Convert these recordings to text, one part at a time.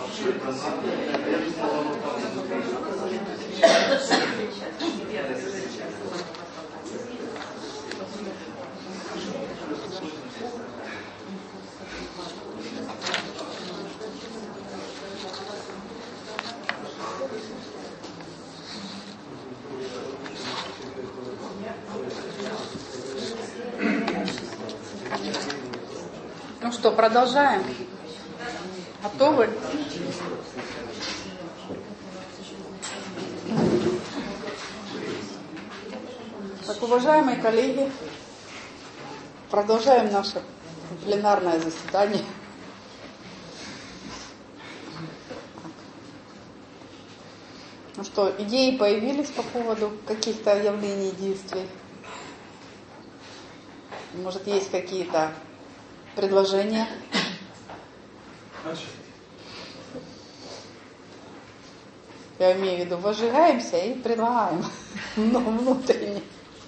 Ну что, продолжаем? Готовы? Так, уважаемые коллеги, продолжаем наше пленарное заседание. Ну что, идеи появились по поводу каких-то явлений и действий? Может, есть какие-то предложения? Я имею в виду, возжигаемся и предлагаем, но внутренне.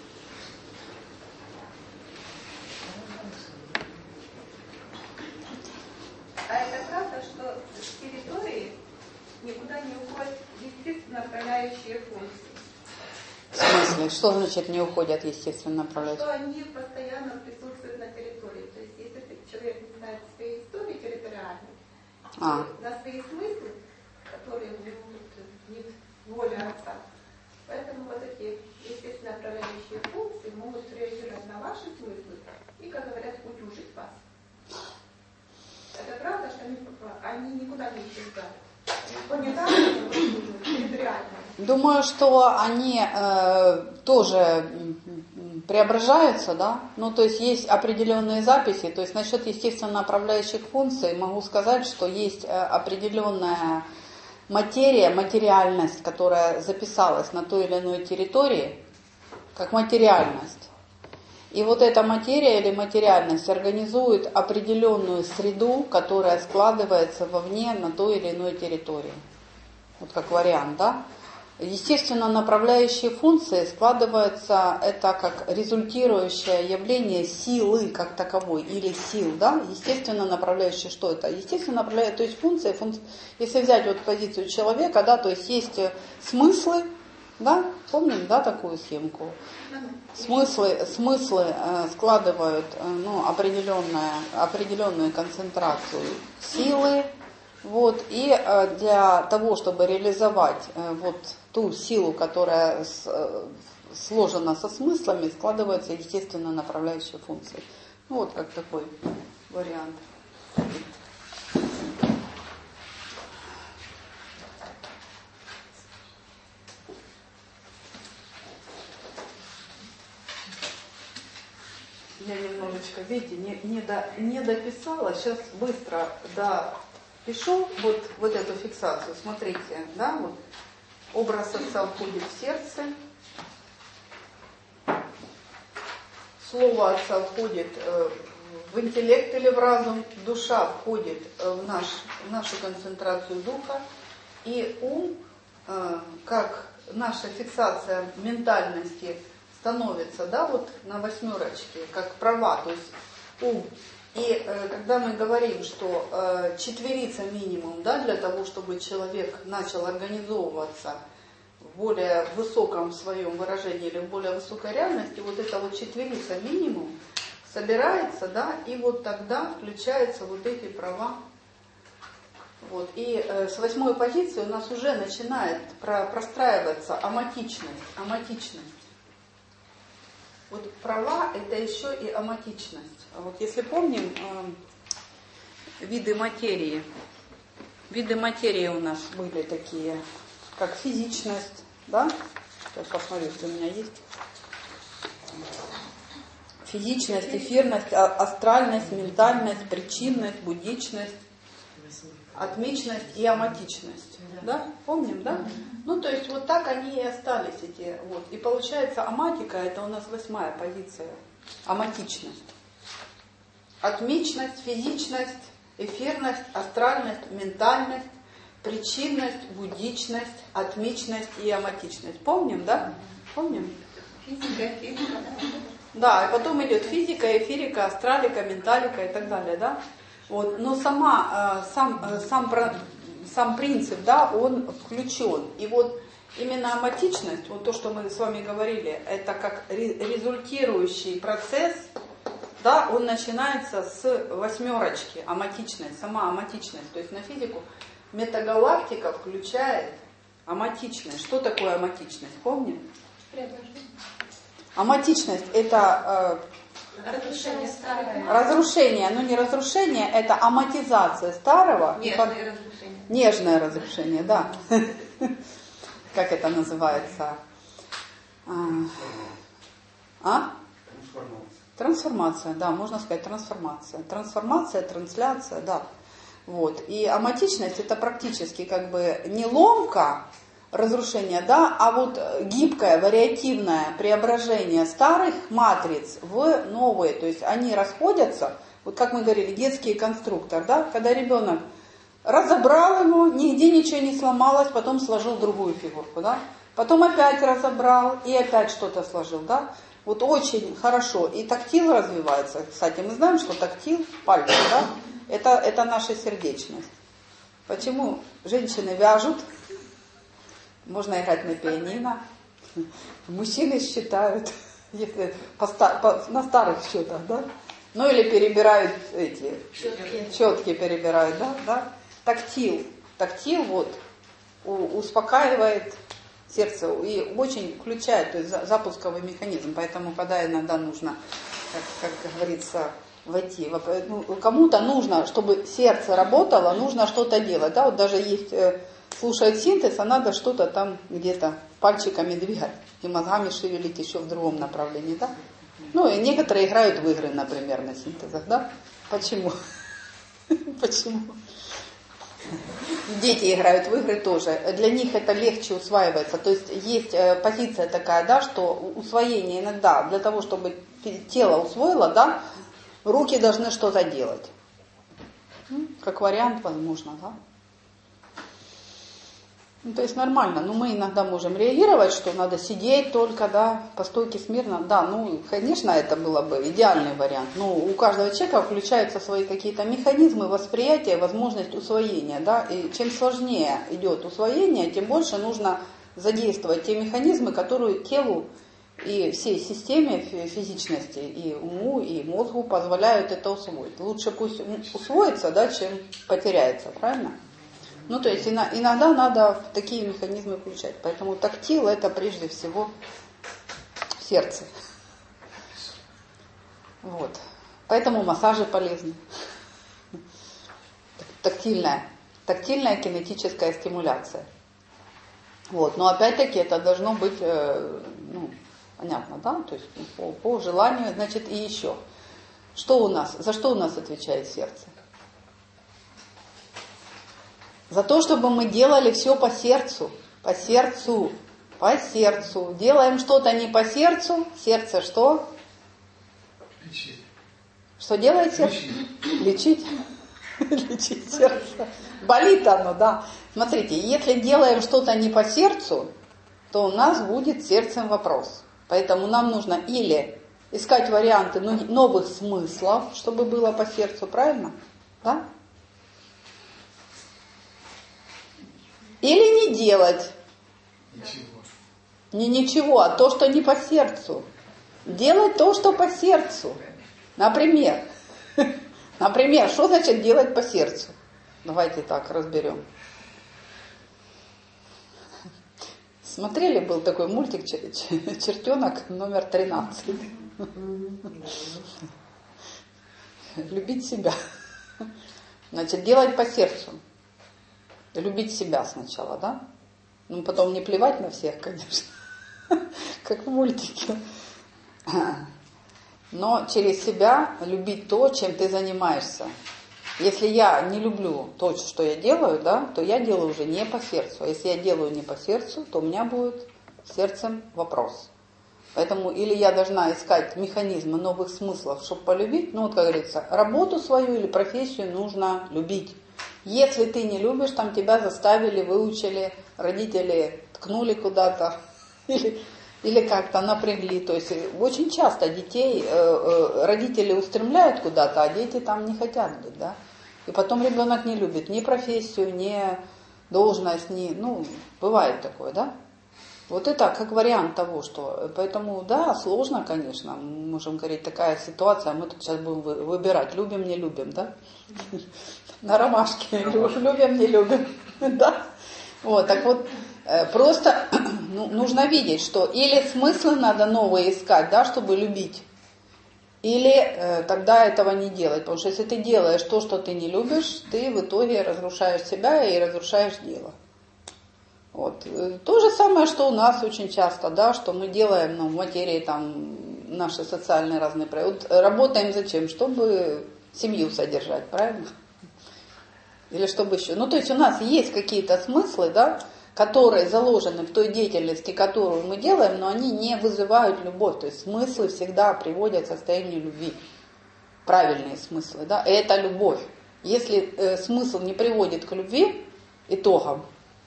А это правда, что с территории никуда не уходят естественно направляющие функции? В смысле? Что значит не уходят естественно направляющие? Что они постоянно присутствуют на территории. То есть если человек не знает своей истории территориальной, на свои смыслы, которые не воля отца. Поэтому вот эти естественно направляющие функции могут реагировать на ваши смыслы и, как говорят, утюжить вас. Это правда, что они никуда не исчезают? Думаю, что они тоже преображаются, да? Ну, то есть есть определенные записи. То есть насчет естественно направляющих функций могу сказать, что есть определенная материя, материальность, которая записалась на той или иной территории, как материальность. И вот эта материя или материальность организует определенную среду, которая складывается вовне на той или иной территории. Вот как вариант, да? Естественно, направляющие функции складываются, это как результирующее явление силы как таковой, или сил, да? Естественно, направляющие, что это? Естественно, направляющие, то есть функции, если взять вот позицию человека, да, то есть смыслы, да, помним, да, такую схемку? Смыслы складывают определенную концентрацию силы, вот, и для того, чтобы реализовать вот ту силу, которая сложена со смыслами, складываются естественно направляющие функции. Ну, вот как такой вариант. Я немножечко, видите, не дописала, сейчас быстро допишу вот эту фиксацию. Смотрите, да, вот образ отца входит в сердце, слово отца входит в интеллект или в разум, душа входит в нашу концентрацию духа, и ум, как наша фиксация ментальности, становится, да, вот на восьмерочке, как права, то есть ум. И когда мы говорим, что четверица минимум, да, для того, чтобы человек начал организовываться в более высоком своем выражении или в более высокой реальности, вот эта вот четверица минимум собирается, да, и вот тогда включаются вот эти права. Вот. И с восьмой позиции у нас уже начинает простраиваться аматичность. Вот права – это еще и аматичность. Вот если помним виды материи у нас были такие, как физичность, да? Сейчас посмотрю, что у меня есть. Физичность, эфирность, астральность, ментальность, причинность, буддичность, атмичность и аматичность. Да? Помним, да? Ну, то есть вот так они и остались эти. Вот. И получается, аматика – это у нас восьмая позиция. Аматичность. Атмичность, физичность, эфирность, астральность, ментальность, причинность, буддичность, атмичность и аматичность. Помним, да? Помним? Физика, эфирика. Да, и потом идет физика, эфирика, астралика, менталика и так далее, да? Вот. Но сам принцип, да, он включен. И вот именно аматичность, вот то, что мы с вами говорили, это как результирующий процесс, да, он начинается с 8, аматичность, сама аматичность. То есть на физику метагалактика включает аматичность. Что такое аматичность? Помним? Аматичность это разрушение старого. Разрушение, но не разрушение, это аматизация старого. Нежное разрушение. Нежное разрушение, да. Как это называется? Трансформация, да, можно сказать трансформация. Трансформация, трансляция, да. Вот. И аматичность это практически как бы не ломка разрушения, да, а вот гибкое, вариативное преображение старых матриц в новые. То есть они расходятся, вот как мы говорили, детский конструктор, да, когда ребенок разобрал его, нигде ничего не сломалось, потом сложил другую фигурку, да, потом опять разобрал и опять что-то сложил, да. Вот очень хорошо. И тактил развивается. Кстати, мы знаем, что тактил, пальцы, да, это наша сердечность. Почему женщины вяжут? Можно играть на пианино. Мужчины считают, если на старых счетах, да? Ну или перебирают эти четки перебирают, да? Тактил вот успокаивает сердце и очень включает, то есть запусковый механизм. Поэтому, когда иногда нужно, как говорится, войти, кому-то нужно, чтобы сердце работало, нужно что-то делать. Да? Вот даже есть, слушают синтез, а надо что-то там где-то пальчиками двигать и мозгами шевелить еще в другом направлении. Да? Ну и некоторые играют в игры, например, на синтезах. Да? Почему? Почему? Дети играют в игры тоже. Для них это легче усваивается. То есть есть позиция такая, да, что усвоение иногда для того, чтобы тело усвоило, да, руки должны что-то делать. Как вариант, возможно, да. Ну, то есть нормально. Но мы иногда можем реагировать, что надо сидеть только, да, по стойке смирно. Да, ну, конечно, это было бы идеальный вариант. Но у каждого человека включаются свои какие-то механизмы восприятия, возможность усвоения, да. И чем сложнее идет усвоение, тем больше нужно задействовать те механизмы, которые телу и всей системе физичности, и уму, и мозгу позволяют это усвоить. Лучше пусть усвоится, да, чем потеряется, правильно? Ну, то есть иногда надо такие механизмы включать. Поэтому тактил это прежде всего сердце. Вот. Поэтому массажи полезны. Тактильная кинетическая стимуляция. Вот. Но опять-таки это должно быть, понятно, да? То есть по желанию, значит, и еще. Что у нас? За что у нас отвечает сердце? За то, чтобы мы делали все по сердцу. По сердцу. По сердцу. Делаем что-то не по сердцу. Сердце что? Лечить. Что делает сердце? Лечить. Лечить сердце. Болит оно, да. Смотрите, если делаем что-то не по сердцу, то у нас будет с сердцем вопрос. Поэтому нам нужно или искать варианты новых смыслов, чтобы было по сердцу, правильно? Да? Или не делать. Ничего. Не ничего, а то, что не по сердцу. Делать то, что по сердцу. Например, что значит делать по сердцу? Давайте так разберем. Смотрели, был такой мультик «Чертенок номер 13». Любить себя. Значит, делать по сердцу. Любить себя сначала, да? Ну, потом не плевать на всех, конечно, как в мультике. Но через себя любить то, чем ты занимаешься. Если я не люблю то, что я делаю, да, то я делаю уже не по сердцу. А если я делаю не по сердцу, то у меня будет с сердцем вопрос. Поэтому или я должна искать механизмы новых смыслов, чтобы полюбить. Ну, вот, как говорится, работу свою или профессию нужно любить. Если ты не любишь, там тебя заставили, выучили, родители ткнули куда-то или как-то напрягли. То есть очень часто детей родители устремляют куда-то, а дети там не хотят быть, да. И потом ребенок не любит ни профессию, ни должность, бывает такое, да? Вот это как вариант того, что... Поэтому, да, сложно, конечно. Мы можем говорить, такая ситуация, мы тут сейчас будем выбирать, любим, не любим, да? На ромашке, любим, не любим, да? Вот, так вот, просто нужно видеть, что или смыслы надо новые искать, да, чтобы любить, или тогда этого не делать. Потому что если ты делаешь то, что ты не любишь, ты в итоге разрушаешь себя и разрушаешь дело. Вот. То же самое, что у нас очень часто, да, что мы делаем в материи там, наши социальные разные проекты. Вот, работаем зачем? Чтобы семью содержать, правильно? Или чтобы еще. То есть у нас есть какие-то смыслы, да, которые заложены в той деятельности, которую мы делаем, но они не вызывают любовь. То есть смыслы всегда приводят к состоянию любви. Правильные смыслы, да, и это любовь. Если смысл не приводит к любви, итогам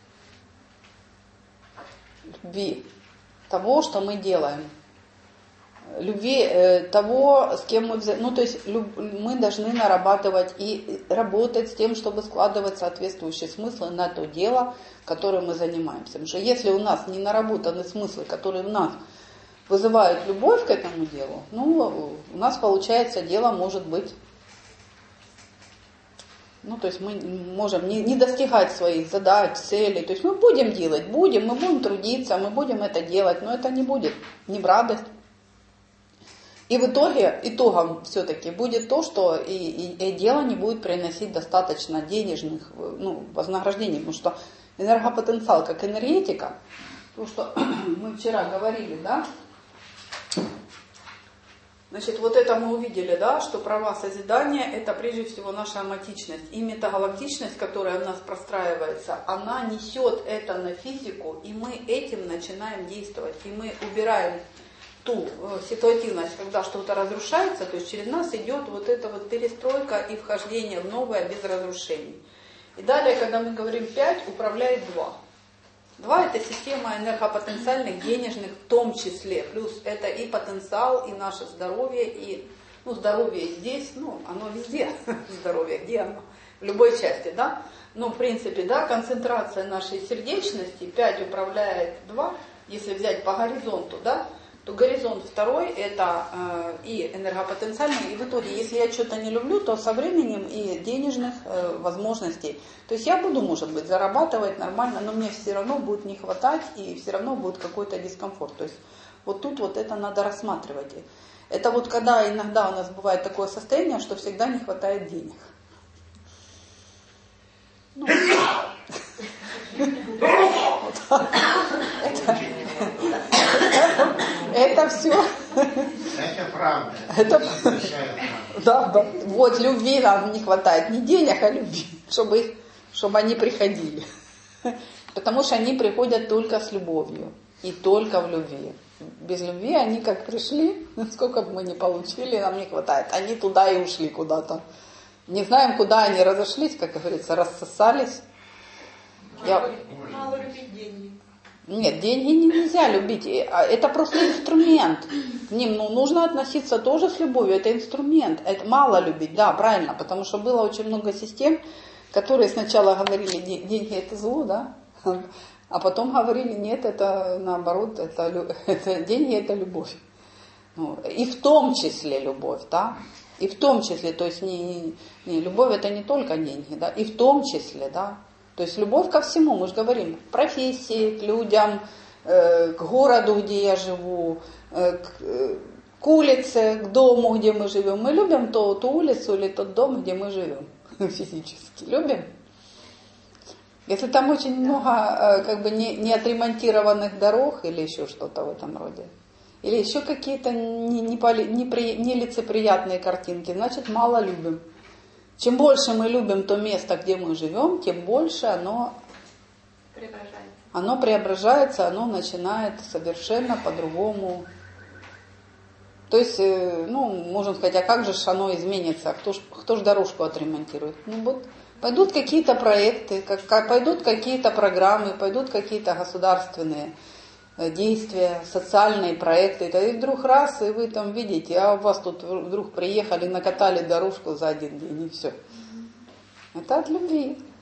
любви того, что мы делаем, любви того, с кем мы... то есть мы должны нарабатывать и работать с тем, чтобы складывать соответствующие смыслы на то дело, которым мы занимаемся. Потому что если у нас не наработаны смыслы, которые в нас вызывают любовь к этому делу, у нас, получается, дело может быть... то есть мы можем не достигать своих задач, целей. То есть мы будем делать, мы будем трудиться, мы будем это делать, но это не будет не в радость. И в итоге, итогом все-таки будет то, что и дело не будет приносить достаточно денежных вознаграждений. Потому что энергопотенциал как энергетика, то, что мы вчера говорили, да, значит, вот это мы увидели, да, что права созидания – это прежде всего наша аматичность. И метагалактичность, которая в нас простраивается, она несет это на физику, и мы этим начинаем действовать. И мы убираем ту ситуативность, когда что-то разрушается, то есть через нас идет вот эта вот перестройка и вхождение в новое без разрушений. И далее, когда мы говорим 5, управляет 2. 2 – это система энергопотенциальных, денежных в том числе. Плюс это и потенциал, и наше здоровье, и здоровье здесь, оно везде, здоровье, где оно? В любой части, да? Но в принципе, да, концентрация нашей сердечности, 5 управляет 2, если взять по горизонту, да, то горизонт 2 это и энергопотенциальный, и в итоге, если я что-то не люблю, то со временем и денежных возможностей. То есть я буду, может быть, зарабатывать нормально, но мне все равно будет не хватать, и все равно будет какой-то дискомфорт. То есть вот тут вот это надо рассматривать. Это вот когда иногда у нас бывает такое состояние, что всегда не хватает денег. Это все. Это правда. Это да. Вот любви нам не хватает, не денег, а любви, чтобы они приходили. Потому что они приходят только с любовью и только в любви. Без любви они как пришли, сколько бы мы ни получили, нам не хватает. Они туда и ушли куда-то. Не знаем, куда они разошлись, как говорится, рассосались. Мало любить деньги. Нет, деньги нельзя любить. Это просто инструмент. К ним нужно относиться тоже с любовью. Это инструмент. Это мало любить, да, правильно. Потому что было очень много систем, которые сначала говорили, деньги это зло, да, а потом говорили, нет, это наоборот, это деньги это любовь. И в том числе любовь, да. И в том числе, то есть не любовь это не только деньги, да, и в том числе, да. То есть любовь ко всему, мы же говорим, к профессии, к людям, к городу, где я живу, к улице, к дому, где мы живем. Мы любим ту улицу или тот дом, где мы живем физически. Любим? Если там очень много не отремонтированных дорог или еще что-то в этом роде, или еще какие-то нелицеприятные картинки, значит мало любим. Чем больше мы любим то место, где мы живем, тем больше оно преображается, оно начинает совершенно по-другому. То есть, можно сказать, а как же оно изменится? Кто ж дорожку отремонтирует? Пойдут какие-то проекты, пойдут какие-то программы, пойдут какие-то государственные действия, социальные проекты. И вдруг раз, и вы там видите, а у вас тут вдруг приехали, накатали дорожку за один день, и все. Это от любви.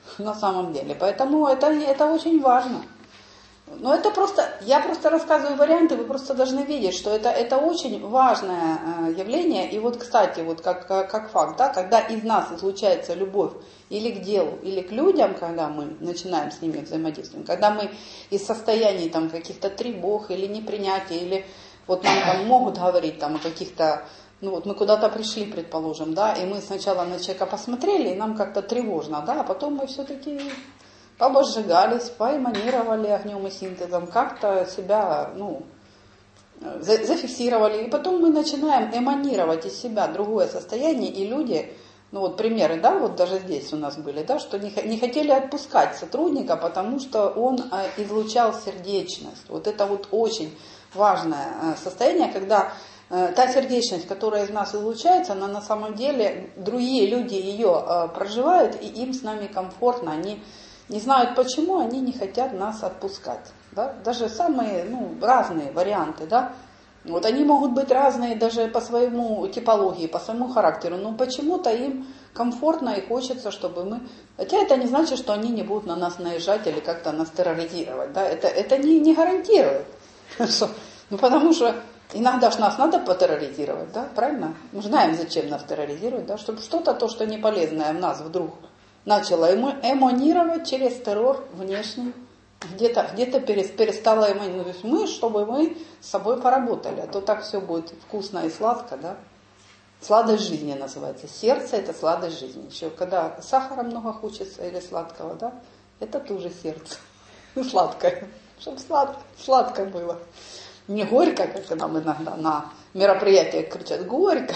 на самом деле. Поэтому это очень важно. Но это я просто рассказываю варианты, вы просто должны видеть, что это очень важное явление. И вот, кстати, вот как факт, да, когда из нас излучается любовь или к делу, или к людям, когда мы начинаем с ними взаимодействовать, когда мы из состояний там каких-то тревог или непринятия, или вот нам там могут говорить там о каких-то, ну вот мы куда-то пришли, предположим, да, и мы сначала на человека посмотрели, и нам как-то тревожно, да, а потом мы все-таки побожжигались, поэманировали огнем и синтезом, как-то себя, зафиксировали. И потом мы начинаем эманировать из себя другое состояние, и люди, ну вот примеры, да, вот даже здесь у нас были, да, что не хотели отпускать сотрудника, потому что он излучал сердечность. Вот это вот очень важное состояние, когда та сердечность, которая из нас излучается, она на самом деле, другие люди ее проживают, и им с нами комфортно, они не знают почему, они не хотят нас отпускать. Да? Даже самые разные варианты. Да? Вот они могут быть разные даже по своему типологии, по своему характеру, но почему-то им комфортно и хочется, чтобы мы... Хотя это не значит, что они не будут на нас наезжать или как-то нас терроризировать. Да? Это не гарантирует. Потому что иногда ж нас надо потерроризировать, да? Правильно? Мы знаем, зачем нас терроризировать, да? Чтобы что-то, то, что не полезное в нас вдруг начала эманировать через террор внешний, где-то перестала эманировать. То есть чтобы мы с собой поработали, а то так все будет вкусно и сладко, да? Сладость жизни называется. Сердце – это сладость жизни. Еще когда сахара много хочется или сладкого, да? Это тоже сердце. Сладкое. Чтобы сладко было. Не горько, как нам иногда на мероприятиях кричат, горько.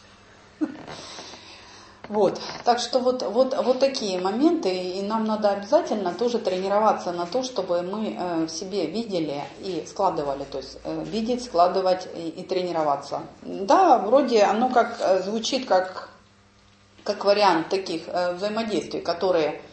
Вот, так что вот такие моменты, и нам надо обязательно тоже тренироваться на то, чтобы мы в себе видели и складывали, то есть видеть, складывать и тренироваться. Да, вроде оно звучит как вариант таких взаимодействий, которые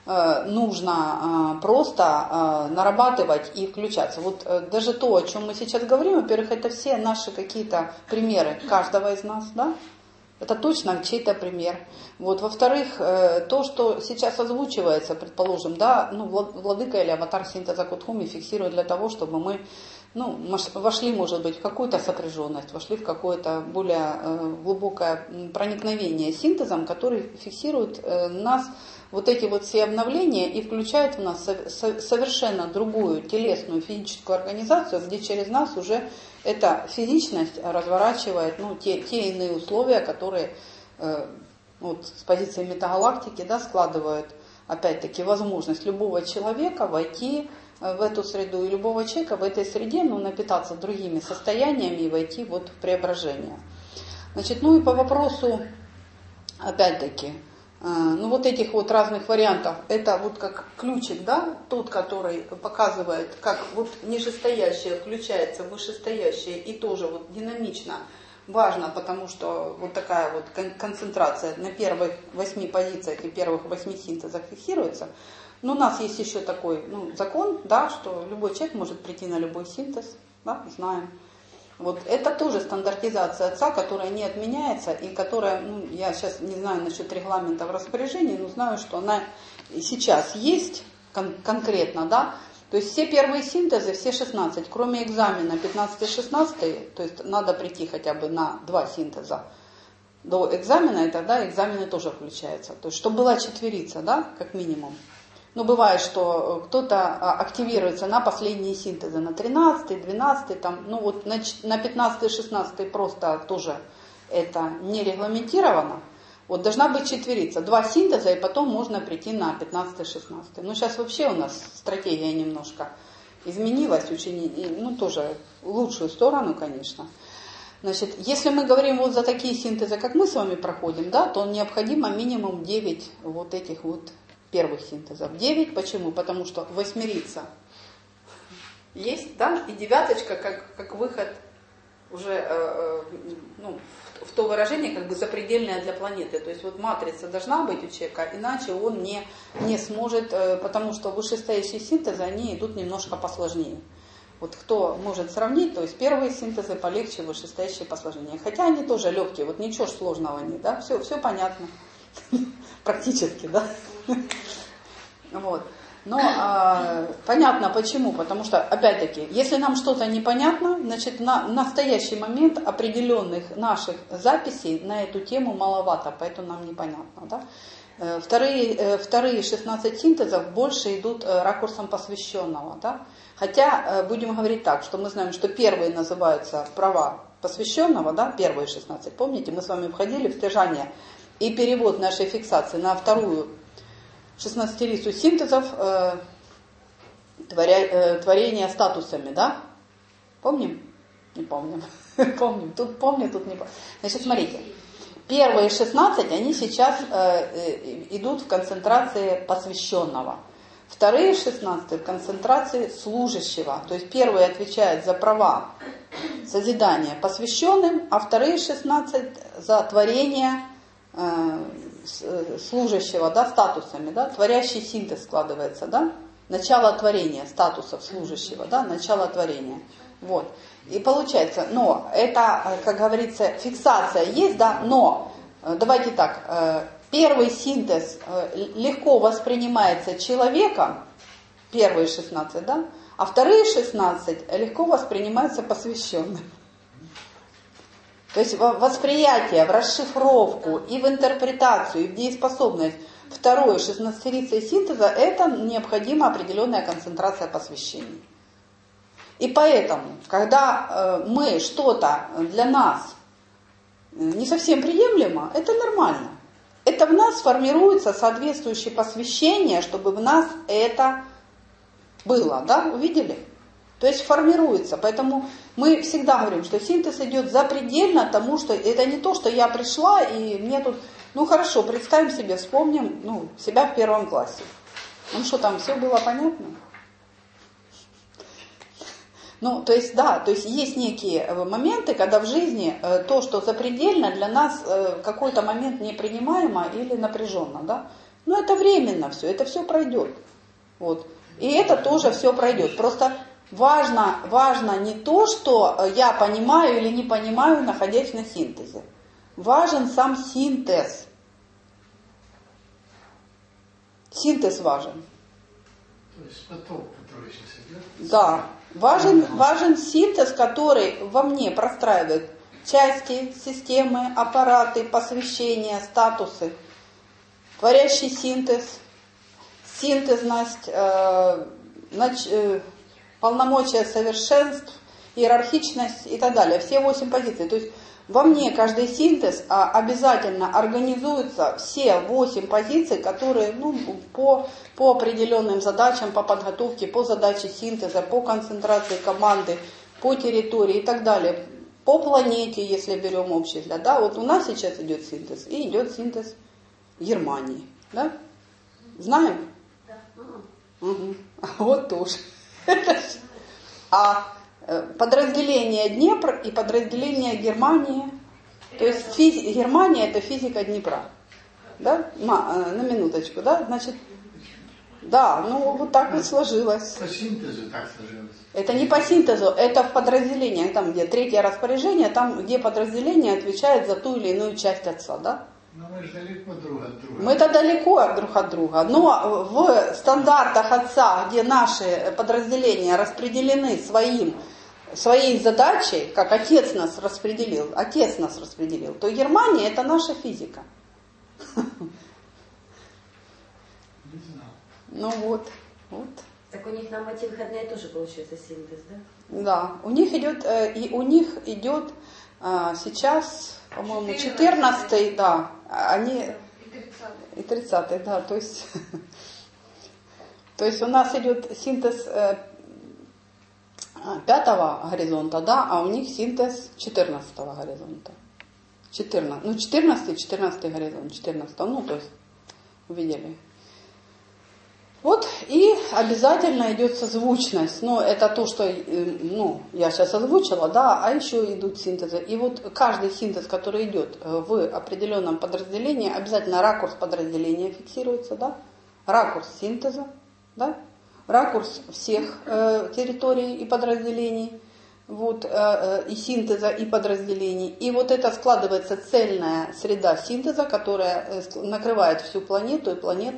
нужно просто нарабатывать и включаться. Вот даже то, о чем мы сейчас говорим, во-первых, это все наши какие-то примеры каждого из нас, да? Это точно чей-то пример. Вот. Во-вторых, то, что сейчас озвучивается, предположим, да, владыка или аватар синтеза Кутхуми фиксирует для того, чтобы мы вошли, может быть, в какую-то сопряженность, вошли в какое-то более глубокое проникновение синтезом, который фиксирует нас вот эти вот все обновления и включает в нас совершенно другую телесную физическую организацию, где через нас уже эта физичность разворачивает те иные условия, которые с позиции метагалактики, да, складывают опять-таки возможность любого человека войти в эту среду и любого человека в этой среде напитаться другими состояниями и войти в преображение. Значит, и по вопросу опять-таки этих разных вариантов, это как ключик, да, тот, который показывает, как нижестоящее включается в вышестоящее и тоже динамично важно, потому что такая концентрация на первых 8 позициях и первых 8 синтезах фиксируется. Но у нас есть еще такой закон, да, что любой человек может прийти на любой синтез, да, знаем. Это тоже стандартизация отца, которая не отменяется и которая, я сейчас не знаю насчет регламента в распоряжении, но знаю, что она сейчас есть конкретно, да. То есть все первые синтезы, все 16, кроме экзамена 15 и 16, то есть надо прийти хотя бы на 2 синтеза до экзамена, и тогда экзамены тоже включаются. То есть чтобы была четверица, да, как минимум. Бывает, что кто-то активируется на последние синтезы, на 13, 12, на 15, 16 просто тоже это не регламентировано. Должна быть четверица, 2 синтеза, и потом можно прийти на 15, 16. Сейчас вообще у нас стратегия немножко изменилась, тоже в лучшую сторону, конечно. Значит, если мы говорим за такие синтезы, как мы с вами проходим, да, то необходимо минимум 9 этих первых синтезов. 9, почему? Потому что 8 есть, да, и 9 как выход уже в то выражение запредельное для планеты. То есть матрица должна быть у человека, иначе он не сможет, потому что вышестоящие синтезы, они идут немножко посложнее. Кто может сравнить, то есть первые синтезы полегче, вышестоящие посложнее. Хотя они тоже легкие, ничего сложного нет, да, все понятно. Практически, да. Вот. Но понятно почему, потому что, опять-таки, если нам что-то непонятно, значит, на настоящий момент определенных наших записей на эту тему маловато, поэтому нам непонятно. Да? Вторые 16 синтезов больше идут ракурсом посвященного. Да? Хотя, будем говорить так, что мы знаем, что первые называются права посвященного, да? Первые 16, помните, мы с вами входили в стяжание и перевод нашей фиксации на вторую 16-рицу синтезов творения статусами, да? Помним? Не помним. Помним. Тут помню, тут не помню. Значит, смотрите. Первые 16, они сейчас идут в концентрации посвященного. Вторые 16 в концентрации служащего. То есть первые отвечают за права созидания посвященным, а вторые 16 за творение служащего, да, статусами, да, творящий синтез складывается, да, начало творения статусов служащего, да, начало творения, вот, и получается, но это, как говорится, фиксация есть, да, но, давайте так, первый синтез легко воспринимается человеком, первые 16, да, а вторые 16 легко воспринимаются посвященным. То есть в восприятие, в расшифровку и в интерпретацию, и в дееспособность второй 16-рицей синтеза это необходима определенная концентрация посвящений. И поэтому, когда мы что-то для нас не совсем приемлемо, это нормально. Это в нас формируется соответствующее посвящение, чтобы в нас это было. Да? Увидели? То есть формируется. Поэтому мы всегда говорим, что синтез идет запредельно тому, что это не то, что я пришла и мне тут, ну хорошо, представим себе, вспомним себя в первом классе. Ну что там, все было понятно? Ну, то есть, да, то есть есть некие моменты, когда в жизни то, что запредельно, для нас какой-то момент непринимаемо или напряженно, да. Но это временно все, это все пройдет. Вот. И это тоже все пройдет. Просто важно не то, что я понимаю или не понимаю, находясь на синтезе. Важен сам синтез. Синтез важен. То есть поток, который сейчас идет. Да. Важен синтез, который во мне простраивает части, системы, аппараты, посвящения, статусы. Творящий синтез, синтезность, полномочия совершенств, иерархичность и так далее. Все 8 позиций. То есть во мне каждый синтез обязательно организуются все 8 позиций, которые по определенным задачам, по подготовке, по задаче синтеза, по концентрации команды, по территории и так далее. По планете, если берем общий взгляд. Да, вот у нас сейчас идет синтез, и идет синтез Германии. Да? Знаем? Да. Угу. Вот тоже. А подразделение Днепр и подразделение Германии, то есть Германия это физика Днепра, да? На минуточку, да, значит, да, вот так вот сложилось. По синтезу так сложилось. Это не по синтезу, это в подразделениях, там где третье распоряжение, там где подразделение отвечает за ту или иную часть отца, да? Но мы же далеко друг от друга. Мы-то далеко друг от друга, но в стандартах отца, где наши подразделения распределены своей задачей, как отец нас распределил, то Германия это наша физика. Не знал. Ну вот. Так у них на эти выходные тоже получается синтез, да? Да, у них идет сейчас, по-моему, 14-й, да, они и 30-й, да, то есть у нас идет синтез 5-го горизонта, да, а у них синтез 14-го горизонта. 14-й горизонт, 14-го, то есть, увидели. Вот, и обязательно идет созвучность. Это то, что, я сейчас озвучила, да, а еще идут синтезы. И вот каждый синтез, который идет в определенном подразделении, обязательно ракурс подразделения фиксируется, да, ракурс синтеза, да, ракурс всех территорий и подразделений, вот, и синтеза, и подразделений. И вот это складывается цельная среда синтеза, которая накрывает всю планету, и планета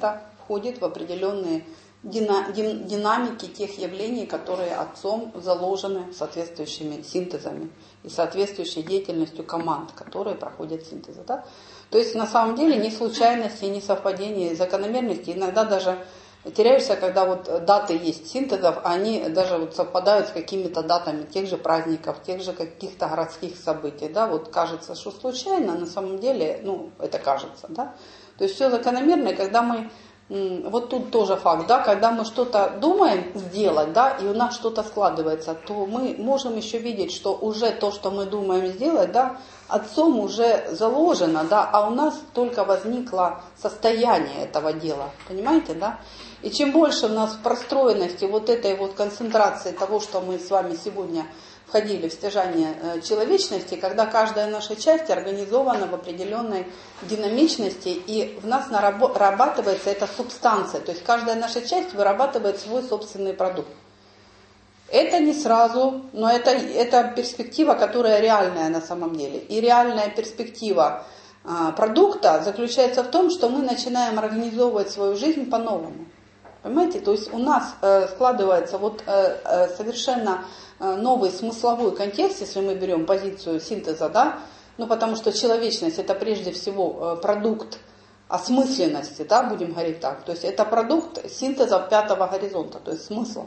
входит в определенные динамики тех явлений, которые Отцом заложены соответствующими синтезами и соответствующей деятельностью команд, которые проходят синтез. Да? То есть на самом деле ни случайности, ни совпадения, закономерности, иногда даже теряешься, когда вот даты есть синтезов, они даже вот совпадают с какими-то датами тех же праздников, тех же каких-то городских событий. Да? Вот кажется, что случайно, на самом деле, это кажется. Да? То есть все закономерно, и когда мы, вот тут тоже факт, да, когда мы что-то думаем сделать, да, и у нас что-то складывается, то мы можем еще видеть, что уже то, что мы думаем сделать, да, Отцом уже заложено, да, а у нас только возникло состояние этого дела, понимаете, да? И чем больше у нас в простроенности вот этой вот концентрации того, что мы с вами сегодня входили в стяжание человечности, когда каждая наша часть организована в определенной динамичности, и в нас нарабатывается эта субстанция, то есть каждая наша часть вырабатывает свой собственный продукт. Это не сразу, но это перспектива, которая реальная на самом деле. И реальная перспектива продукта заключается в том, что мы начинаем организовывать свою жизнь по-новому. Понимаете? То есть у нас складывается вот совершенно новый смысловой контекст, если мы берем позицию синтеза, да, потому что человечность это прежде всего продукт осмысленности, да, будем говорить так. То есть это продукт синтеза пятого горизонта, то есть смысла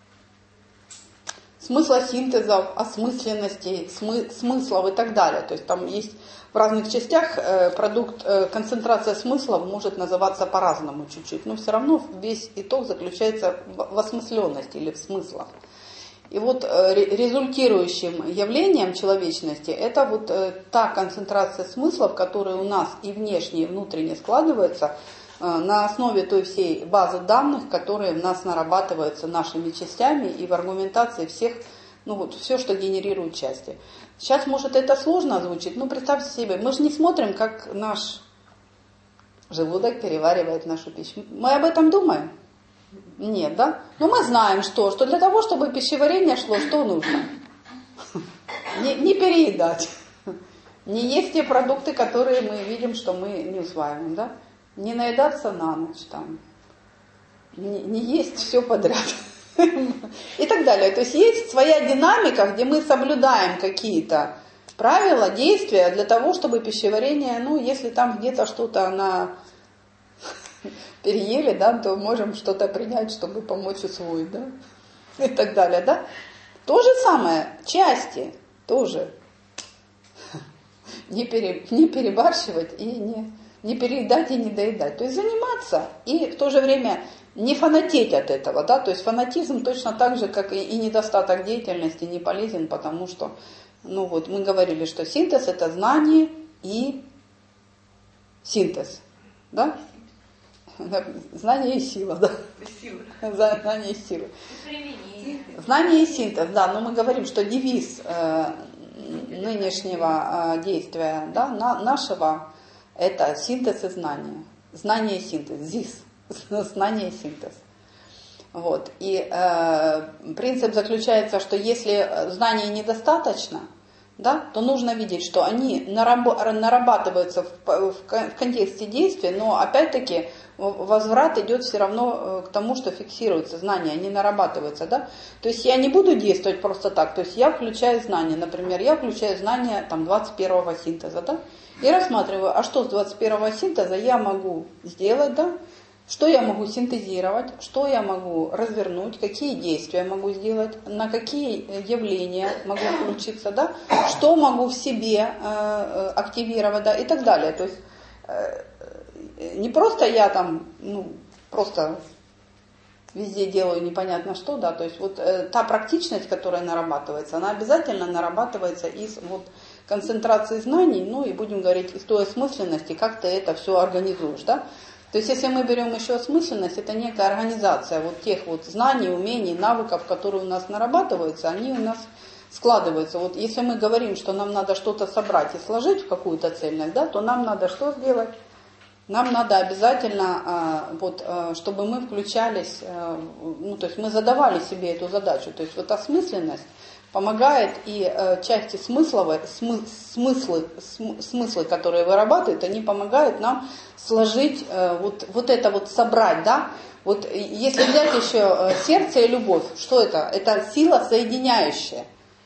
синтезов, осмысленностей, смыслов и так далее. То есть там есть в разных частях продукт, концентрация смыслов может называться по-разному чуть-чуть, но все равно весь итог заключается в осмысленности или в смыслах. И вот результирующим явлением человечности это вот та концентрация смыслов, которые у нас и внешне, и внутренне складываются на основе той всей базы данных, которые у нас нарабатываются нашими частями и в аргументации всех, все, что генерирует части. Сейчас, может, это сложно звучит, но представьте себе, мы же не смотрим, как наш желудок переваривает нашу пищу. Мы об этом думаем? Нет, да? Но мы знаем, что для того, чтобы пищеварение шло, что нужно? Не переедать. Не есть те продукты, которые мы видим, что мы не усваиваем, да? Не наедаться на ночь, там, не есть все подряд и так далее. То есть есть своя динамика, где мы соблюдаем какие-то правила, действия для того, чтобы пищеварение, если там где-то что-то переели, да, то можем что-то принять, чтобы помочь усвоить, да, и так далее, да. То же самое, части тоже. Не перебарщивать и не переедать и не доедать. То есть заниматься и в то же время не фанатеть от этого. Да? То есть фанатизм точно так же, как и недостаток деятельности не полезен, потому что мы говорили, что синтез это знание и синтез. Да? Знание и сила. Да? Знание и сила. Знание и синтез, да, но мы говорим, что девиз нынешнего действия, да, нашего это синтез и знание. Знание и синтез. ЗИС. Знание и синтез. Вот. И принцип заключается, что если знаний недостаточно, да, то нужно видеть, что они нарабатываются в контексте действия, но опять-таки возврат идет все равно к тому, что фиксируется знания, они нарабатываются. Да? То есть я не буду действовать просто так, то есть я включаю знания, например, я включаю знания 21-го синтеза, да? И рассматриваю, а что с 21-го синтеза я могу сделать, да? Что я могу синтезировать, что я могу развернуть, какие действия могу сделать, на какие явления могу включиться, да? Что могу в себе активировать, да? И так далее. То есть не просто я просто везде делаю непонятно что, да, то есть вот та практичность, которая нарабатывается, она обязательно нарабатывается из концентрации знаний, и будем говорить, из той осмысленности, как ты это все организуешь, да. То есть если мы берем еще осмысленность, это некая организация вот тех вот знаний, умений, навыков, которые у нас нарабатываются, они у нас складываются. Вот если мы говорим, что нам надо что-то собрать и сложить в какую-то цельность, да, то нам надо что сделать? Нам надо обязательно, чтобы мы включались, то есть мы задавали себе эту задачу. То есть вот осмысленность помогает, и части смыслы, которые вырабатывают, они помогают нам сложить, вот это вот собрать, да. Вот если взять еще сердце и любовь, что это? Это сила соединяющая.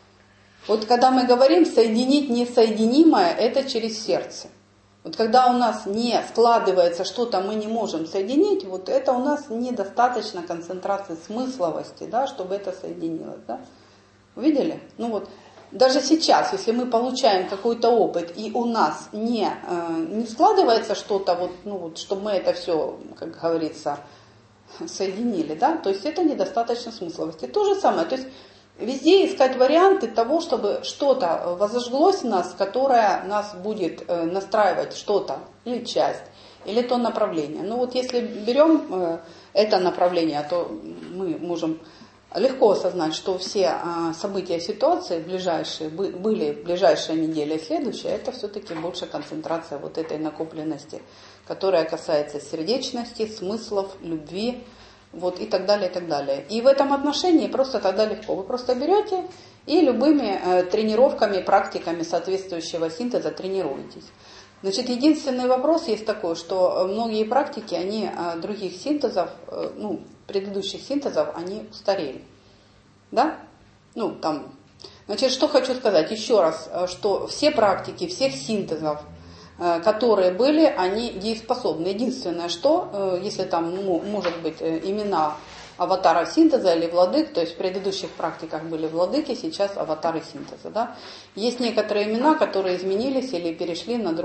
Вот когда мы говорим соединить несоединимое, это через сердце. Вот когда у нас не складывается что-то, мы не можем соединить, вот это у нас недостаточно концентрации смысловости, да, чтобы это соединилось. Да? Увидели? Ну вот, даже сейчас, если мы получаем какой-то опыт, и у нас не складывается что-то, вот, ну вот, чтобы мы это все, как говорится, соединили, да, то есть это недостаточно смысловости. То же самое, то есть везде искать варианты того, чтобы что-то возожглось в нас, которое нас будет настраивать что-то, или часть, или то направление. Ну вот если берем это направление, то мы можем легко осознать, что все события ситуации ближайшие, были ближайшая неделя и следующая, это все-таки больше концентрация вот этой накопленности, которая касается сердечности, смыслов, любви, вот, и так далее, и так далее. И в этом отношении просто тогда легко. Вы просто берете и любыми тренировками, практиками соответствующего синтеза тренируетесь. Значит, единственный вопрос есть такой, что многие практики, они других синтезов, ну, предыдущих синтезов, они устарели. Да? Ну, там. Значит, что хочу сказать еще раз, что все практики, всех синтезов, которые были, они дееспособны. Единственное, что, если там может быть имена аватара синтеза или владык, то есть в предыдущих практиках были владыки, сейчас аватары синтеза. Да? Есть некоторые имена, которые изменились или перешли на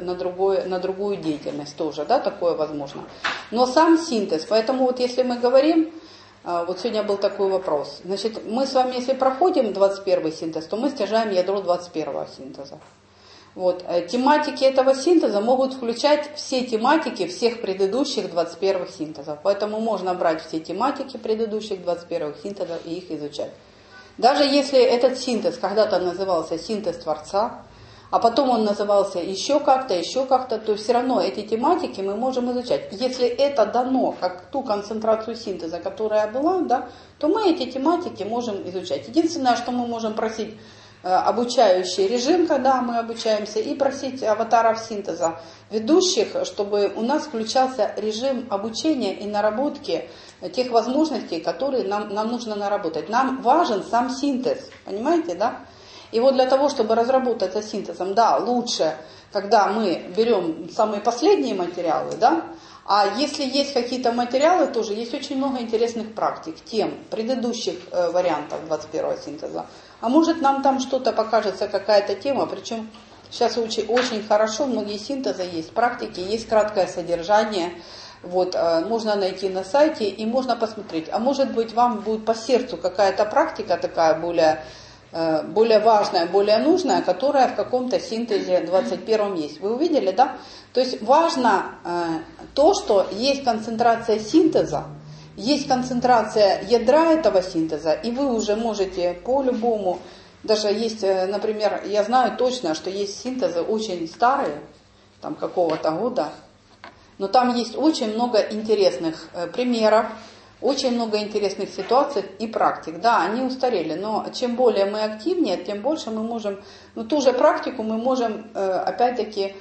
другую деятельность тоже, да, такое возможно. Но сам синтез, поэтому вот если мы говорим, вот сегодня был такой вопрос, значит, мы с вами, если проходим 21 синтез, то мы стяжаем ядро 21 синтеза. Вот. Тематики этого синтеза могут включать все тематики всех предыдущих 21 синтезов. Поэтому можно брать все тематики предыдущих 21 синтезов и их изучать. Даже если этот синтез когда-то назывался синтез Творца, а потом он назывался еще как-то, то все равно эти тематики мы можем изучать. Если это дано как ту концентрацию синтеза, которая была, да, то мы эти тематики можем изучать. Единственное, что мы можем просить обучающий режим, когда мы обучаемся, и просить аватаров синтеза, ведущих, чтобы у нас включался режим обучения и наработки тех возможностей, которые нам нужно наработать. Нам важен сам синтез, понимаете, да? И вот для того, чтобы разработать со синтезом, да, лучше, когда мы берем самые последние материалы, да, а если есть какие-то материалы, тоже есть очень много интересных практик, тем предыдущих вариантов 21 синтеза. А может нам там что-то покажется, какая-то тема, причем сейчас очень хорошо, многие синтезы есть, практики, есть краткое содержание, вот, можно найти на сайте и можно посмотреть. А может быть вам будет по сердцу какая-то практика такая более важная, более нужная, которая в каком-то синтезе 21 есть. Вы увидели, да? То есть важно то, что есть концентрация синтеза, есть концентрация ядра этого синтеза, и вы уже можете по-любому, даже есть, например, я знаю точно, что есть синтезы очень старые, там какого-то года, но там есть очень много интересных примеров, очень много интересных ситуаций и практик. Да, они устарели, но чем более мы активнее, тем больше мы можем, ну ту же практику мы можем опять-таки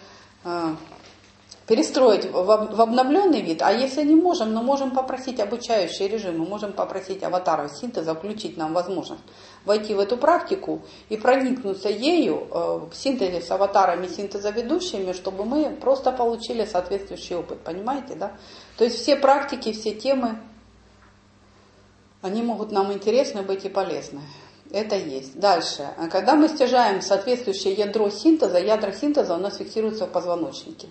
перестроить в обновленный вид, а если не можем, но можем попросить обучающий режим, мы можем попросить аватаров синтеза включить нам возможность войти в эту практику и проникнуться ею в синтезе с аватарами синтеза ведущими, чтобы мы просто получили соответствующий опыт, понимаете, да? То есть все практики, все темы, они могут нам интересны быть и полезны. Это есть. Дальше. Когда мы стяжаем соответствующее ядро синтеза, ядра синтеза у нас фиксируются в позвоночнике.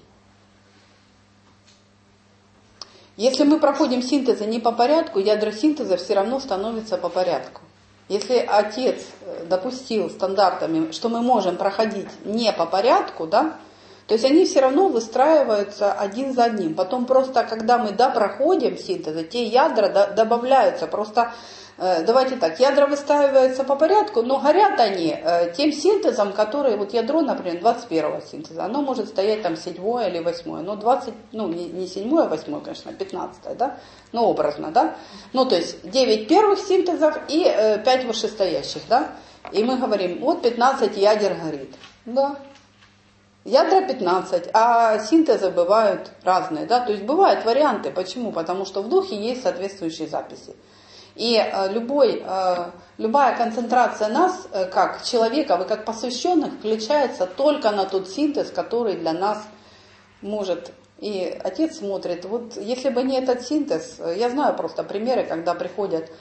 Если мы проходим синтезы не по порядку, ядра синтеза все равно становятся по порядку. Если отец допустил стандартами, что мы можем проходить не по порядку, да, То есть они все равно выстраиваются один за одним. Потом просто, когда мы проходим синтез, те ядра добавляются. Просто, давайте так, ядра выстраиваются по порядку, но горят они тем синтезом, который, вот ядро, например, 21-го синтеза, оно может стоять там 7-е или 8-е, но 20, не 7-е, а 8-е, конечно, 15-е, да, но образно, да. Ну, то есть 9 первых синтезов и 5 вышестоящих, да. И мы говорим, вот 15 ядер горит, да. Ядра 15, а синтезы бывают разные, да, то есть бывают варианты. Почему? Потому что в духе есть соответствующие записи. И любая концентрация нас, как человеков и как посвященных, включается только на тот синтез, который для нас может. И Отец смотрит, вот если бы не этот синтез, я знаю просто примеры, когда приходят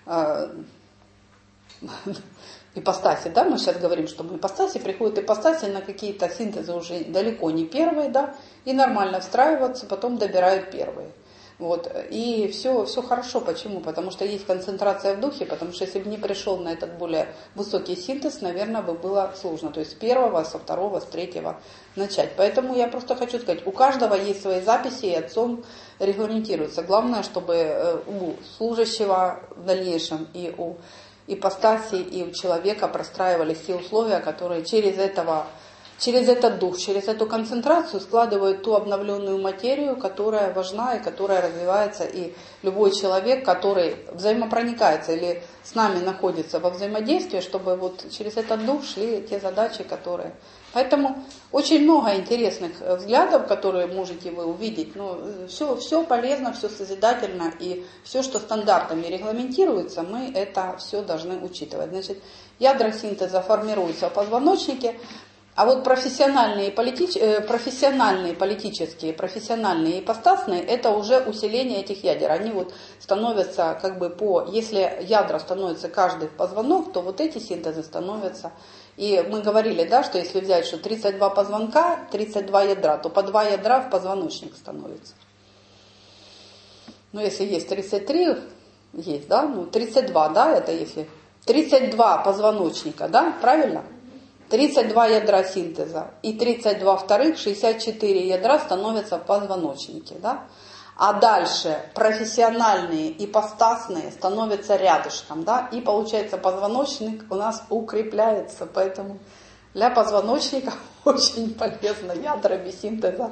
ипостаси, да, мы сейчас говорим, что мы ипостаси, приходят ипостаси на какие-то синтезы уже далеко не первые, да, и нормально встраиваются, потом добирают первые. Вот, и все хорошо. Почему? Потому что есть концентрация в духе, потому что если бы не пришел на этот более высокий синтез, наверное, бы было сложно. То есть с первого, со второго, с третьего начать. Поэтому я просто хочу сказать, у каждого есть свои записи, и отцом регламентируется. Главное, чтобы у служащего в дальнейшем и у ипостаси, и у человека простраивались те условия, которые через этот дух, через эту концентрацию складывают ту обновленную материю, которая важна и которая развивается. И любой человек, который взаимопроникается или с нами находится во взаимодействии, чтобы вот через этот дух шли те задачи, которые... Поэтому очень много интересных взглядов, которые можете вы увидеть. Но все полезно, все созидательно, и все, что стандартами регламентируется, мы это все должны учитывать. Значит, ядра синтеза формируются в позвоночнике. А вот профессиональные, политические, профессиональные и ипостасные, это уже усиление этих ядер. Они вот становятся если ядра становятся каждый в позвонок, то вот эти синтезы становятся. И мы говорили, да, что если взять, что 32 позвонка, 32 ядра, то по 2 ядра в позвоночник становится. Ну, если есть 33, есть, да, 32, да, это если 32 позвоночника, да, правильно? 32 ядра синтеза и 32 вторых, 64 ядра становятся в позвоночнике, да? А дальше профессиональные ипостасные становятся рядышком, да? И получается позвоночник у нас укрепляется, поэтому для позвоночника очень полезно ядрами синтеза.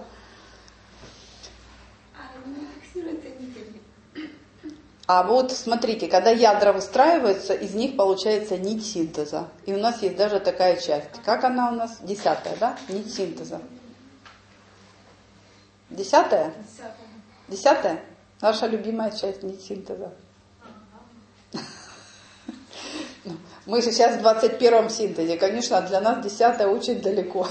А вот смотрите, когда ядра выстраиваются, из них получается нить синтеза. И у нас есть даже такая часть. Как она у нас? 10-я, да? Нить синтеза. 10-я? 10-я? Наша любимая часть нить синтеза. Мы же сейчас в 21-м синтезе. Конечно, для нас 10-я очень далеко.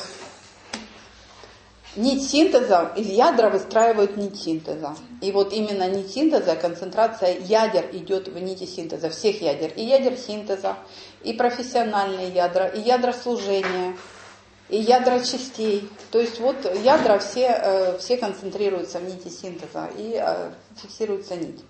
Нить синтеза, из ядра выстраивают нить синтеза. И вот именно нить синтеза, концентрация ядер идет в нити синтеза, всех ядер. И ядер синтеза, и профессиональные ядра, и ядра служения, и ядра частей. То есть вот ядра все концентрируются в нити синтеза и фиксируется нить.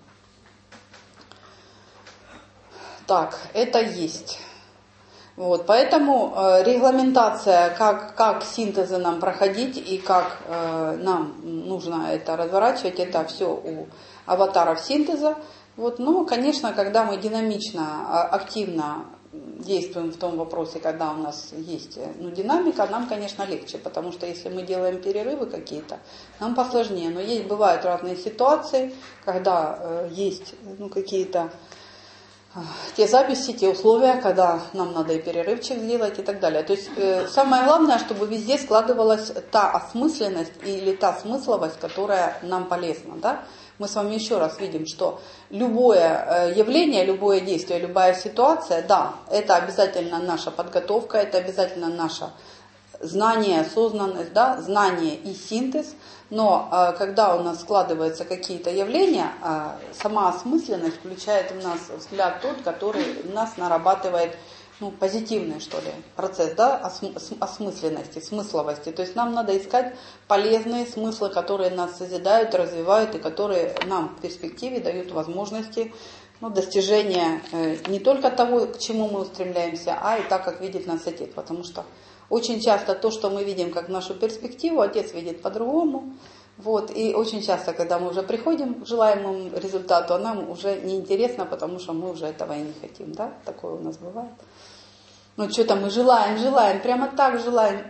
Так, это есть. Вот, поэтому регламентация, как синтезы нам проходить и как нам нужно это разворачивать, это все у аватаров синтеза. Вот, но, конечно, когда мы динамично, активно действуем в том вопросе, когда у нас есть динамика, нам, конечно, легче, потому что если мы делаем перерывы какие-то, нам посложнее. Но бывают разные ситуации, когда есть какие-то те записи, те условия, когда нам надо и перерывчик сделать и так далее. То есть самое главное, чтобы везде складывалась та осмысленность или та смысловость, которая нам полезна. Да? Мы с вами еще раз видим, что любое явление, любое действие, любая ситуация, да, это обязательно наша подготовка, это обязательно наше знание, осознанность, да, знание и синтез. Но когда у нас складываются какие-то явления, сама осмысленность включает в нас взгляд тот, который в нас нарабатывает позитивный, что ли, процесс, да, осмысленности, смысловости. То есть нам надо искать полезные смыслы, которые нас созидают, развивают и которые нам в перспективе дают возможности достижения не только того, к чему мы устремляемся, а и так, как видит нас Отец. Потому что очень часто то, что мы видим как нашу перспективу, Отец видит по-другому. Вот. И очень часто, когда мы уже приходим к желаемому результату, нам уже неинтересно, потому что мы уже этого и не хотим. Да? Такое у нас бывает. Ну что-то мы желаем, прямо так желаем.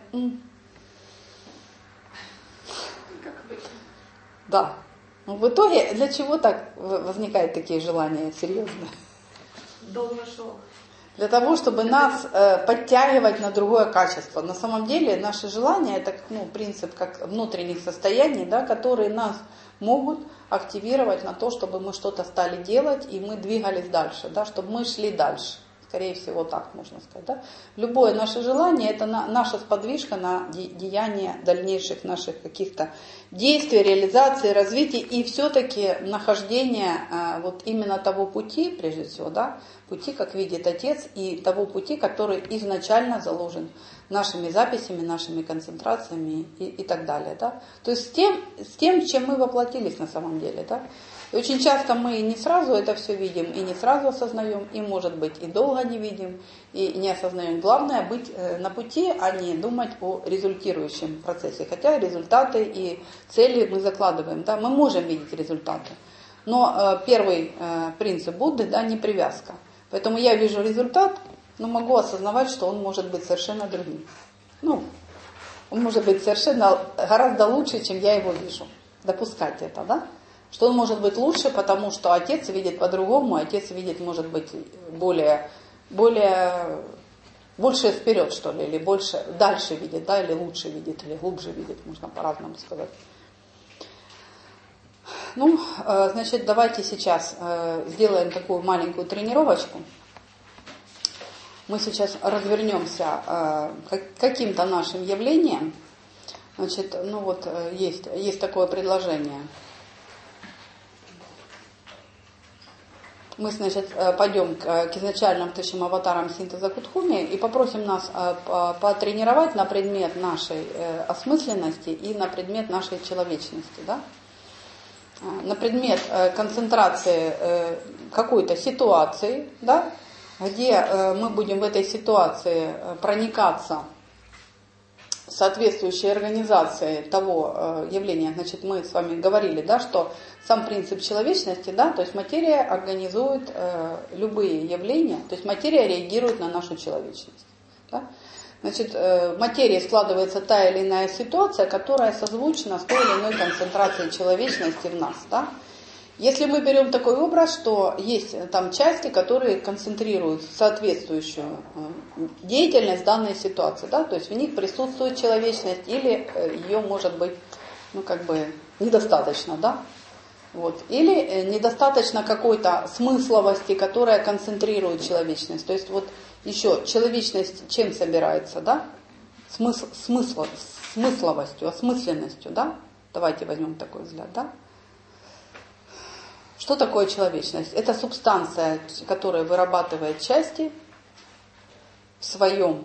Как обычно. Да. Но в итоге для чего так возникают такие желания серьезные? Долго шел. Для того, чтобы нас подтягивать на другое качество. На самом деле наши желания это принцип как внутренних состояний, да, которые нас могут активировать на то, чтобы мы что-то стали делать и мы двигались дальше, да, чтобы мы шли дальше. Скорее всего, так можно сказать. Да? Любое наше желание – это наша сподвижка на деяние дальнейших наших каких-то действий, реализации, развития и все-таки нахождение вот именно того пути, прежде всего, да, пути, как видит Отец, и того пути, который изначально заложен нашими записями, нашими концентрациями и так далее. Да? То есть с тем, чем мы воплотились на самом деле. Да? И очень часто мы не сразу это все видим, и не сразу осознаем, и, может быть, и долго не видим, и не осознаем. Главное быть на пути, а не думать о результирующем процессе. Хотя результаты и цели мы закладываем. Да? Мы можем видеть результаты. Но первый принцип Будды, да, не привязка. Поэтому я вижу результат, но могу осознавать, что он может быть совершенно другим. Он может быть совершенно гораздо лучше, чем я его вижу. Допускать это, да? Что он может быть лучше, потому что Отец видит по-другому, Отец видит, может быть, больше вперед, что ли, или больше, дальше видит, да, или лучше видит, или глубже видит, можно по-разному сказать. Значит, давайте сейчас сделаем такую маленькую тренировочку. Мы сейчас развернемся каким-то нашим явлением. Значит, есть такое предложение. Мы, значит, пойдем к изначальным тысячам аватарам синтеза Кутхуми и попросим нас потренировать на предмет нашей осмысленности и на предмет нашей человечности, да? На предмет концентрации какой-то ситуации, да? Где мы будем в этой ситуации проникаться соответствующей организацией того явления. Значит, мы с вами говорили, да, что сам принцип человечности, да, то есть материя организует любые явления, то есть материя реагирует на нашу человечность. Да? Значит, в материи складывается та или иная ситуация, которая созвучна с той или иной концентрацией человечности в нас. Да? Если мы берем такой образ, что есть там части, которые концентрируют соответствующую деятельность данной ситуации, да, то есть в них присутствует человечность или ее может быть, недостаточно, да, вот, или недостаточно какой-то смысловости, которая концентрирует человечность, то есть вот еще человечность чем собирается, да, смысловостью, осмысленностью, да, давайте возьмем такой взгляд, да. Что такое человечность? Это субстанция, которая вырабатывает части в своем.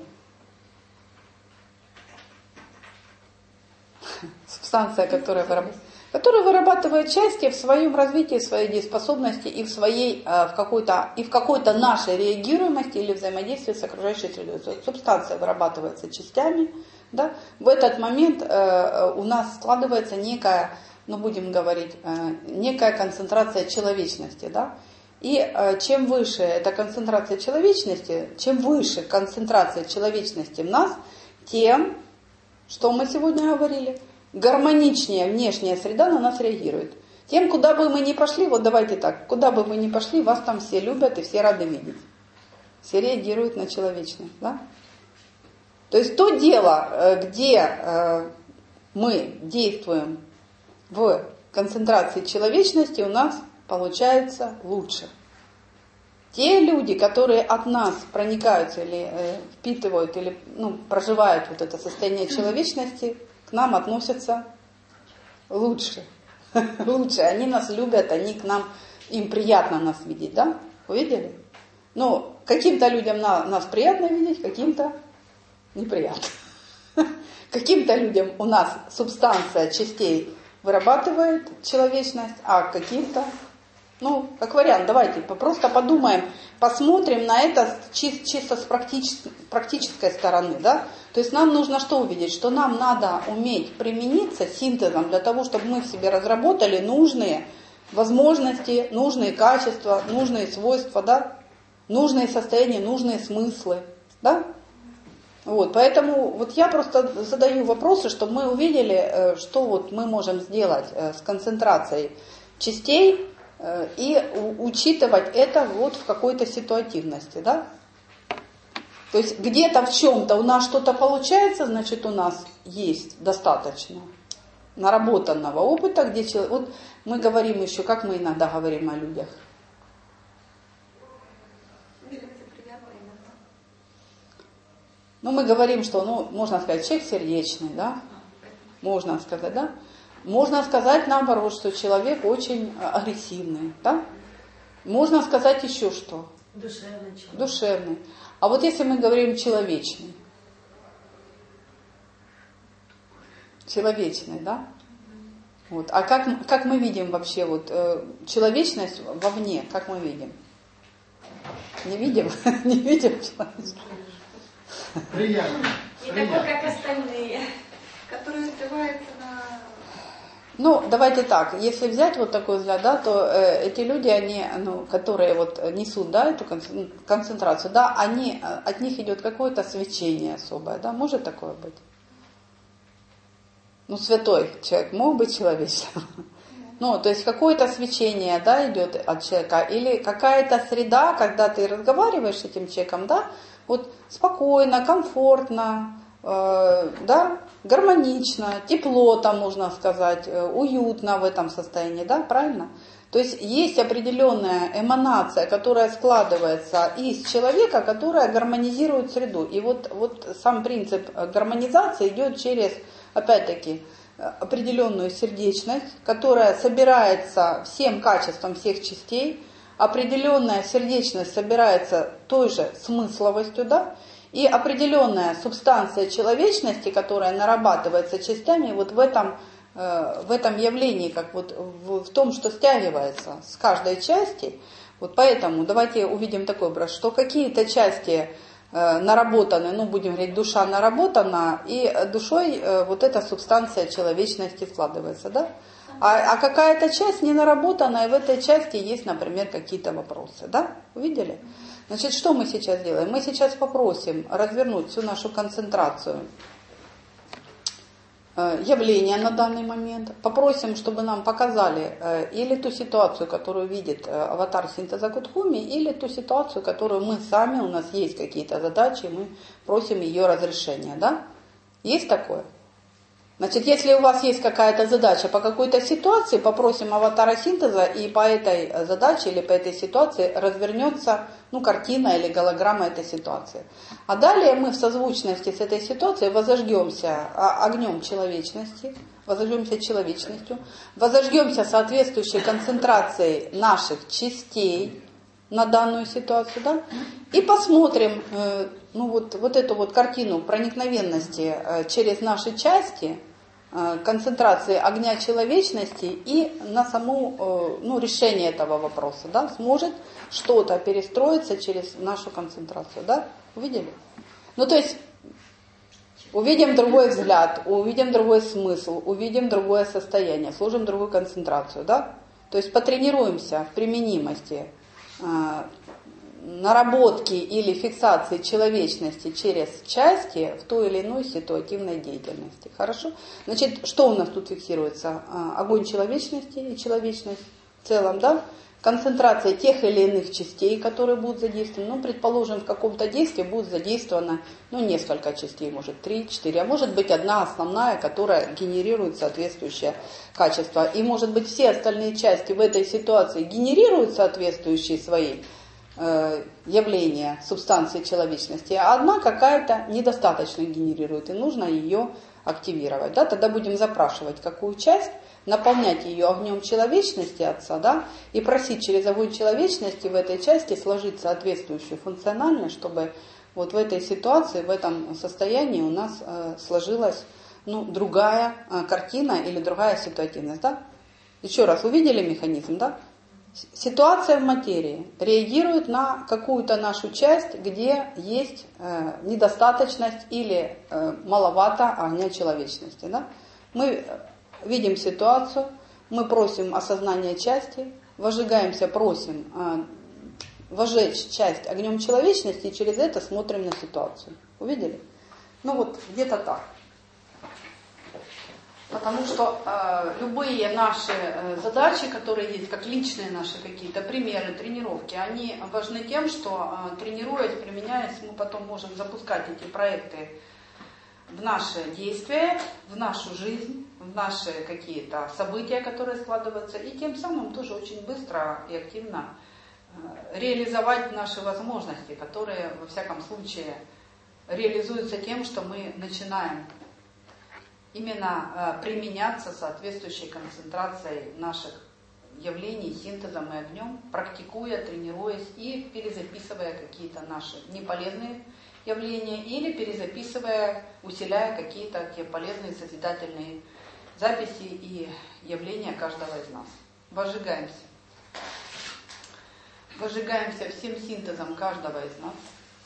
Субстанция, которая вырабатывает части в своем развитии, в своей дееспособности и в какой-то нашей реагируемости или взаимодействии с окружающей средой. Субстанция вырабатывается частями. Да? В этот момент у нас складывается некая, будем говорить, некая концентрация человечности, да? И чем выше эта концентрация человечности, чем выше концентрация человечности в нас, тем, что мы сегодня говорили, гармоничнее внешняя среда на нас реагирует. Тем, куда бы мы ни пошли, вот давайте так, куда бы мы ни пошли, вас там все любят и все рады видеть. Все реагируют на человечность, да? То есть то дело, где мы действуем в концентрации человечности, у нас получается лучше. Те люди, которые от нас проникаются или впитывают, или проживают вот это состояние человечности, к нам относятся лучше. Лучше. Они нас любят, им приятно нас видеть, да? Увидели? Каким-то людям нас приятно видеть, каким-то неприятно. Каким-то людям у нас субстанция частей вырабатывает человечность, а каким-то Ну, как вариант, давайте просто подумаем, посмотрим на это чисто с практической стороны, да? То есть нам нужно что увидеть? Что нам надо уметь примениться синтезом для того, чтобы мы в себе разработали нужные возможности, нужные качества, нужные свойства, да? Нужные состояния, нужные смыслы, да? Вот, поэтому вот я просто задаю вопросы, чтобы мы увидели, что вот мы можем сделать с концентрацией частей и учитывать это вот в какой-то ситуативности, да? То есть где-то в чем-то у нас что-то получается, значит у нас есть достаточно наработанного опыта, где человек... Вот мы говорим еще, как мы иногда говорим о людях. Ну, мы говорим, что, ну, можно сказать, человек сердечный, да? Можно сказать, да? Можно сказать, наоборот, что человек очень агрессивный, да? Можно сказать еще что? Душевный человек. Душевный. А вот если мы говорим человечный. Человечный, да? Вот. А как мы видим вообще вот человечность вовне, как мы видим? Не видим? Не видим человечность? Приятно. Не такой, как остальные. Который открывается на... Ну, давайте так, если взять вот такой взгляд, да, то эти люди, они, ну, которые вот несут, да, эту концентрацию, да, они, от них идет какое-то свечение особое, да, может такое быть? Ну, святой человек мог быть человечным. Ну, то есть какое-то свечение, да, идет от человека, или какая-то среда, когда ты разговариваешь с этим человеком, да, вот спокойно, комфортно, да, гармонично, тепло там, можно сказать, уютно в этом состоянии, да, правильно? То есть есть определенная эманация, которая складывается из человека, которая гармонизирует среду. И вот сам принцип гармонизации идет через, опять-таки, определенную сердечность, которая собирается всем качеством всех частей, определенная сердечность собирается той же смысловостью, да, и определенная субстанция человечности, которая нарабатывается частями вот в этом явлении, как вот в том, что стягивается с каждой части. Вот поэтому давайте увидим такой образ, что какие-то части наработаны, ну будем говорить, душа наработана, и душой вот эта субстанция человечности складывается, да? А какая-то часть не наработана, и в этой части есть, например, какие-то вопросы, да? Увидели? Значит, что мы сейчас делаем? Мы сейчас попросим развернуть всю нашу концентрацию явления на данный момент. Попросим, чтобы нам показали или ту ситуацию, которую видит аватар синтеза Кутхуми, или ту ситуацию, которую мы сами, у нас есть какие-то задачи, мы просим ее разрешения, да? Есть такое? Значит, если у вас есть какая-то задача по какой-то ситуации, попросим аватара синтеза, и по этой задаче или по этой ситуации развернется, ну, картина или голограмма этой ситуации. А далее мы в созвучности с этой ситуацией возожгемся огнем человечности, возожгемся человечностью, возожгемся соответствующей концентрацией наших частей на данную ситуацию, да, и посмотрим, ну, вот эту вот картину проникновенности через наши части, концентрации огня человечности и на саму, ну, решение этого вопроса, да, сможет что-то перестроиться через нашу концентрацию, да, увидели? Ну, то есть увидим другой взгляд, увидим другой смысл, увидим другое состояние, сложим другую концентрацию, да, то есть потренируемся в применимости наработки или фиксации человечности через части в той или иной ситуативной деятельности. Хорошо? Значит, что у нас тут фиксируется? Огонь человечности и человечность в целом, да? Концентрация тех или иных частей, которые будут задействованы. Ну, предположим, в каком-то действии будет задействовано, ну, несколько частей, может, 3-4, а может быть, одна основная, которая генерирует соответствующее качество. И, может быть, все остальные части в этой ситуации генерируют соответствующие свои явления субстанции человечности, а одна какая-то недостаточно генерирует, и нужно ее активировать. Да? Тогда будем запрашивать, какую часть, наполнять ее огнем человечности Отца, да? И просить через огонь человечности в этой части сложить соответствующую функциональность, чтобы вот в этой ситуации, в этом состоянии у нас сложилась, ну, другая картина или другая ситуативность. Да? Еще раз, увидели механизм, да? Ситуация в материи реагирует на какую-то нашу часть, где есть недостаточность или маловато огня человечности. Да? Мы видим ситуацию, мы просим осознания части, возжигаемся, просим возжечь часть огнем человечности и через это смотрим на ситуацию. Увидели? Ну вот где-то так. Потому что любые наши задачи, которые есть, как личные наши какие-то примеры, тренировки, они важны тем, что тренируясь, применяясь, мы потом можем запускать эти проекты в наши действия, в нашу жизнь, в наши какие-то события, которые складываются, и тем самым тоже очень быстро и активно реализовать наши возможности, которые, во всяком случае, реализуются тем, что мы начинаем именно применяться соответствующей концентрацией наших явлений, синтезом и огнем, практикуя, тренируясь и перезаписывая какие-то наши неполезные явления или перезаписывая, усиляя какие-то те полезные созидательные записи и явления каждого из нас. Возжигаемся. Возжигаемся всем синтезом каждого из нас.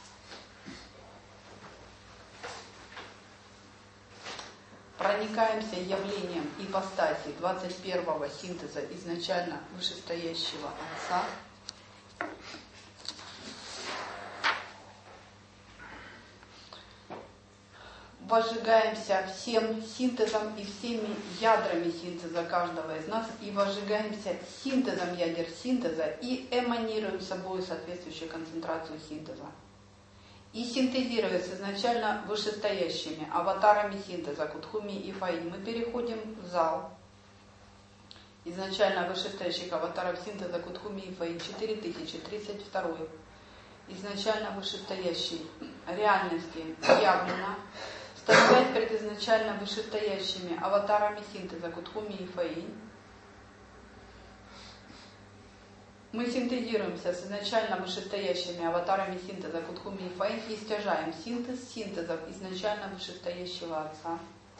Проникаемся явлением ипостаси 21-го синтеза изначально вышестоящего Отца. Возжигаемся всем синтезом и всеми ядрами синтеза каждого из нас и возжигаемся синтезом ядер синтеза и эманируем собой соответствующую концентрацию синтеза. И синтезируясь изначально вышестоящими аватарами синтеза Кутхуми и Фаин, мы переходим в зал изначально вышестоящих аватаров синтеза Кутхуми и Фаин 4032, изначально вышестоящей реальности явлено, стоять перед изначально вышестоящими аватарами синтеза Кутхуми и Фаин. Мы синтезируемся с изначально вышестоящими аватарами синтеза Кутхуми и Фаин и стяжаем синтез синтезов изначально вышестоящего Отца.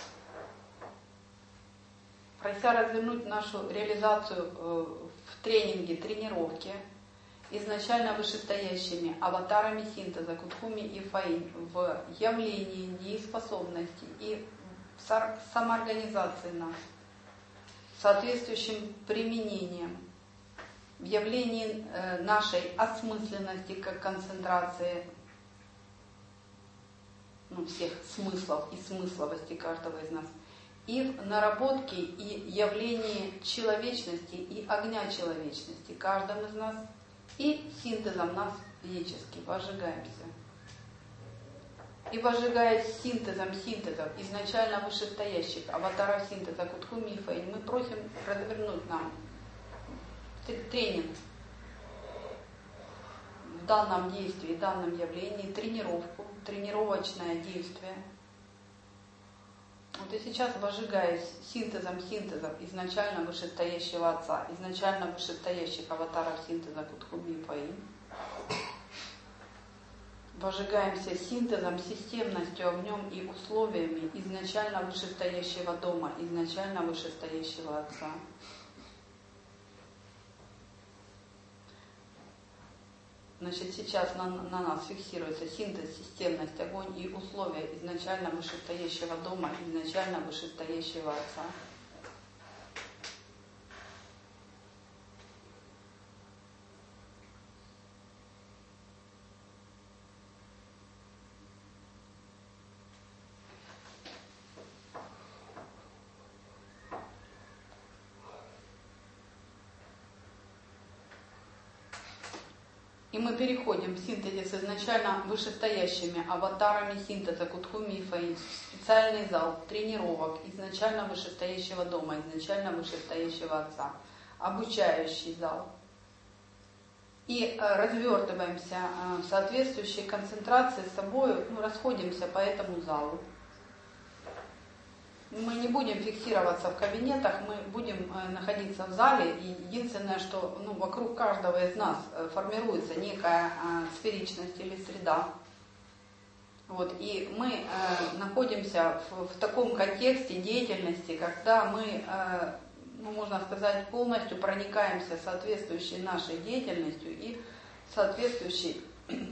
Прося развернуть нашу реализацию в тренинге, тренировке, изначально вышестоящими аватарами синтеза Кутхуми и Фаин в явлении дееспособности и самоорганизации нас, соответствующим применением, в явлении нашей осмысленности как концентрации всех смыслов и смысловости каждого из нас, и в наработке и явлении человечности и огня человечности каждым из нас, и синтезом нас физически возжигаемся. И возжигаясь синтезом синтезов изначально вышестоящих аватаров синтеза Кутхуми и Фаин, мы просим развернуть нам тренинг в данном действии, в данном явлении, тренировку, тренировочное действие. Вот и сейчас, возжигаясь синтезом синтезов изначально вышестоящего Отца, изначально вышестоящих аватаров синтеза Кутхуми и Фаин, возжигаемся синтезом, системностью, огнем и условиями изначально вышестоящего дома, изначально вышестоящего Отца. Значит, сейчас на нас фиксируется синтез, системность, огонь и условия изначально вышестоящего дома, изначально вышестоящего Отца. И мы переходим в синтезе с изначально вышестоящими аватарами синтеза Кутхуми и Фаин в специальный зал тренировок изначально вышестоящего дома, изначально вышестоящего Отца, обучающий зал. И развертываемся в соответствующей концентрации с собой, расходимся по этому залу. Мы не будем фиксироваться в кабинетах, мы будем находиться в зале, и единственное, что вокруг каждого из нас формируется некая сферичность или среда. Вот, и мы находимся в таком контексте деятельности, когда мы ну, можно сказать, полностью проникаемся соответствующей нашей деятельностью и соответствующей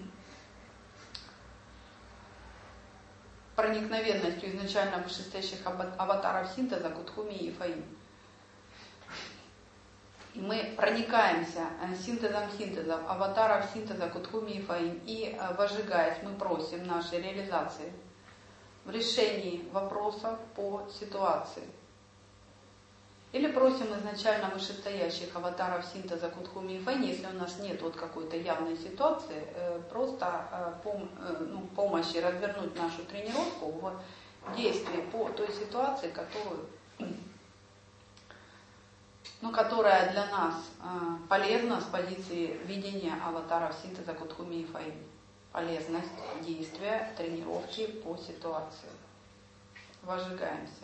проникновенностью изначально вышестоящих аватаров синтеза Кутхуми и Фаин. И мы проникаемся синтезом синтезов, аватаров синтеза Кутхуми и Фаин, и, возжигаясь, мы просим нашей реализации в решении вопросов по ситуации. Или просим изначально вышестоящих аватаров синтеза Кутхуми и Фаин, если у нас нет вот какой-то явной ситуации, просто помощи развернуть нашу тренировку в действии по той ситуации, которая для нас полезна с позиции видения аватаров синтеза Кутхуми и Фаин. Полезность действия, тренировки по ситуации. Возжигаемся.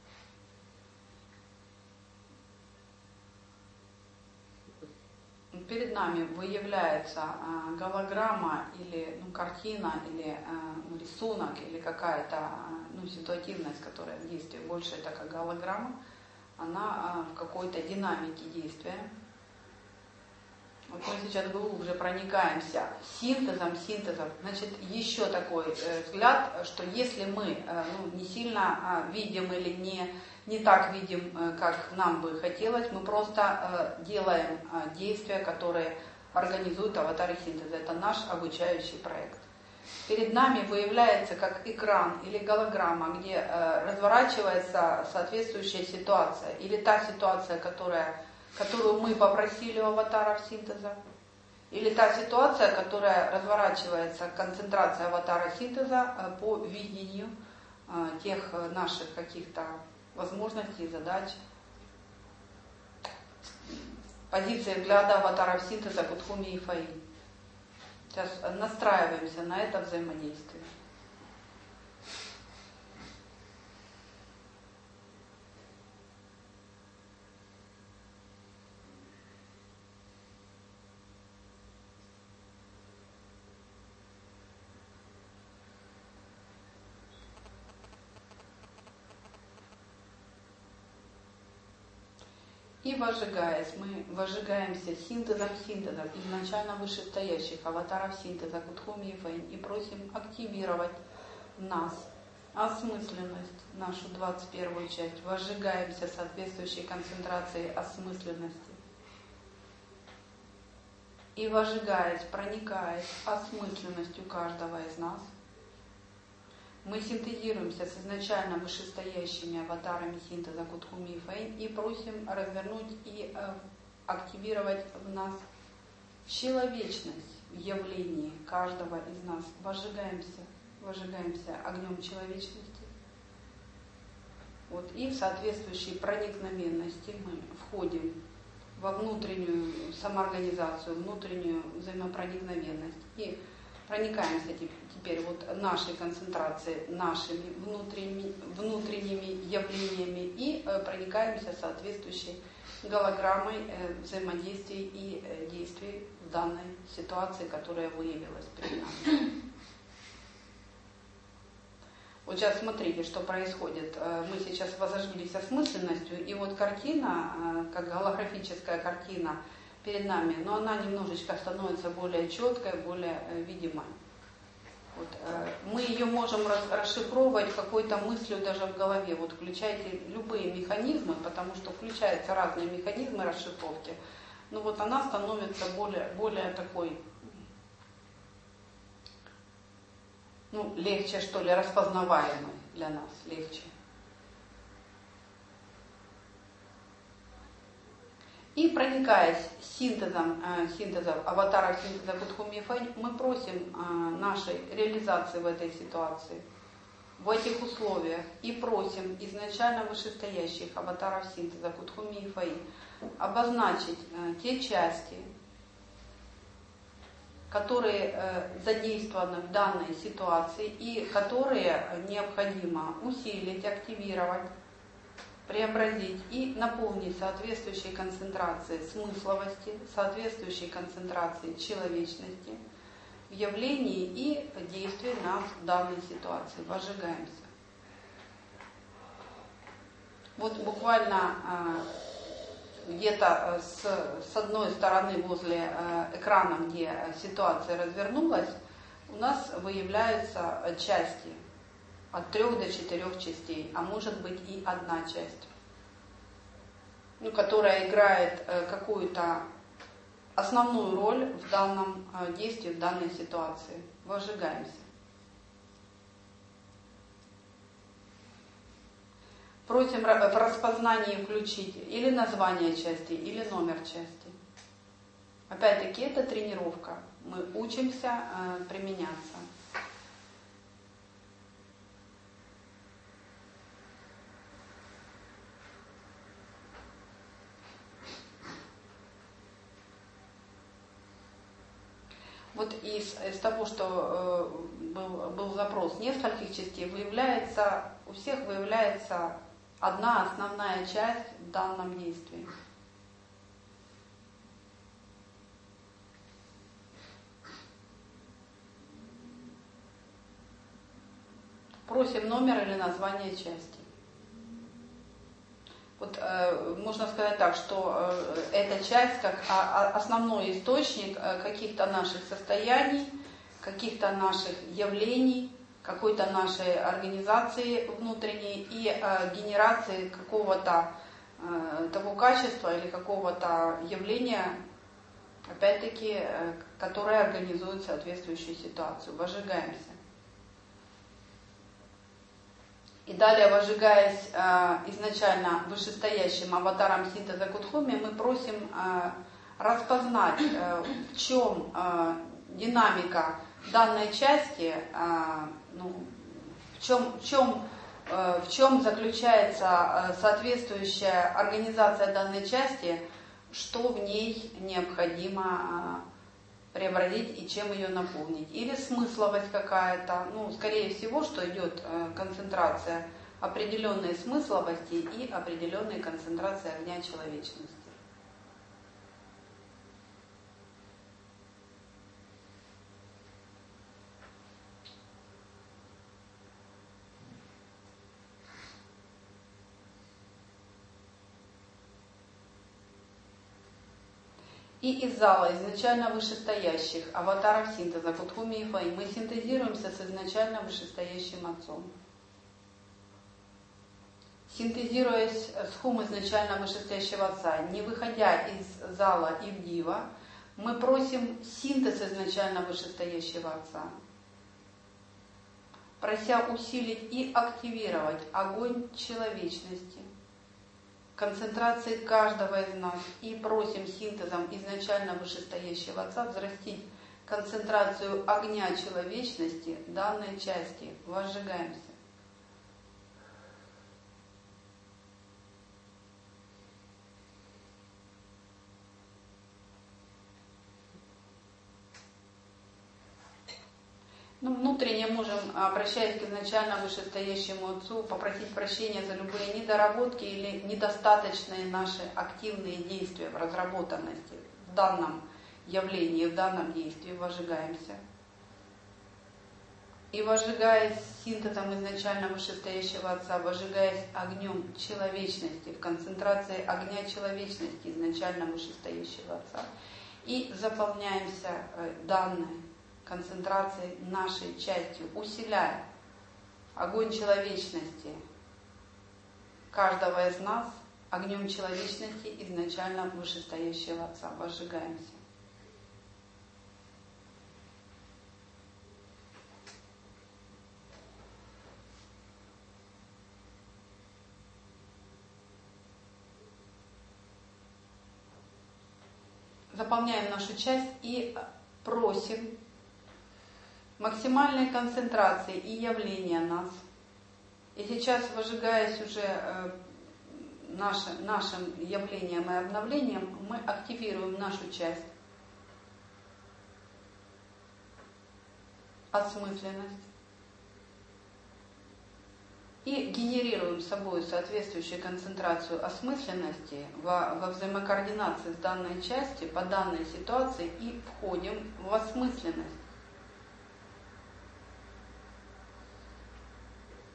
Перед нами выявляется голограмма или картина, или рисунок, или какая-то ситуативность, которая в действии больше это как голограмма, она в какой-то динамике действия. Вот мы сейчас глубже проникаемся синтезом. Значит, еще такой взгляд, что если мы не сильно видим или не так видим, как нам бы хотелось, мы просто делаем действия, которые организуют аватары синтеза. Это наш обучающий проект. Перед нами выявляется как экран или голограмма, где разворачивается соответствующая ситуация, или та ситуация, которую мы попросили у аватаров синтеза, или та ситуация, которая разворачивается, концентрация аватара синтеза по видению тех наших каких-то возможностей, задач, позиции взгляда аватаров синтеза Кутхуми и Фаин. Сейчас настраиваемся на это взаимодействие. И возжигаясь, мы возжигаемся синтезом изначально вышестоящих аватаров синтеза Кутхуми и Фаин и просим активировать в нас осмысленность, нашу 21-ю часть. Возжигаемся соответствующей концентрацией осмысленности. И возжигаясь, проникаясь осмысленностью каждого из нас, мы синтезируемся с изначально вышестоящими аватарами синтеза Кутхуми и Фаин и просим развернуть и активировать в нас человечность в явлении каждого из нас. Возжигаемся огнем человечности. Вот. И в соответствующей проникновенности мы входим во внутреннюю самоорганизацию, внутреннюю взаимопроникновенность и проникаемся теперь вот нашей концентрацией, нашими внутренними явлениями и проникаемся соответствующей голограммой взаимодействий и действий в данной ситуации, которая выявилась перед нами. Вот сейчас смотрите, что происходит. Мы сейчас возожглись осмысленностью, и вот картина, как голографическая картина перед нами, но она немножечко становится более четкой, более видимой. Вот, мы ее можем расшифровывать какой-то мыслью даже в голове. Вот включайте любые механизмы, потому что включаются разные механизмы расшифровки. Но вот она становится более такой, легче, что ли, распознаваемой для нас, легче. И проникаясь синтезом аватаров синтеза Кутхуми и Фаин, мы просим нашей реализации в этой ситуации, в этих условиях, и просим изначально вышестоящих аватаров синтеза Кутхуми и Фаин обозначить те части, которые задействованы в данной ситуации и которые необходимо усилить, активировать, преобразить и наполнить соответствующей концентрацией смысловости, соответствующей концентрацией человечности в явлении и действии нас в данной ситуации. Возжигаемся. Вот буквально где-то с одной стороны возле экрана, где ситуация развернулась, у нас выявляются части от 3 до 4 частей, а может быть и одна часть, которая играет какую-то основную роль в данном действии, в данной ситуации. Вожигаемся. Просим в распознании включить или название части, или номер части. Опять-таки, это тренировка. Мы учимся применяться. Вот из того, что был запрос нескольких частей, у всех выявляется одна основная часть в данном действии. Просим номер или название части. Вот можно сказать так, что эта часть как основной источник каких-то наших состояний, каких-то наших явлений, какой-то нашей организации внутренней и генерации какого-то того качества или какого-то явления, опять-таки, которое организует соответствующую ситуацию. Вожигаемся. И далее, вожигаясь изначально вышестоящим аватаром синтеза Кудхуми, мы просим распознать, в чем динамика данной части, в чем заключается соответствующая организация данной части, что в ней необходимо преобразить и чем ее наполнить. Или смысловость какая-то, скорее всего, что идет концентрация определенной смысловости и определенной концентрации огня человечности. И из зала изначально вышестоящих аватаров синтеза Кудхуми и Фэй мы синтезируемся с изначально вышестоящим Отцом. Синтезируясь с Хум изначально вышестоящего Отца, не выходя из зала и в Дива, мы просим синтез изначально вышестоящего Отца, прося усилить и активировать огонь человечности, концентрации каждого из нас, и просим синтезом изначально вышестоящего Отца взрастить концентрацию огня человечности данной части. Возжигаемся. Внутренне можем, обращаясь к изначально вышестоящему Отцу, попросить прощения за любые недоработки или недостаточные наши активные действия в разработанности в данном явлении, в данном действии. Возжигаемся. И возжигаясь синтезом изначально вышестоящего Отца, возжигаясь огнем человечности, в концентрации огня человечности изначально вышестоящего Отца, и заполняемся данной концентрацией нашей частью, усиляя огонь человечности каждого из нас огнем человечности изначально вышестоящего Отца. Возжигаемся. Заполняем нашу часть и просим максимальной концентрации и явления нас. И сейчас, возжигаясь уже нашим явлением и обновлением, мы активируем нашу часть. Осмысленность. И генерируем собой соответствующую концентрацию осмысленности во взаимокоординации с данной частью, по данной ситуации, и входим в осмысленность.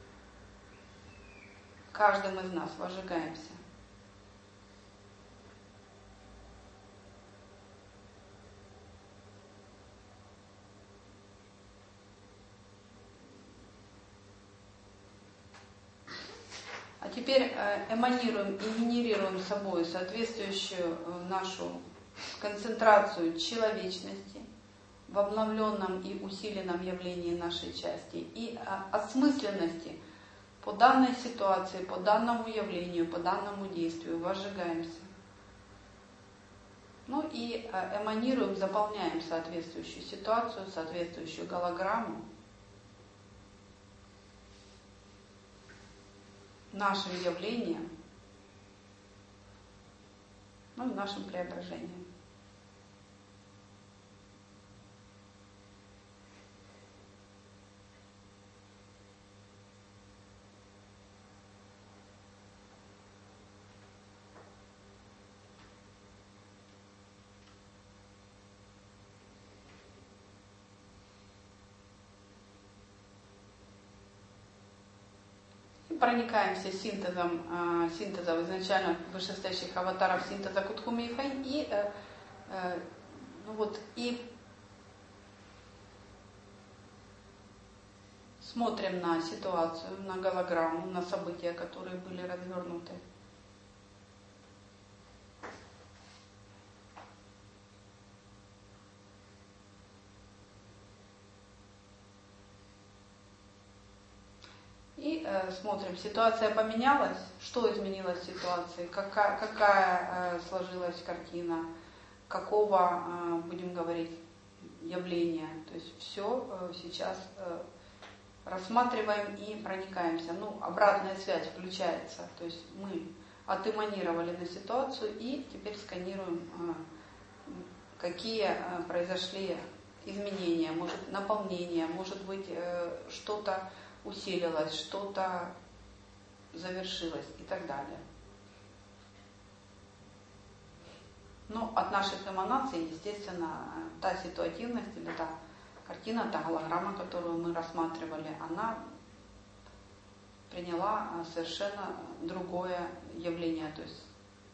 Каждым из нас возжигаемся. теперь эманируем и генерируем собой соответствующую нашу концентрацию человечности в обновленном и усиленном явлении нашей части и осмысленности по данной ситуации, по данному явлению, по данному действию, возжигаемся. Ну и эманируем, заполняем соответствующую ситуацию, соответствующую голограмму нашим явлением, ну и нашим преображением. Проникаемся синтезом изначально вышестоящих аватаров синтеза Кутхуми и Фэнь и смотрим на ситуацию, на голограмму, на события, которые были развернуты. И смотрим, ситуация поменялась, что изменилось в ситуации, какая сложилась картина, какого, будем говорить, явления. То есть все сейчас рассматриваем и проникаемся. Ну, обратная связь включается. То есть мы отэманировали на ситуацию и теперь сканируем, какие произошли изменения, может наполнение, может быть что-то усилилось, что-то завершилось и так далее. Но от наших эманаций, естественно, та ситуативность или та картина, та голограмма, которую мы рассматривали, она приняла совершенно другое явление. То есть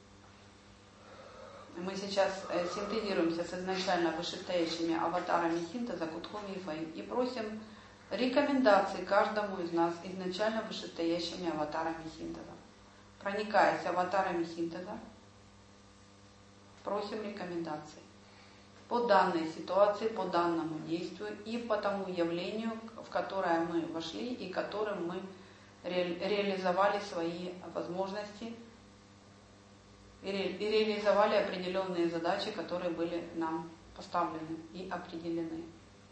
мы сейчас синтезируемся с изначально вышестоящими аватарами синтеза Кутхуми и Фэнь и просим рекомендации каждому из нас изначально вышестоящими аватарами синтеза. Проникаясь аватарами синтеза, просим рекомендаций по данной ситуации, по данному действию и по тому явлению, в которое мы вошли и которым мы реализовали свои возможности и реализовали определенные задачи, которые были нам поставлены и определены.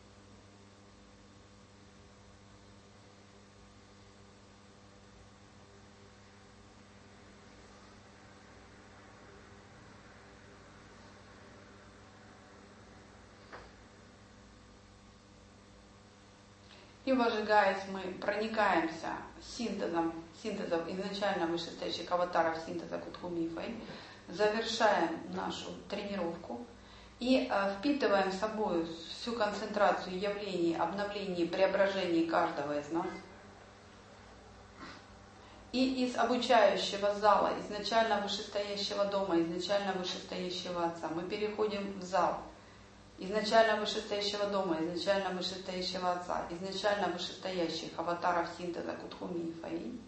И возжигаясь, мы проникаемся синтезом изначально вышестоящих аватаров синтеза Кутхуми и Фэнь, завершаем нашу тренировку и впитываем в собой всю концентрацию явлений, обновлений, преображений каждого из нас. И из обучающего зала, изначально вышестоящего дома, изначально вышестоящего отца, мы переходим в зал изначально вышестоящего дома, изначально вышестоящего отца, изначально вышестоящих аватаров синтеза Кутхуми и Фэнь.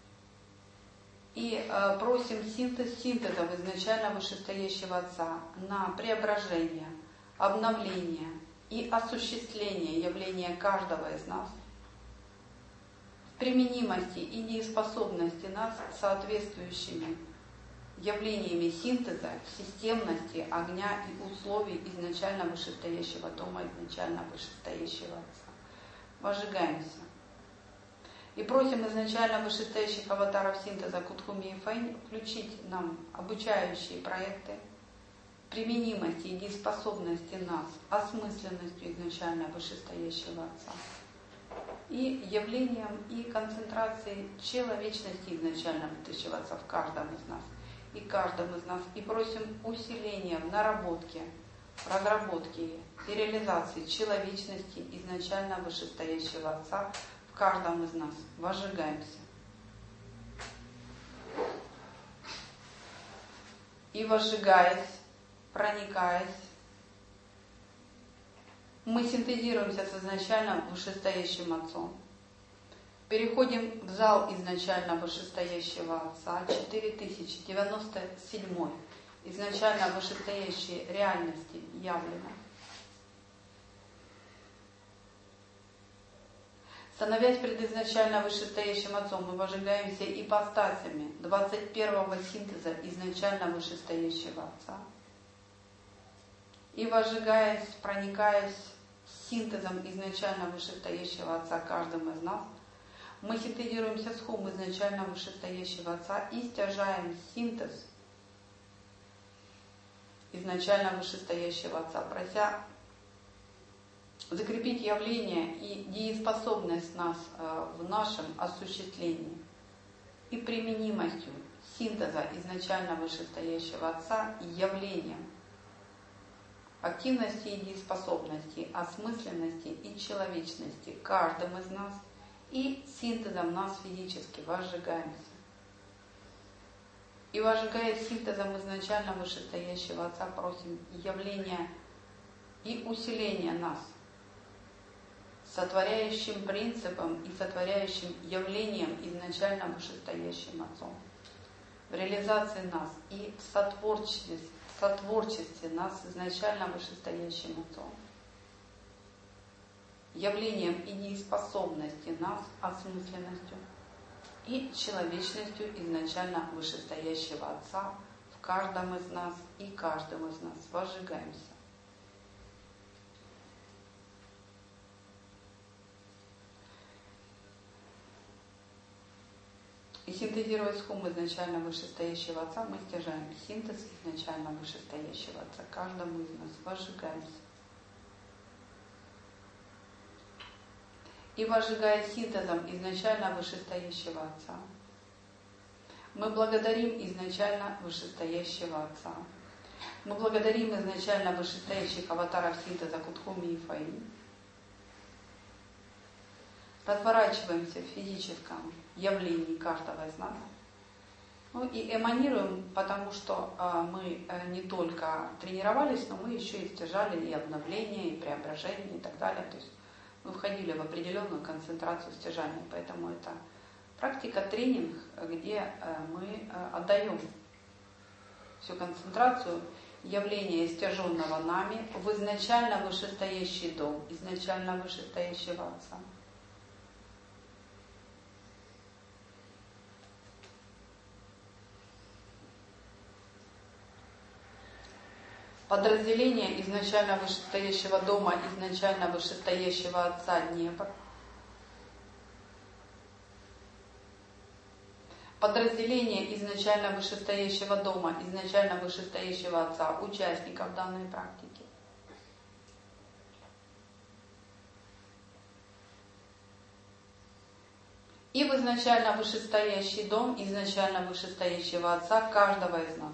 И просим синтезов изначально вышестоящего отца на преображение, обновление и осуществление явления каждого из нас, применимости и неспособности нас соответствующими явлениями синтеза, системности, огня и условий изначально вышестоящего дома, изначально вышестоящего отца. Возжигаемся. И просим изначально вышестоящих аватаров синтеза Кутхуми и Фэнь включить нам обучающие проекты, применимости и неспособности нас, осмысленностью изначально вышестоящего отца и явлением и концентрацией человечности изначально вышестоящего отца в каждом из нас. И каждому из нас, и просим усиления в наработке, разработке и реализации человечности изначально вышестоящего отца в каждом из нас. Возжигаемся. И возжигаясь, проникаясь, мы синтезируемся с изначально вышестоящим отцом. Переходим в зал изначально вышестоящего Отца, 4097, изначально вышестоящей реальности явлено. Становясь пред изначально вышестоящим Отцом, мы вожигаемся ипостасями 21-го синтеза изначально вышестоящего Отца. И вожигаясь, проникаясь синтезом изначально вышестоящего Отца каждым из нас, мы синтезируемся с хум изначально вышестоящего Отца и стяжаем синтез изначально вышестоящего Отца, прося закрепить явление и дееспособность нас в нашем осуществлении и применимостью синтеза изначально вышестоящего Отца явлением активности и дееспособности, осмысленности и человечности каждым из нас и синтезом нас физически возжигаемся. И вожигая синтезом изначально вышестоящего Отца, просим явления и усиления нас, сотворяющим принципом и сотворяющим явлением изначально вышестоящим Отцом, в реализации нас и в сотворчестве нас изначально вышестоящим Отцом, явлением и дееспособности нас осмысленностью и человечностью изначально вышестоящего Отца в каждом из нас и каждым из нас возжигаемся. И синтезируя с хум изначально вышестоящего Отца, мы стяжаем синтез изначально вышестоящего Отца каждому из нас, возжигаемся. И возжигая синтезом изначально вышестоящего Отца, мы благодарим изначально вышестоящего Отца. Мы благодарим изначально вышестоящих аватаров синтеза Кутхуми и Фаи. Разворачиваемся в физическом явлении каждого из нас. Ну и эманируем, потому что мы не только тренировались, но мы еще и стяжали и обновление, и преображение, и так далее. То есть мы входили в определенную концентрацию стяжания. Поэтому это практика, тренинг, где мы отдаем всю концентрацию явления стяженного нами в изначально вышестоящий дом, изначально вышестоящего Отца. Подразделение изначально вышестоящего дома, изначально вышестоящего Отца неба. Подразделение изначально вышестоящего дома, изначально вышестоящего Отца участников данной практики. И в изначально вышестоящий дом, изначально вышестоящего Отца каждого из нас.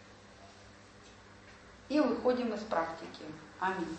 И выходим из практики. Аминь.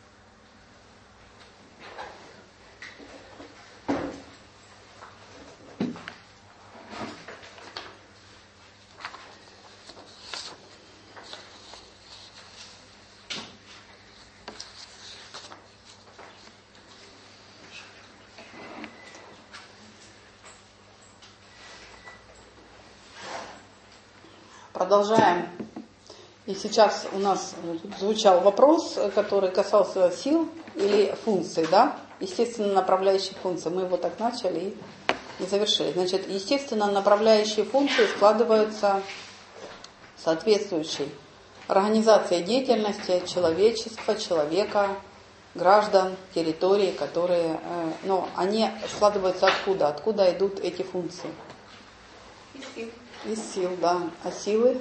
Продолжаем. И сейчас у нас звучал вопрос, который касался сил или функций, да? Естественно, направляющие функции. Мы его так начали и завершили. Значит, естественно, направляющие функции складываются соответствующей организацией деятельности человечества, человека, граждан, территории, которые... Но они складываются откуда? Откуда идут эти функции? Из сил. Из сил, да. А силы?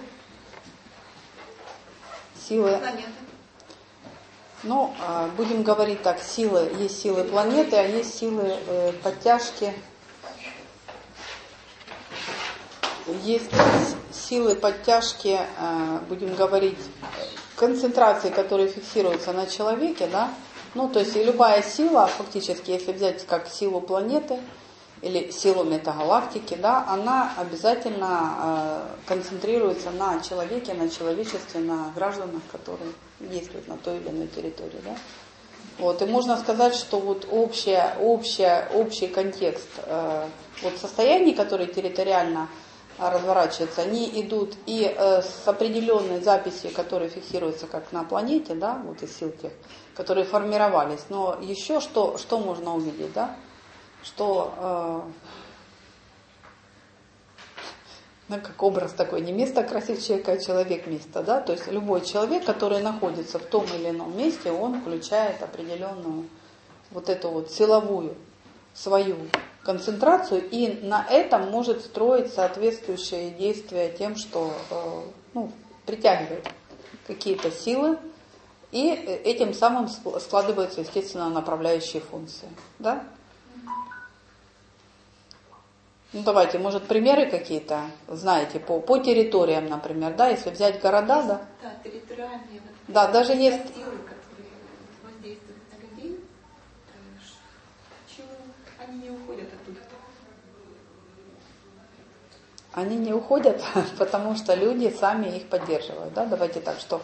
Силы. Планеты. Ну, будем говорить так, силы, есть силы планеты, а есть силы подтяжки. Есть силы подтяжки, будем говорить, концентрации, которые фиксируются на человеке, да. Ну, то есть и любая сила, фактически, если взять как силу планеты или силу метагалактики, да, она обязательно концентрируется на человеке, на человечестве, на гражданах, которые действуют на той или иной территории, да. Вот, и можно сказать, что вот общий контекст вот состояний, которые территориально разворачиваются, они идут и с определенной записью, которые фиксируются как на планете, да, вот из сил тех, которые формировались. Но еще что можно увидеть, да, что как образ такой, не место красивого человека, а человек место, да, то есть любой человек, который находится в том или ином месте, он включает определенную вот эту вот силовую свою концентрацию, и на этом может строить соответствующие действия тем, что притягивает какие-то силы, и этим самым складываются, естественно, направляющие функции, да? Ну, давайте, может, примеры какие-то знаете по территориям, например, да, если взять города, да? Да, территориальные. Да, даже есть силы, которые воздействуют на людей. Почему они не уходят оттуда? Они не уходят, потому что люди сами их поддерживают, да? Давайте так, что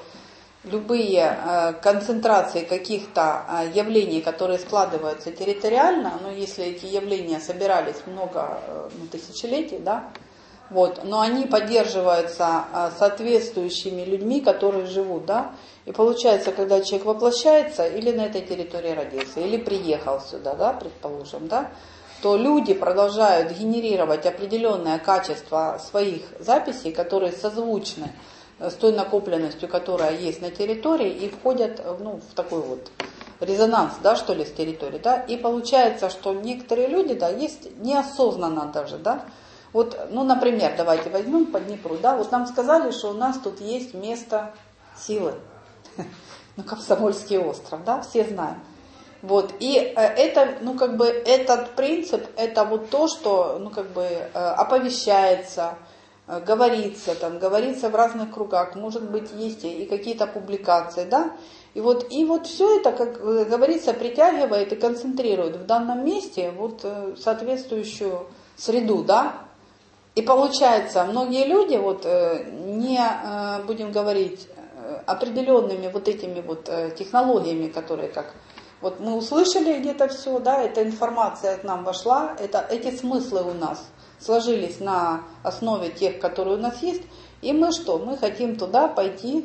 любые концентрации каких-то явлений, которые складываются территориально, но если эти явления собирались много тысячелетий, да, вот, но они поддерживаются соответствующими людьми, которые живут, да, и получается, когда человек воплощается или на этой территории родился, или приехал сюда, да, предположим, да, то люди продолжают генерировать определенное качество своих записей, которые созвучны с той накопленностью, которая есть на территории, и входят в такой вот резонанс, да, что ли, с территорией, да, и получается, что некоторые люди, да, есть неосознанно даже, да, вот, например, давайте возьмем по Днепру, да, вот нам сказали, что у нас тут есть место силы, Комсомольский остров, да, все знаем, вот, и это, этот принцип, это вот то, что, оповещается, говорится в разных кругах, может быть, есть и какие-то публикации, да, и вот все это, как говорится, притягивает и концентрирует в данном месте вот соответствующую среду, да, и получается, многие люди вот не, будем говорить, определенными вот этими вот технологиями, которые как, вот мы услышали где-то все, да, эта информация к нам вошла, эти смыслы у нас сложились на основе тех, которые у нас есть, и мы что? Мы хотим туда пойти.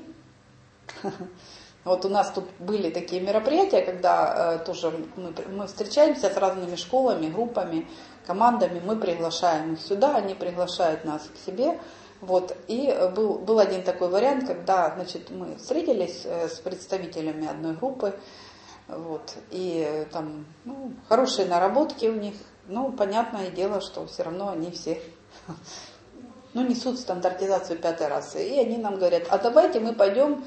Вот у нас тут были такие мероприятия, когда тоже мы встречаемся с разными школами, группами, командами, мы приглашаем их сюда, они приглашают нас к себе. Вот. И был один такой вариант, когда, значит, мы встретились с представителями одной группы, вот, и там хорошие наработки у них. Понятное дело, что все равно они все несут стандартизацию 5-й расы. И они нам говорят, а давайте мы пойдем,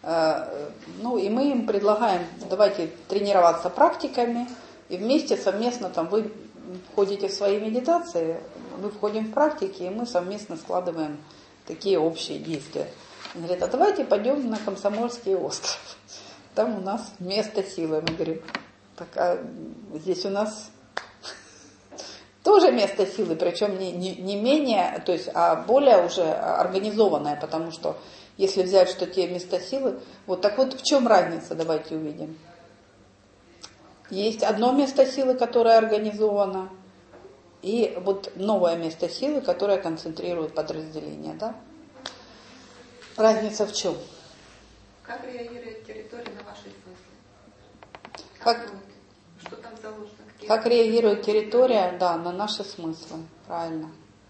и мы им предлагаем, давайте тренироваться практиками, и вместе совместно вы входите в свои медитации, мы входим в практики, и мы совместно складываем такие общие действия. Они говорят, а давайте пойдем на Комсомольский остров. Там у нас место силы. Мы говорим, так, а здесь у нас тоже место силы, причем не менее, то есть, а более уже организованное, потому что если взять, что те места силы, так вот в чем разница, давайте увидим. Есть одно место силы, которое организовано, и вот новое место силы, которое концентрирует подразделения, да? Разница в чем? Как реагирует территория на ваши смыслы? Что там заложено? Как реагирует территория, да, на наши смыслы, правильно.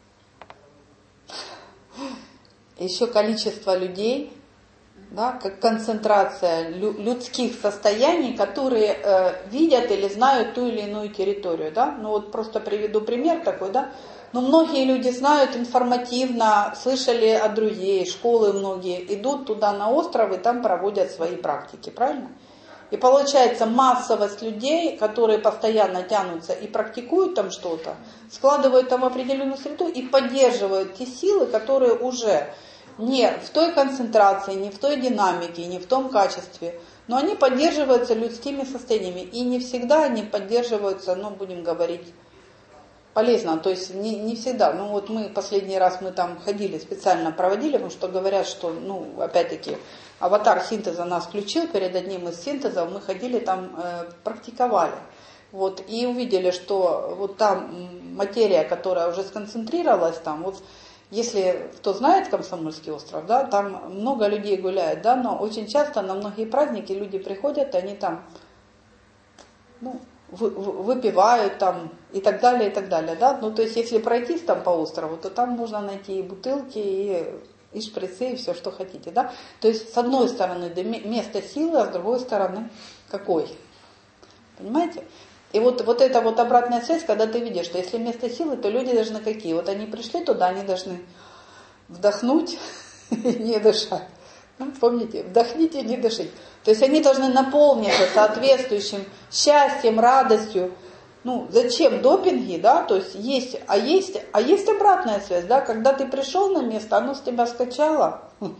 Еще количество людей, да, как концентрация людских состояний, которые видят или знают ту или иную территорию, да. Просто приведу пример такой, да. Многие люди знают информативно, слышали от друзей, школы многие, идут туда на остров и там проводят свои практики, правильно? И получается массовость людей, которые постоянно тянутся и практикуют там что-то, складывают там определенную среду и поддерживают те силы, которые уже не в той концентрации, не в той динамике, не в том качестве, но они поддерживаются людскими состояниями. И не всегда они поддерживаются, будем говорить, полезно, то есть не всегда. Ну вот мы последний раз мы там ходили, специально проводили, потому что говорят, что, ну, опять-таки, аватар синтеза нас включил, перед одним из синтезов мы ходили там, практиковали. Вот, и увидели, что вот там материя, которая уже сконцентрировалась там, вот если кто знает Комсомольский остров, да, там много людей гуляет, да, но очень часто на многие праздники люди приходят, и они там, ну, выпивают там и так далее, да. Ну, то есть, если пройтись там по острову, то там можно найти и бутылки, и шприцы, и все, что хотите, да. То есть, с одной стороны, место силы, а с другой стороны, какой? Понимаете? И вот эта вот обратная связь, когда ты видишь, что если место силы, то люди должны какие? Вот они пришли туда, они должны вдохнуть и не дышать. Помните, вдохните и не дышите. То есть они должны наполниться соответствующим счастьем, радостью. Ну, зачем допинги, да? То есть есть обратная связь, да? Когда ты пришел на место, оно с тебя скачало,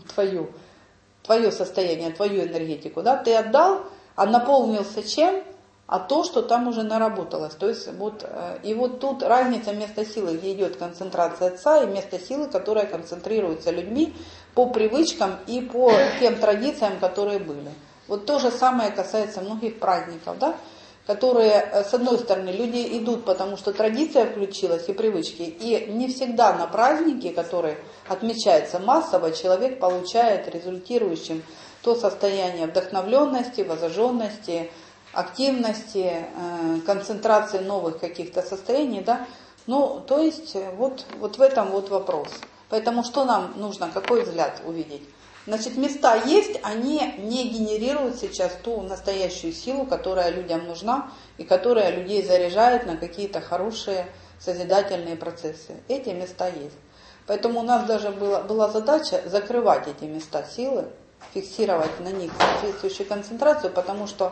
твое состояние, твою энергетику, да? Ты отдал, а наполнился чем? А то, что там уже наработалось. То есть вот, и вот тут разница места силы, где идет концентрация отца, и место силы, которое концентрируется людьми по привычкам и по тем традициям, которые были. Вот то же самое касается многих праздников, да, которые, с одной стороны, люди идут, потому что традиция включилась и привычки, и не всегда на праздники, которые отмечаются массово, человек получает результирующим то состояние вдохновленности, воззажженности, активности, концентрации новых каких-то состояний, да. Ну, то есть, вот в этом вот вопрос. Поэтому что нам нужно, какой взгляд увидеть? Значит, места есть, они не генерируют сейчас ту настоящую силу, которая людям нужна и которая людей заряжает на какие-то хорошие созидательные процессы. Эти места есть. Поэтому у нас даже была задача закрывать эти места силы, фиксировать на них соответствующую концентрацию, потому что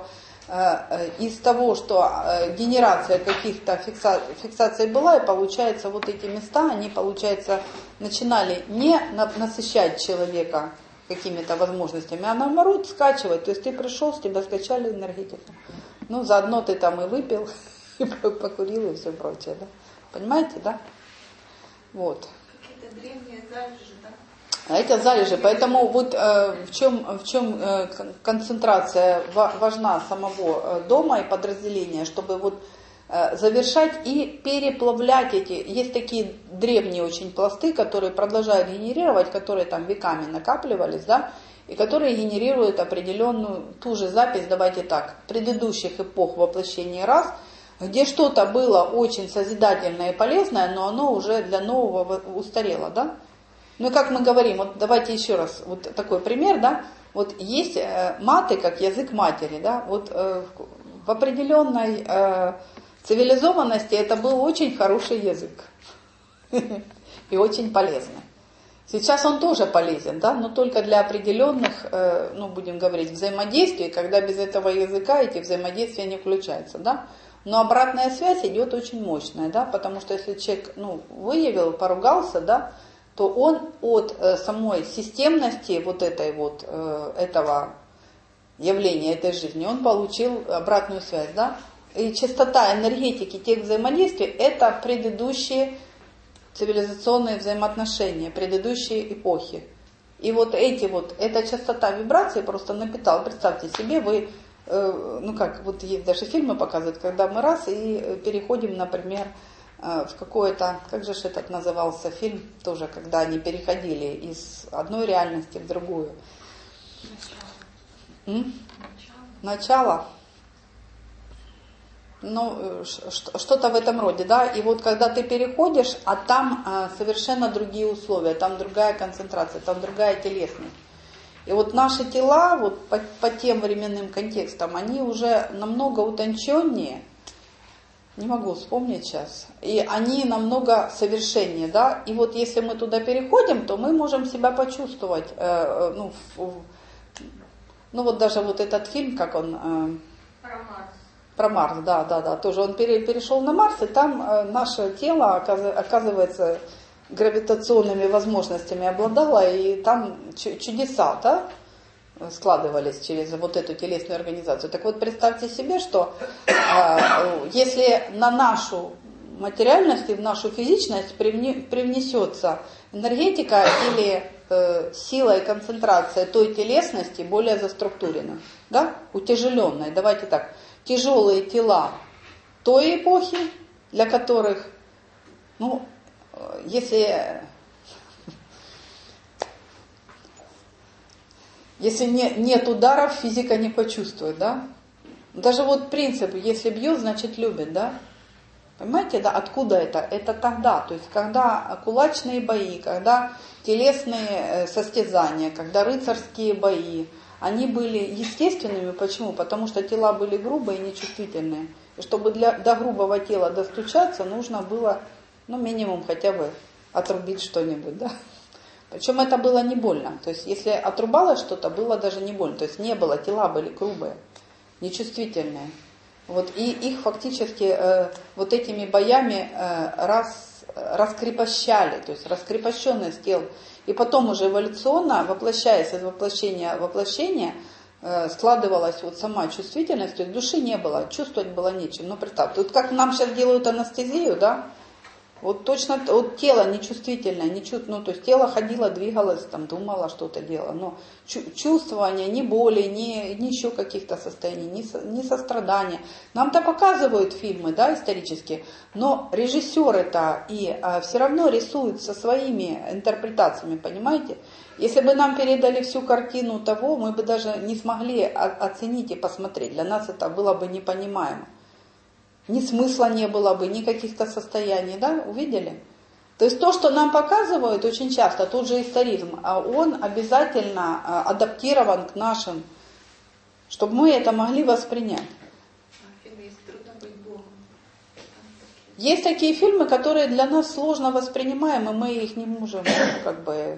из того, что генерация каких-то фиксаций была, и получается вот эти места, они, получается, начинали не насыщать человека какими-то возможностями, а наоборот скачивать. То есть ты пришел, с тебя скачали энергетику. Ну, заодно ты там и выпил, и покурил, и все прочее, да? Понимаете, да? Вот. Какие-то древние залежи, да? А это залежи. Поэтому вот в чем концентрация важна самого дома и подразделения, чтобы вот завершать и переплавлять эти. Есть такие древние очень пласты, которые продолжают генерировать, которые там веками накапливались, да, и которые генерируют определенную ту же запись, давайте так, предыдущих эпох воплощения рас, где что-то было очень созидательное и полезное, но оно уже для нового устарело, да. Ну и как мы говорим, вот давайте еще раз, вот такой пример, да, вот есть маты как язык матери, да, вот в определенной цивилизованности это был очень хороший язык и очень полезный. Сейчас он тоже полезен, да, но только для определенных, ну будем говорить, взаимодействий, когда без этого языка эти взаимодействия не включаются, да. Но обратная связь идет очень мощная, да, потому что если человек, ну, выявил, поругался, да, то он от самой системности вот этой вот, этого явления, этой жизни, он получил обратную связь, да. И частота энергетики тех взаимодействий – это предыдущие цивилизационные взаимоотношения, предыдущие эпохи. И вот эти вот, эта частота вибраций просто напитала. Представьте себе, вы, ну как, вот есть даже фильмы показывают, когда мы раз и переходим, например, в какое-то, как же этот назывался фильм, тоже, когда они переходили из одной реальности в другую. Начало. Ну, что-то в этом роде, да, и вот когда ты переходишь, а там совершенно другие условия, там другая концентрация, там другая телесность. И вот наши тела, вот по тем временным контекстам, они уже намного утонченнее, не могу вспомнить сейчас, и они намного совершеннее, да, и вот если мы туда переходим, то мы можем себя почувствовать, ну вот даже вот этот фильм, как он... Про Марс, да, тоже он перешел на Марс, и там наше тело, оказывается, гравитационными возможностями обладало, и там чудеса, да, складывались через вот эту телесную организацию. Так вот, представьте себе, что если на нашу материальности, в нашу физичность привнесется энергетика или сила и концентрация той телесности более заструктуренной, да? Утяжеленной. Давайте так, тяжелые тела той эпохи, для которых, ну, если нет ударов, физика не почувствует, да? Даже вот принцип, если бьет, значит любит, да? Понимаете, да, откуда это? Это тогда, то есть когда кулачные бои, когда телесные состязания, когда рыцарские бои, они были естественными. Почему? Потому что тела были грубые и нечувствительные. И чтобы до грубого тела достучаться, нужно было, ну, минимум хотя бы отрубить что-нибудь, да? Причем это было не больно. То есть если отрубалось что-то, было даже не больно. То есть не было, тела были грубые, нечувствительные. Вот, и их фактически вот этими боями раскрепощали, то есть раскрепощенность тел. И потом уже эволюционно, воплощаясь из воплощения в воплощение, складывалась вот сама чувствительность, то есть души не было, чувствовать было нечем. Ну, представьте, вот как нам сейчас делают анестезию, да, вот точно вот тело нечувствительное, ну, то есть тело ходило, двигалось, там, думало, что-то делало, но чувствования, ни боли, ни еще каких-то состояний, ни сострадания. Нам-то показывают фильмы, да, исторические, но режиссеры-то и все равно рисуют со своими интерпретациями, понимаете? Если бы нам передали всю картину того, мы бы даже не смогли оценить и посмотреть. Для нас это было бы непонимаемо. Ни смысла не было бы, ни каких-то состояний, да, увидели? То есть то, что нам показывают очень часто, тот же историзм, он обязательно адаптирован к нашим, чтобы мы это могли воспринять. Есть такие фильмы, которые для нас сложно воспринимаемы, мы их не можем как бы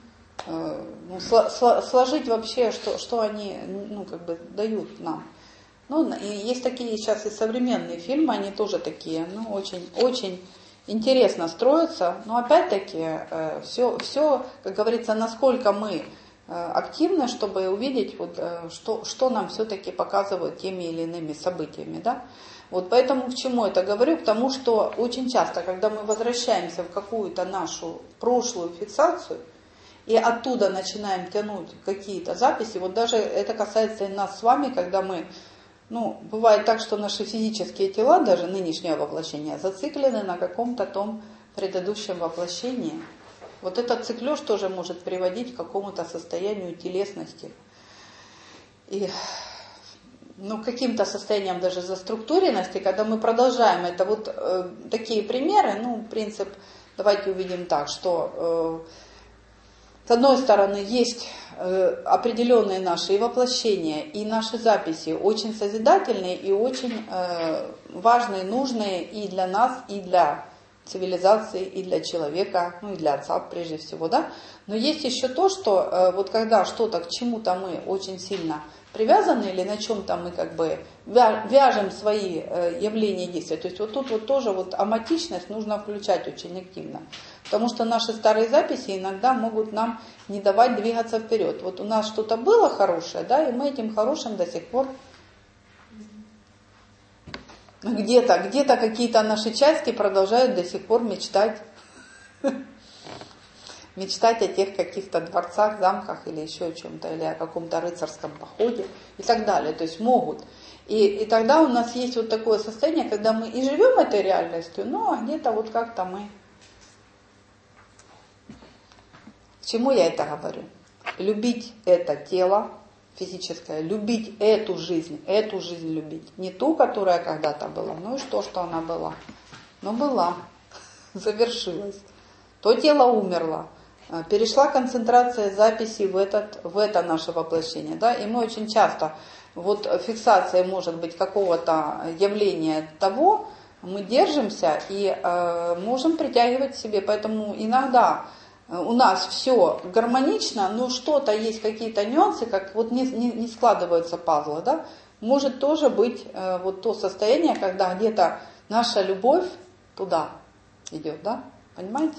сложить вообще, что они как бы дают нам. Ну, и есть такие сейчас и современные фильмы, они тоже такие, очень, очень интересно строятся. Но опять-таки, все, как говорится, насколько мы активны, чтобы увидеть, вот, что нам все-таки показывают теми или иными событиями. Да? Вот поэтому к чему это говорю? К тому, что очень часто, когда мы возвращаемся в какую-то нашу прошлую фиксацию, и оттуда начинаем тянуть какие-то записи, вот даже это касается и нас с вами, когда мы... бывает так, что наши физические тела, даже нынешнее воплощение, зациклены на каком-то том предыдущем воплощении. Вот этот циклёж тоже может приводить к какому-то состоянию телесности. И каким-то состоянием даже заструктуренности, когда мы продолжаем это. Вот такие примеры, принцип, давайте увидим так, что с одной стороны есть определенные наши и воплощения, и наши записи очень созидательные и очень важные, нужные и для нас, и для цивилизации, и для человека, и для отца прежде всего, да. Но есть еще то, что вот когда что-то к чему-то мы очень сильно привязаны или на чем-то мы как бы вяжем свои явления и действия, то есть вот тут вот тоже вот аматичность нужно включать очень активно. Потому что наши старые записи иногда могут нам не давать двигаться вперед. Вот у нас что-то было хорошее, да, и мы этим хорошим до сих пор где-то какие-то наши части продолжают до сих пор мечтать о тех каких-то дворцах, замках или еще о чем-то, или о каком-то рыцарском походе и так далее. То есть могут. И тогда у нас есть вот такое состояние, когда мы и живем этой реальностью, но где-то вот как-то мы... К чему я это говорю? Любить это тело физическое, любить эту жизнь любить. Не ту, которая когда-то была, ну и что она была. Но была, завершилась. То тело умерло, перешла концентрация записи в это наше воплощение. Да? И мы очень часто, вот фиксация может быть какого-то явления того, мы держимся и можем притягивать к себе. Поэтому иногда у нас все гармонично, но что-то есть, какие-то нюансы, как вот не складываются пазлы, да? Может тоже быть вот то состояние, когда где-то наша любовь туда идет, да? Понимаете?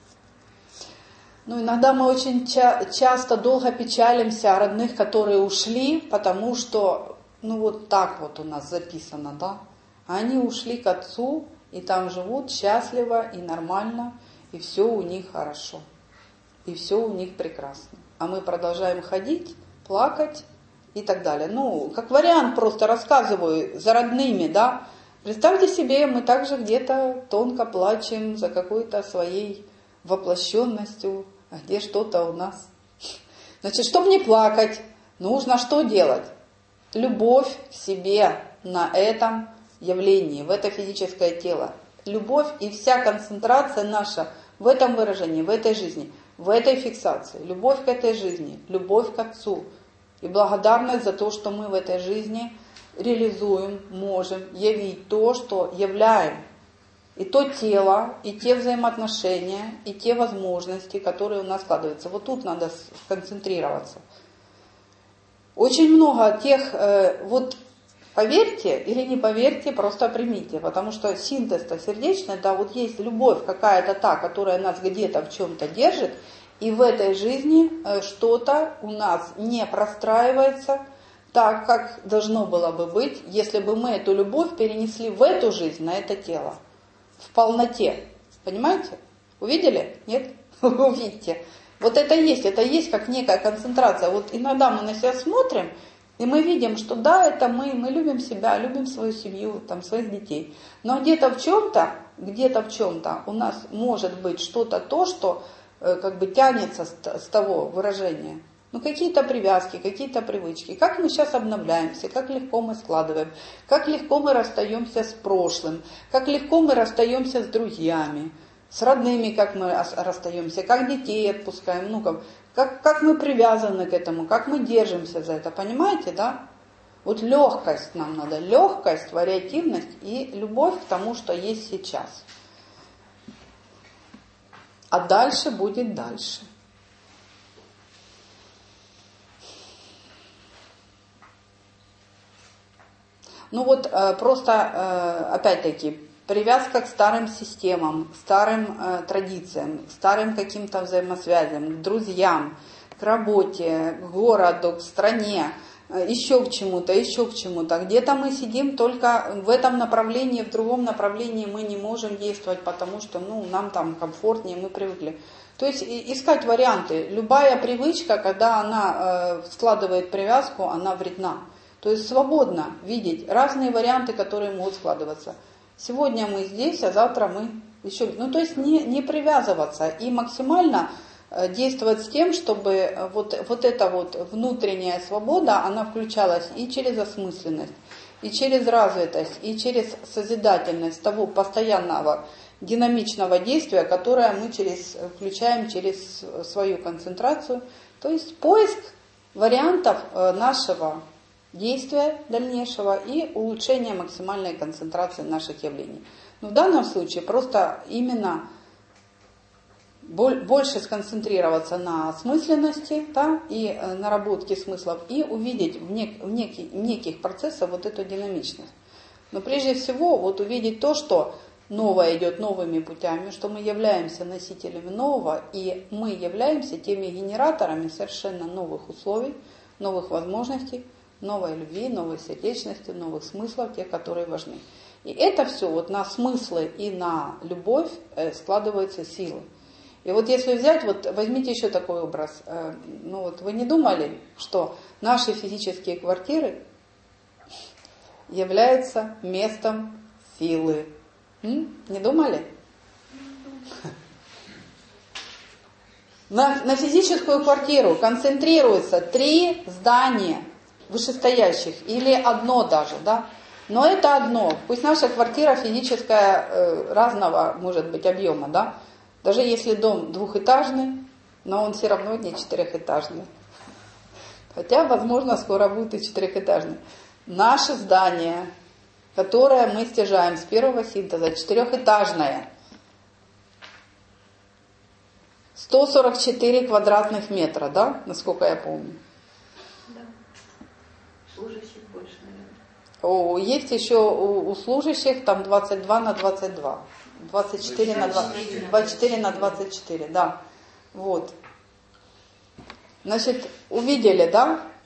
Иногда мы очень часто долго печалимся о родных, которые ушли, потому что, вот так вот у нас записано, да? Они ушли к Отцу, и там живут счастливо и нормально, и все у них хорошо, и все у них прекрасно. А мы продолжаем ходить, плакать и так далее. Ну, как вариант просто рассказываю за родными, да. Представьте себе, мы также где-то тонко плачем за какой-то своей воплощенностью, а где что-то у нас. Значит, чтобы не плакать, нужно что делать? Любовь к себе на этом явлении, в это физическое тело. Любовь и вся концентрация наша в этом выражении, в этой жизни, в этой фиксации. Любовь к этой жизни, любовь к Отцу. И благодарность за то, что мы в этой жизни реализуем, можем явить то, что являем. И то тело, и те взаимоотношения, и те возможности, которые у нас складываются. Вот тут надо сконцентрироваться. Очень много тех, вот поверьте или не поверьте, просто примите. Потому что синтез-то сердечный, да, вот есть любовь какая-то та, которая нас где-то в чем-то держит, и в этой жизни что-то у нас не простраивается так, как должно было бы быть, если бы мы эту любовь перенесли в эту жизнь, на это тело. В полноте. Понимаете? Увидели? Нет? Увидите. Вот это есть как некая концентрация. Вот иногда мы на себя смотрим, и мы видим, что да, это мы любим себя, любим свою семью, там, своих детей. Но где-то в чем-то у нас может быть что-то то, что как бы тянется с того выражения. Ну, какие-то привязки, какие-то привычки. Как мы сейчас обновляемся, как легко мы складываем, как легко мы расстаемся с прошлым, как легко мы расстаемся с друзьями, с родными, как мы расстаемся, как детей отпускаем, ну, как мы привязаны к этому, как мы держимся за это, понимаете, да? Вот легкость нам надо, легкость, вариативность и любовь к тому, что есть сейчас. А дальше будет дальше. Ну вот просто, опять-таки, привязка к старым системам, к старым традициям, к старым каким-то взаимосвязям, к друзьям, к работе, к городу, к стране, еще к чему-то. Где-то мы сидим только в этом направлении, в другом направлении мы не можем действовать, потому что нам там комфортнее, мы привыкли. То есть искать варианты. Любая привычка, когда она складывает привязку, она вредна. То есть свободно видеть разные варианты, которые могут складываться. Сегодня мы здесь, а завтра мы еще... Ну, то есть не привязываться и максимально действовать с тем, чтобы вот эта вот внутренняя свобода, она включалась и через осмысленность, и через развитость, и через созидательность того постоянного динамичного действия, которое мы включаем через свою концентрацию. То есть поиск вариантов нашего действия дальнейшего и улучшение максимальной концентрации наших явлений. Но в данном случае просто именно больше сконцентрироваться на осмысленности, да, и наработке смыслов, и увидеть в неких процессах вот эту динамичность. Но прежде всего вот увидеть то, что новое идет новыми путями, что мы являемся носителями нового, и мы являемся теми генераторами совершенно новых условий, новых возможностей, новой любви, новой сердечности, новых смыслов, тех, которые важны. И это все вот на смыслы и на любовь складываются силы. И вот если взять, вот возьмите еще такой образ. Ну вот вы не думали, что наши физические квартиры являются местом силы? Не думали? На физическую квартиру концентрируются 3 здания вышестоящих, или одно даже, да? Но это одно. Пусть наша квартира физическая разного, может быть, объема, да? Даже если дом двухэтажный, но он все равно не 4-этажный. Хотя, возможно, скоро будет и 4-этажный. Наше здание, которое мы стяжаем с первого синтеза, 4-этажное. 144 квадратных метра, да? Насколько я помню. Служащих больше, наверное. Есть еще у служащих там 22 на 22. 24 на 24, да. Вот. Значит, увидели, да?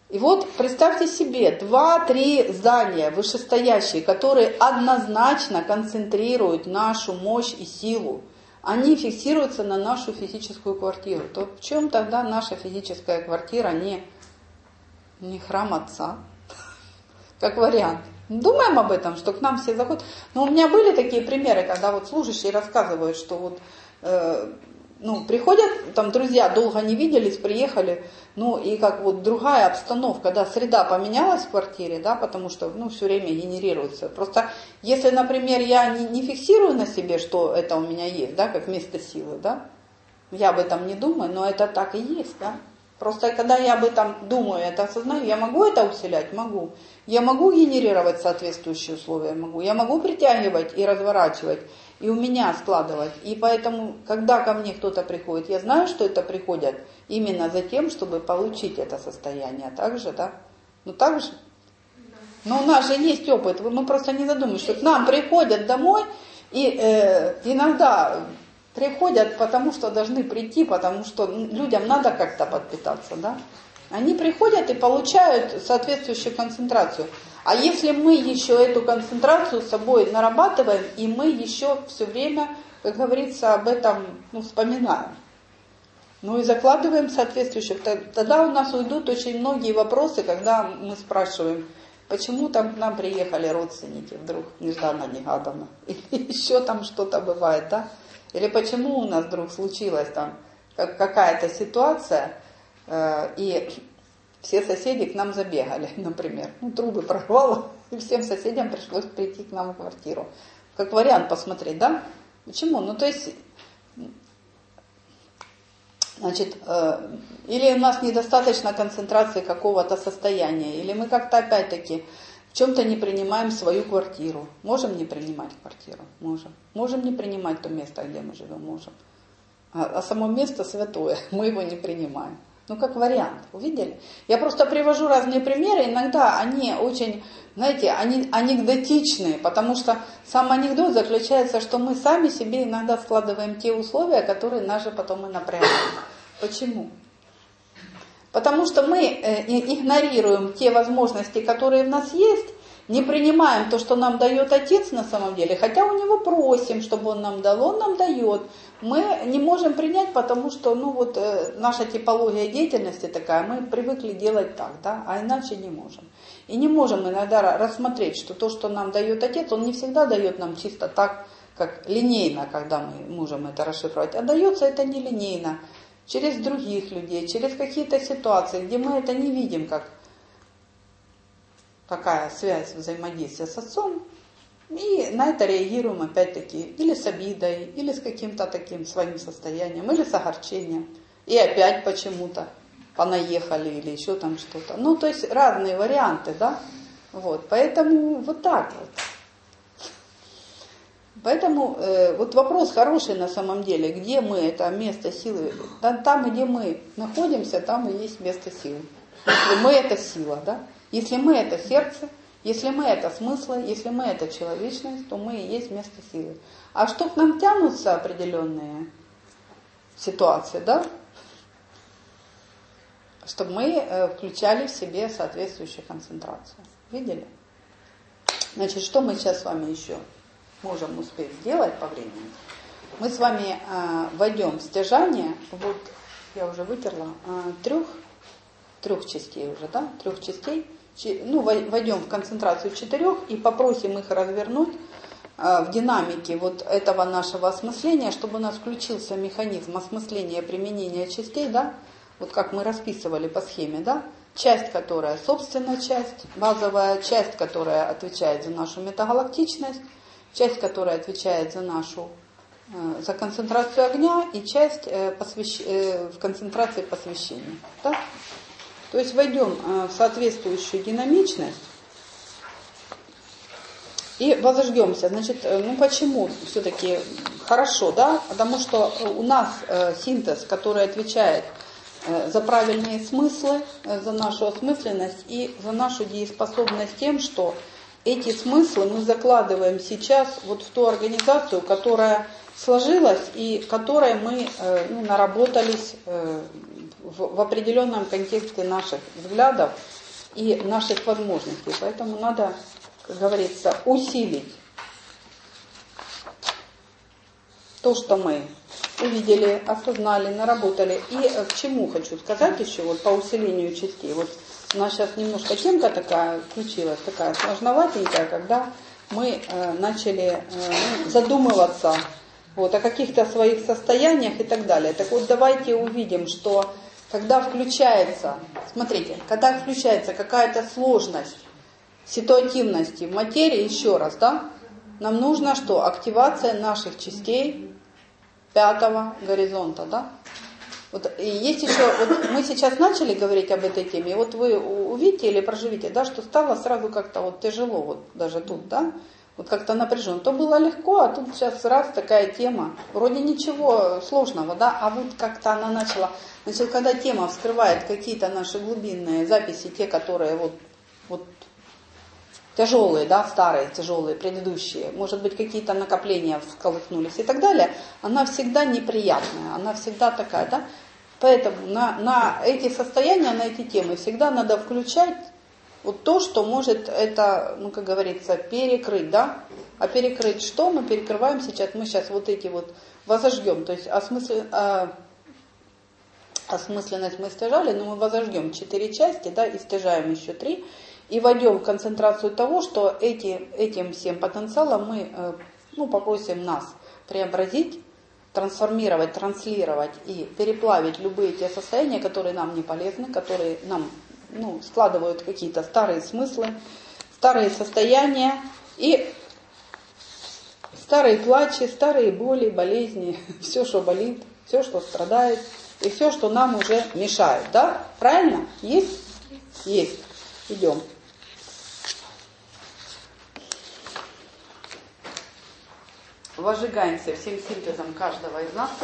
И вот представьте себе 2-3 здания вышестоящие, которые однозначно концентрируют нашу мощь и силу. Они фиксируются на нашу физическую квартиру. То в чем тогда наша физическая квартира не храм Отца? Как вариант. Думаем об этом, что к нам все заходят. Но у меня были такие примеры, когда вот служащие рассказывают, что вот приходят, там друзья долго не виделись, приехали, и как вот другая обстановка, да, среда поменялась в квартире, да, потому что, все время генерируется. Просто если, например, я не фиксирую на себе, что это у меня есть, да, как место силы, да, я об этом не думаю, но это так и есть, да. Просто когда я об этом думаю, это осознаю, я могу это усилять? Могу. Я могу генерировать соответствующие условия? Могу. Я могу притягивать и разворачивать, и у меня складывать. И поэтому, когда ко мне кто-то приходит, я знаю, что это приходят именно за тем, чтобы получить это состояние. Так же, да? Так же. Но у нас же есть опыт, мы просто не задумываемся, что к нам приходят домой, и иногда приходят, потому что должны прийти, потому что людям надо как-то подпитаться, да? Они приходят и получают соответствующую концентрацию. А если мы еще эту концентрацию с собой нарабатываем, и мы еще все время, как говорится, об этом вспоминаем, и закладываем соответствующих, тогда у нас уйдут очень многие вопросы, когда мы спрашиваем, почему там к нам приехали родственники вдруг нежданно-негаданно, или еще там что-то бывает, да? Или почему у нас вдруг случилась там какая-то ситуация, и все соседи к нам забегали, например. Трубы прорвало, и всем соседям пришлось прийти к нам в квартиру. Как вариант посмотреть, да? Почему? Или у нас недостаточно концентрации какого-то состояния, или мы как-то опять-таки в чем-то не принимаем свою квартиру. Можем не принимать квартиру? Можем. Можем не принимать то место, где мы живем? Можем. А само место святое, мы его не принимаем. Как вариант. Увидели? Я просто привожу разные примеры. Иногда они очень, они анекдотичные, потому что сам анекдот заключается, что мы сами себе иногда складываем те условия, которые нас же потом и напрягают. Почему? Потому что мы игнорируем те возможности, которые в нас есть, не принимаем то, что нам дает Отец на самом деле, хотя у Него просим, чтобы Он нам дал, Он нам дает. Мы не можем принять, потому что наша типология деятельности такая, мы привыкли делать так, да, а иначе не можем. И не можем иногда рассмотреть, что то, что нам дает Отец, Он не всегда дает нам чисто так, как линейно, когда мы можем это расшифровать, а дается это нелинейно, через других людей, через какие-то ситуации, где мы это не видим, как такая связь взаимодействия с Отцом, и на это реагируем опять-таки или с обидой, или с каким-то таким своим состоянием, или с огорчением, и опять почему-то понаехали или еще там что-то. То есть разные варианты, да? Поэтому вот так вот. Поэтому вопрос хороший на самом деле, где мы, это место силы, там, где мы находимся, там и есть место силы. Если мы это сила, да? Если мы это сердце, если мы это смыслы, если мы это человечность, то мы и есть место силы. А что к нам тянутся определенные ситуации, да? Чтобы мы включали в себе соответствующую концентрацию. Видели? Значит, что мы сейчас с вами еще можем успеть сделать по времени? Мы с вами войдем в стяжание, я уже вытерла, трех частей уже, да? 3 частей. Войдем в концентрацию 4 и попросим их развернуть в динамике этого нашего осмысления, чтобы у нас включился механизм осмысления применения частей, да? Как мы расписывали по схеме, да? Часть, которая собственная часть, базовая часть, которая отвечает за нашу метагалактичность, часть, которая отвечает за концентрацию огня, и часть в концентрации посвящения. Да? То есть войдем в соответствующую динамичность и возожгемся. Значит, почему все-таки хорошо, да? Потому что у нас синтез, который отвечает за правильные смыслы, за нашу осмысленность и за нашу дееспособность тем, что эти смыслы мы закладываем сейчас в ту организацию, которая сложилась и которой мы наработались в определенном контексте наших взглядов и наших возможностей. Поэтому надо, как говорится, усилить то, что мы увидели, осознали, наработали. И к чему хочу сказать еще, вот по усилению частей. Вот у нас сейчас немножко темка такая включилась, такая сложноватенькая, когда мы начали задумываться вот, о каких-то своих состояниях и так далее. Так вот, давайте увидим, что когда включается, смотрите, когда включается какая-то сложность ситуативности в материи, еще раз, да, нам нужно что? Активация наших частей пятого горизонта, да? Вот, и есть еще, вот мы сейчас начали говорить об этой теме, и вот вы увидите или проживите, да, что стало сразу как-то вот тяжело, вот даже тут, да, вот как-то напряженно. То было легко, а тут сейчас раз такая тема, вроде ничего сложного, да, а вот как-то она начала, значит, когда тема вскрывает какие-то наши глубинные записи, те, которые вот тяжелые, да, старые, тяжелые, предыдущие, может быть, какие-то накопления всколыхнулись и так далее, она всегда неприятная, она всегда такая, да. Поэтому на эти состояния, на эти темы всегда надо включать вот то, что может это, ну, как говорится, перекрыть, да. А перекрыть что? Мы перекрываем сейчас, мы сейчас вот эти вот возожгем, то есть осмысленность мы стяжали, но мы возожгем 4 части, да, и стяжаем еще 3, и войдем в концентрацию того, что этим всем потенциалом мы попросим нас преобразить, трансформировать, транслировать и переплавить любые те состояния, которые нам не полезны, которые нам складывают какие-то старые смыслы, старые состояния и старые плачи, старые боли, болезни, все, что болит, все, что страдает и все, что нам уже мешает. Да? Правильно? Есть? Есть. Идем. Возжигаемся всем синтезом каждого из нас.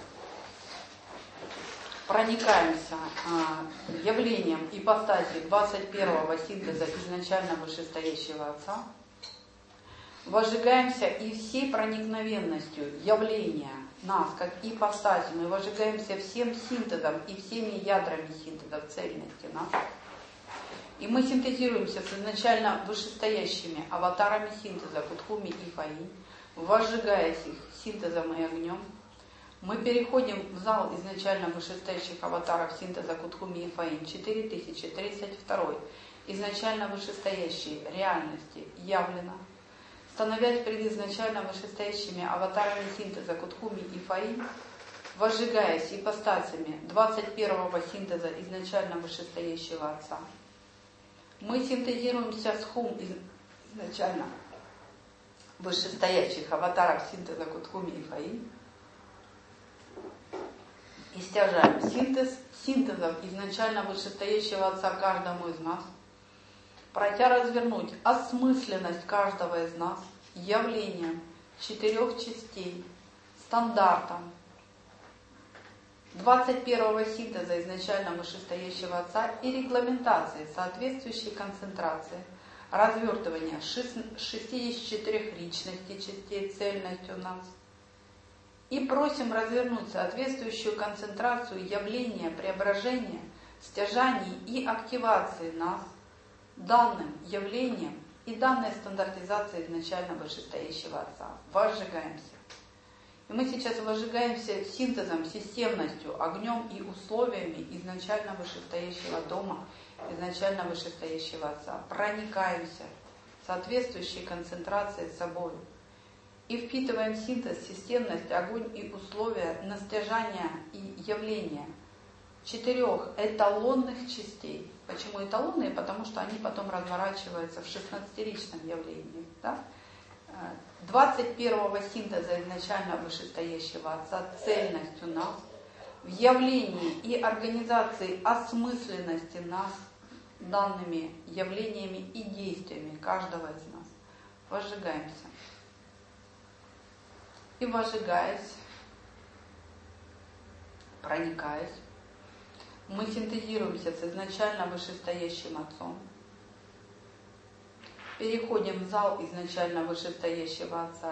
Проникаемся явлением ипостаси 21-го синтеза изначально вышестоящего Отца. Возжигаемся и всей проникновенностью явления нас, как ипостаси. Мы возжигаемся всем синтезом и всеми ядрами синтеза в цельности нас. И мы синтезируемся с изначально вышестоящими аватарами синтеза Кутхуми и Фаинь, возжигаясь их синтезом и огнем. Мы переходим в зал изначально вышестоящих аватаров синтеза Кутхуми и Фаинь 4032, изначально вышестоящей реальности явлено, становясь перед изначально вышестоящими аватарами синтеза Кутхуми и Фаинь, возжигаясь ипостасями 21-го синтеза изначально вышестоящего Отца. Мы синтезируемся с Хум изначально вышестоящих аватаров синтеза Кутхуми и Фаинь и стяжаем синтезом изначально вышестоящего Отца каждому из нас, пройдя развернуть осмысленность каждого из нас явлением 4 частей, стандартом 21-го синтеза изначально вышестоящего Отца и регламентации соответствующей концентрации, развертывания 64 личностей частей цельностью нас. И просим развернуть соответствующую концентрацию явления, преображения, стяжаний и активации нас данным явлением и данной стандартизации изначально вышестоящего Отца. Возжигаемся. И мы сейчас возжигаемся синтезом, системностью, огнем и условиями изначально вышестоящего дома, изначально вышестоящего Отца. Проникаемся соответствующей концентрацией собой. И впитываем синтез, системность, огонь и условия на стяжание и явление 4 эталонных частей. Почему эталонные? Потому что они потом разворачиваются в 16-личном явлении. Да? 21-го синтеза изначально вышестоящего Отца цельностью нас, в явлении и организации осмысленности нас данными явлениями и действиями каждого из нас. Возжигаемся. И возжигаясь, проникаясь, мы синтезируемся с изначально вышестоящим Отцом, переходим в зал изначально вышестоящего Отца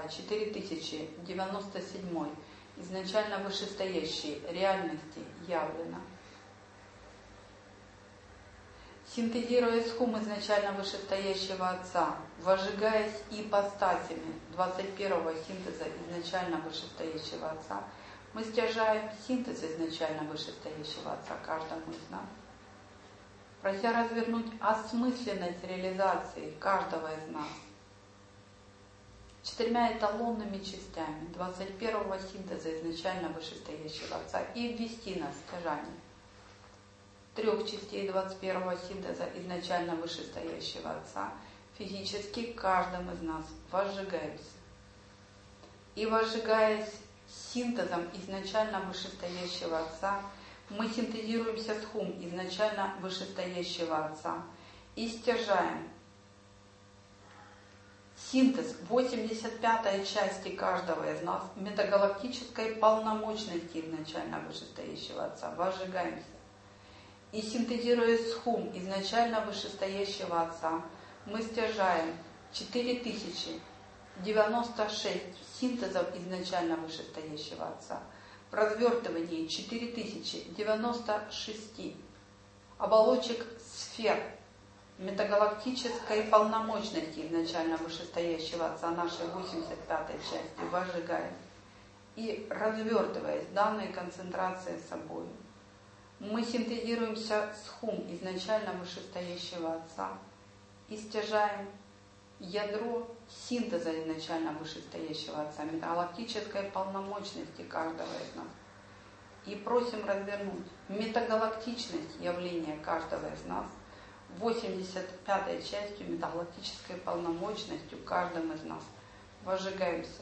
4097, изначально вышестоящей реальности явлено. Синтезируя схум изначально вышестоящего Отца, возжигаясь ипостасями 21-го синтеза изначально вышестоящего Отца, мы стяжаем синтез изначально вышестоящего Отца каждому из нас, прося развернуть осмысленность реализации каждого из нас 4 эталонными частями 21-го синтеза изначально вышестоящего Отца и ввести нас в стяжание 3 частей 21-го синтеза изначально вышестоящего Отца, физически каждым из нас возжигаемся. И возжигаясь синтезом изначально вышестоящего Отца, мы синтезируемся с хум изначально вышестоящего Отца и стяжаем синтез 85-й части каждого из нас метагалактической полномочности изначально вышестоящего Отца. Возжигаемся. И синтезируя схум изначально вышестоящего Отца, мы стяжаем 4096 синтезов изначально вышестоящего Отца. В развертывании 4096 оболочек сфер метагалактической полномочности изначально вышестоящего Отца нашей 85-й части возжигаем. И развертываясь данной концентрацией собой, мы синтезируемся с хум изначально вышестоящего Отца и стяжаем ядро синтеза изначально вышестоящего Отца, метагалактической полномочности каждого из нас. И просим развернуть метагалактичность явления каждого из нас 85-й частью метагалактической полномочностью каждым из нас. Возжигаемся.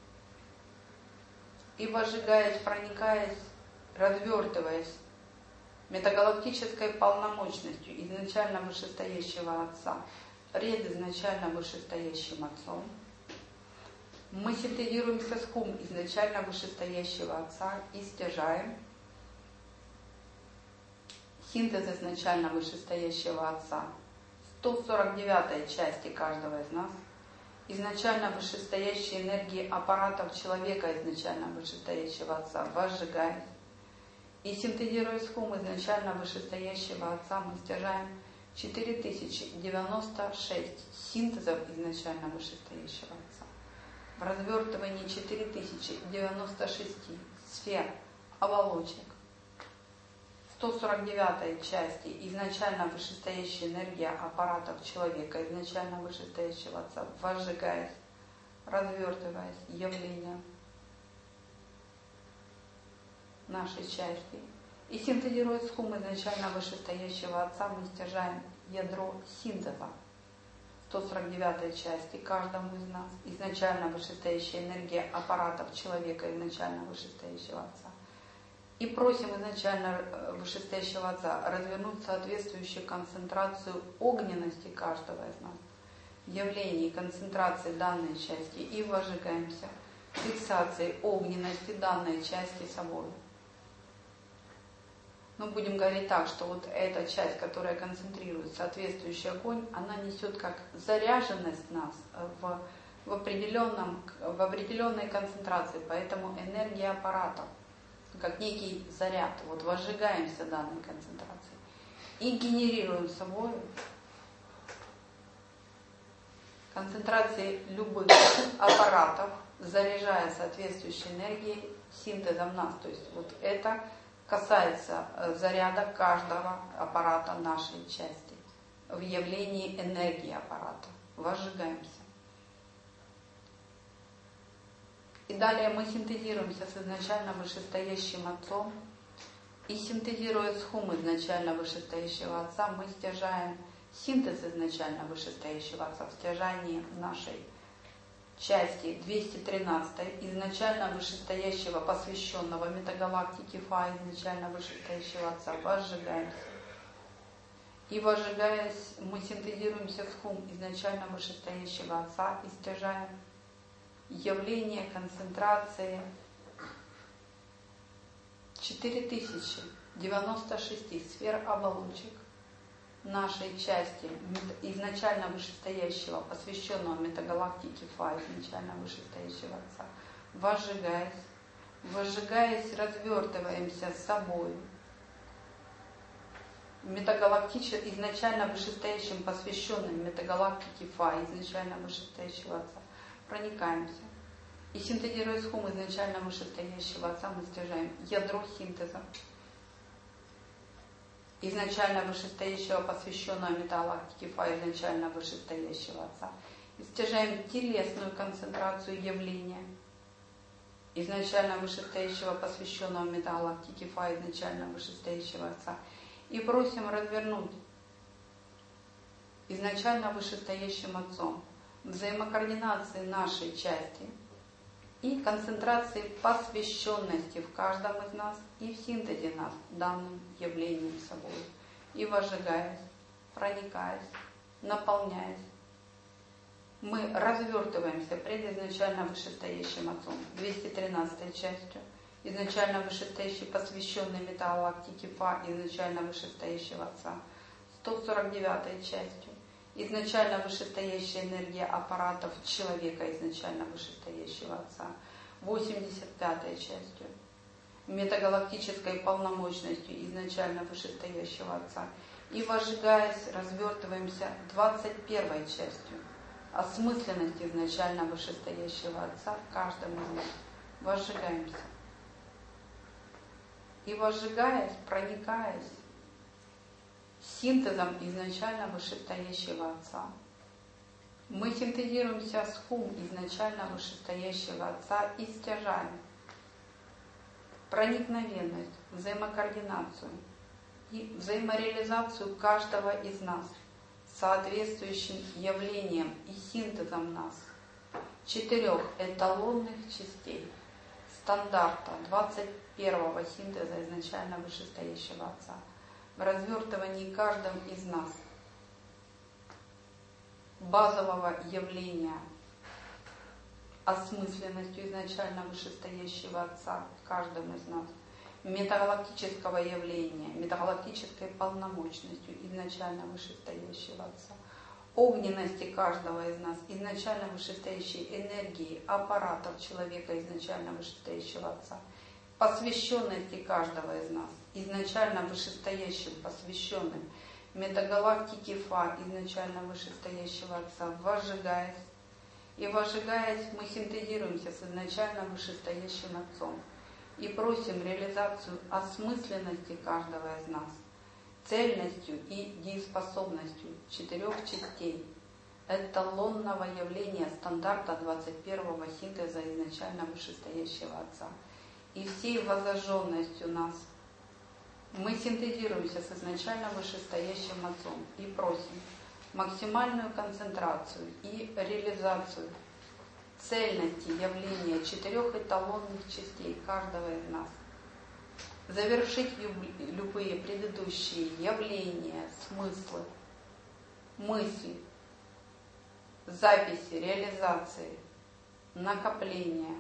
И возжигаясь, проникаясь, развертываясь метагалактической полномочностью изначально вышестоящего Отца, пред изначально вышестоящим Отцом, мы синтезируемся с хум изначально вышестоящего Отца и стяжаем синтез изначально вышестоящего Отца 149-й части каждого из нас, изначально вышестоящей энергии аппаратов человека изначально вышестоящего Отца, возжигаясь. И синтезируя схум изначально вышестоящего Отца, мы стяжаем 4096 синтезов изначально вышестоящего Отца. В развертывании 4096 сфер, оболочек 149-й части изначально вышестоящей энергия аппаратов человека изначально вышестоящего Отца, возжигаясь, развертываясь явлением нашей части. И синтезируя схум изначально вышестоящего Отца, мы стяжаем ядро синтеза 149-й части каждому из нас, изначально вышестоящая энергия аппаратов человека изначально вышестоящего Отца. И просим изначально вышестоящего Отца развернуть соответствующую концентрацию огненности каждого из нас в явлении концентрации данной части и возжигаемся фиксацией огненности данной части собой. Мы будем говорить так, что вот эта часть, которая концентрирует соответствующий огонь, она несет как заряженность нас в определенной концентрации, поэтому энергия аппарата как некий заряд. Вот возжигаемся данной концентрацией и генерируем собой концентрации любых аппаратов, заряжая соответствующей энергией синтезом нас. То есть вот это касается заряда каждого аппарата нашей части в явлении энергии аппарата. Возжигаемся. И далее мы синтезируемся с изначально вышестоящим Отцом. И синтезируя схум изначально вышестоящего Отца, мы стяжаем синтез изначально вышестоящего Отца в стяжании нашей части 213 изначально вышестоящего посвященного метагалактике Фа изначально вышестоящего Отца. Возжигаемся. И возжигаясь, мы синтезируемся с хум изначально вышестоящего Отца и стяжаем явление концентрации 4096 сфер оболочек нашей части изначально вышестоящего, посвященного метагалактике Фа, изначально вышестоящего Отца. Возжигаясь, развертываемся с собой изначально вышестоящим, посвященным метагалактике Фа, изначально вышестоящего Отца, проникаемся. И синтезируя с Хум изначально вышестоящего Отца, мы стяжаем ядро синтеза. Изначально вышестоящего, посвященного метагалактике Фа, изначально вышестоящего Отца. И стяжаем телесную концентрацию явления. Изначально вышестоящего, посвященного метагалактике Фа, изначально вышестоящего Отца. И просим развернуть изначально вышестоящим Отцом взаимокоординации нашей части и концентрации посвященности в каждом из нас и в синтезе нас данным явлением собой. И возжигаясь, проникаясь, наполняясь, мы развертываемся пред изначально вышестоящим Отцом, 213 частью, изначально вышестоящий, посвященный метагалактике Фа, изначально вышестоящего Отца, 149 частью, изначально вышестоящая энергия аппаратов человека, изначально вышестоящего Отца, 85 частью, метагалактической полномочностью изначально вышестоящего Отца, и возжигаясь, развертываемся 21 частью, осмысленность изначально вышестоящего Отца в каждом из нас. Возжигаемся. И возжигаясь, проникаясь синтезом изначально вышестоящего Отца, мы синтезируемся с Хум изначально вышестоящего Отца и стяжаем проникновенность, взаимокоординацию и взаимореализацию каждого из нас соответствующим явлением и синтезом нас 4 эталонных частей стандарта 21-го синтеза изначально вышестоящего Отца в развертывании каждым из нас базового явления осмысленностью изначально вышестоящего Отца в каждом из нас, метагалактического явления, метагалактической полномочностью изначально вышестоящего Отца, огненности каждого из нас, изначально вышестоящей энергии аппаратов человека, изначально вышестоящего Отца, посвященности каждого из нас, изначально вышестоящим, посвященным метагалактике Фа, изначально вышестоящего Отца, возжигаясь. И возжигаясь, мы синтезируемся с изначально вышестоящим Отцом и просим реализацию осмысленности каждого из нас, цельностью и дееспособностью 4 частей эталонного явления стандарта 21-го синтеза изначально вышестоящего Отца. И всей воззаженностью нас мы синтезируемся с изначально вышестоящим Отцом и просим максимальную концентрацию и реализацию цельности явления 4 эталонных частей каждого из нас. Завершить любые предыдущие явления, смыслы, мысли, записи, реализации, накопления,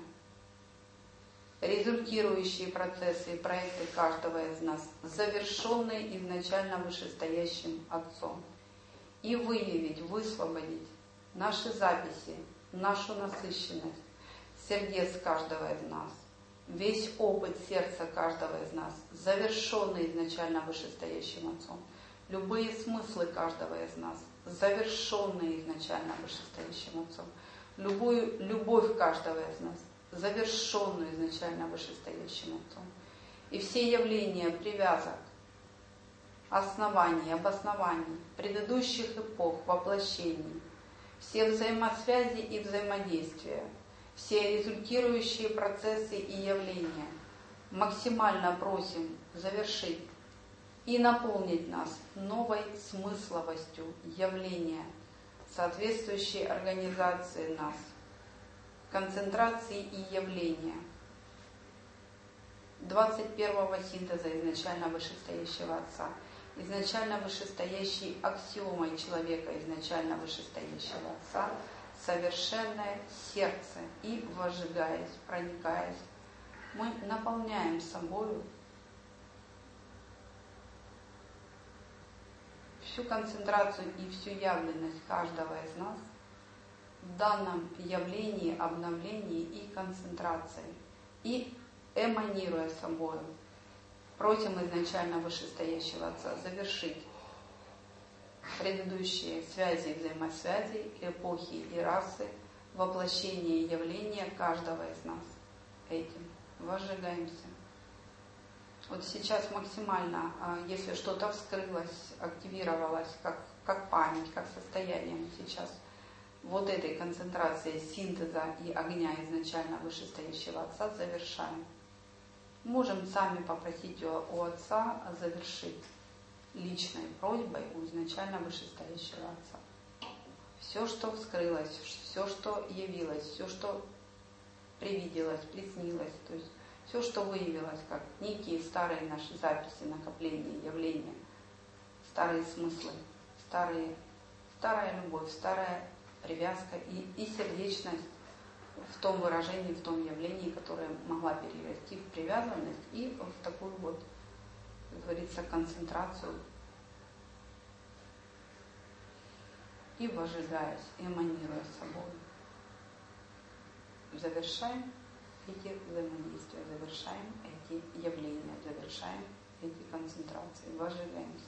результирующие процессы и проекты каждого из нас, завершенные изначально вышестоящим Отцом. И выявить, высвободить наши записи, нашу насыщенность сердец каждого из нас, весь опыт сердца каждого из нас, завершенный изначально вышестоящим Отцом, любые смыслы каждого из нас, завершенные изначально вышестоящим Отцом, любую любовь каждого из нас, завершенную изначально вышестоящим Отцом, и все явления привязок, оснований, обоснований, предыдущих эпох, воплощений, все взаимосвязи и взаимодействия, все результирующие процессы и явления максимально просим завершить и наполнить нас новой смысловостью явления, соответствующей организации нас, концентрации и явления 21-го синтеза изначально вышестоящего Отца, изначально вышестоящей аксиомой человека, изначально вышестоящего Отца, совершенное сердце. И возжигаясь, проникаясь, мы наполняем собою всю концентрацию и всю явленность каждого из нас в данном явлении, обновлении и концентрации. И эманируя собою Просим изначально Вышестоящего Отца завершить предыдущие связи и взаимосвязи, эпохи и расы, воплощение и явление каждого из нас этим. Возжигаемся. Вот сейчас максимально, если что-то вскрылось, активировалось, как память, как состояние, мы сейчас вот этой концентрацией синтеза и огня изначально Вышестоящего Отца завершаем. Можем сами попросить у Отца завершить личной просьбой у изначально Вышестоящего Отца. Все, что вскрылось, все, что явилось, все, что привиделось, приснилось, то есть все, что выявилось, как некие старые наши записи, накопления, явления, старые смыслы, старая любовь, старая привязка и сердечность в том выражении, в том явлении, которое могла перерасти в привязанность и в такую вот, как говорится, концентрацию. И возжигаясь, эманируя собой. Завершаем эти взаимодействия, завершаем эти явления, завершаем эти концентрации, возжигаемся.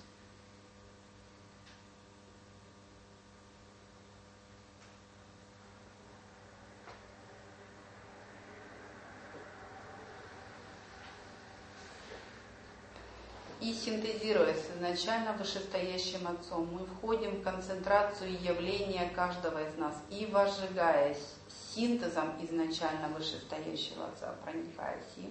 И синтезируя с изначально Вышестоящим Отцом, мы входим в концентрацию явления каждого из нас и возжигаясь синтезом изначально Вышестоящего Отца, проникаясь им,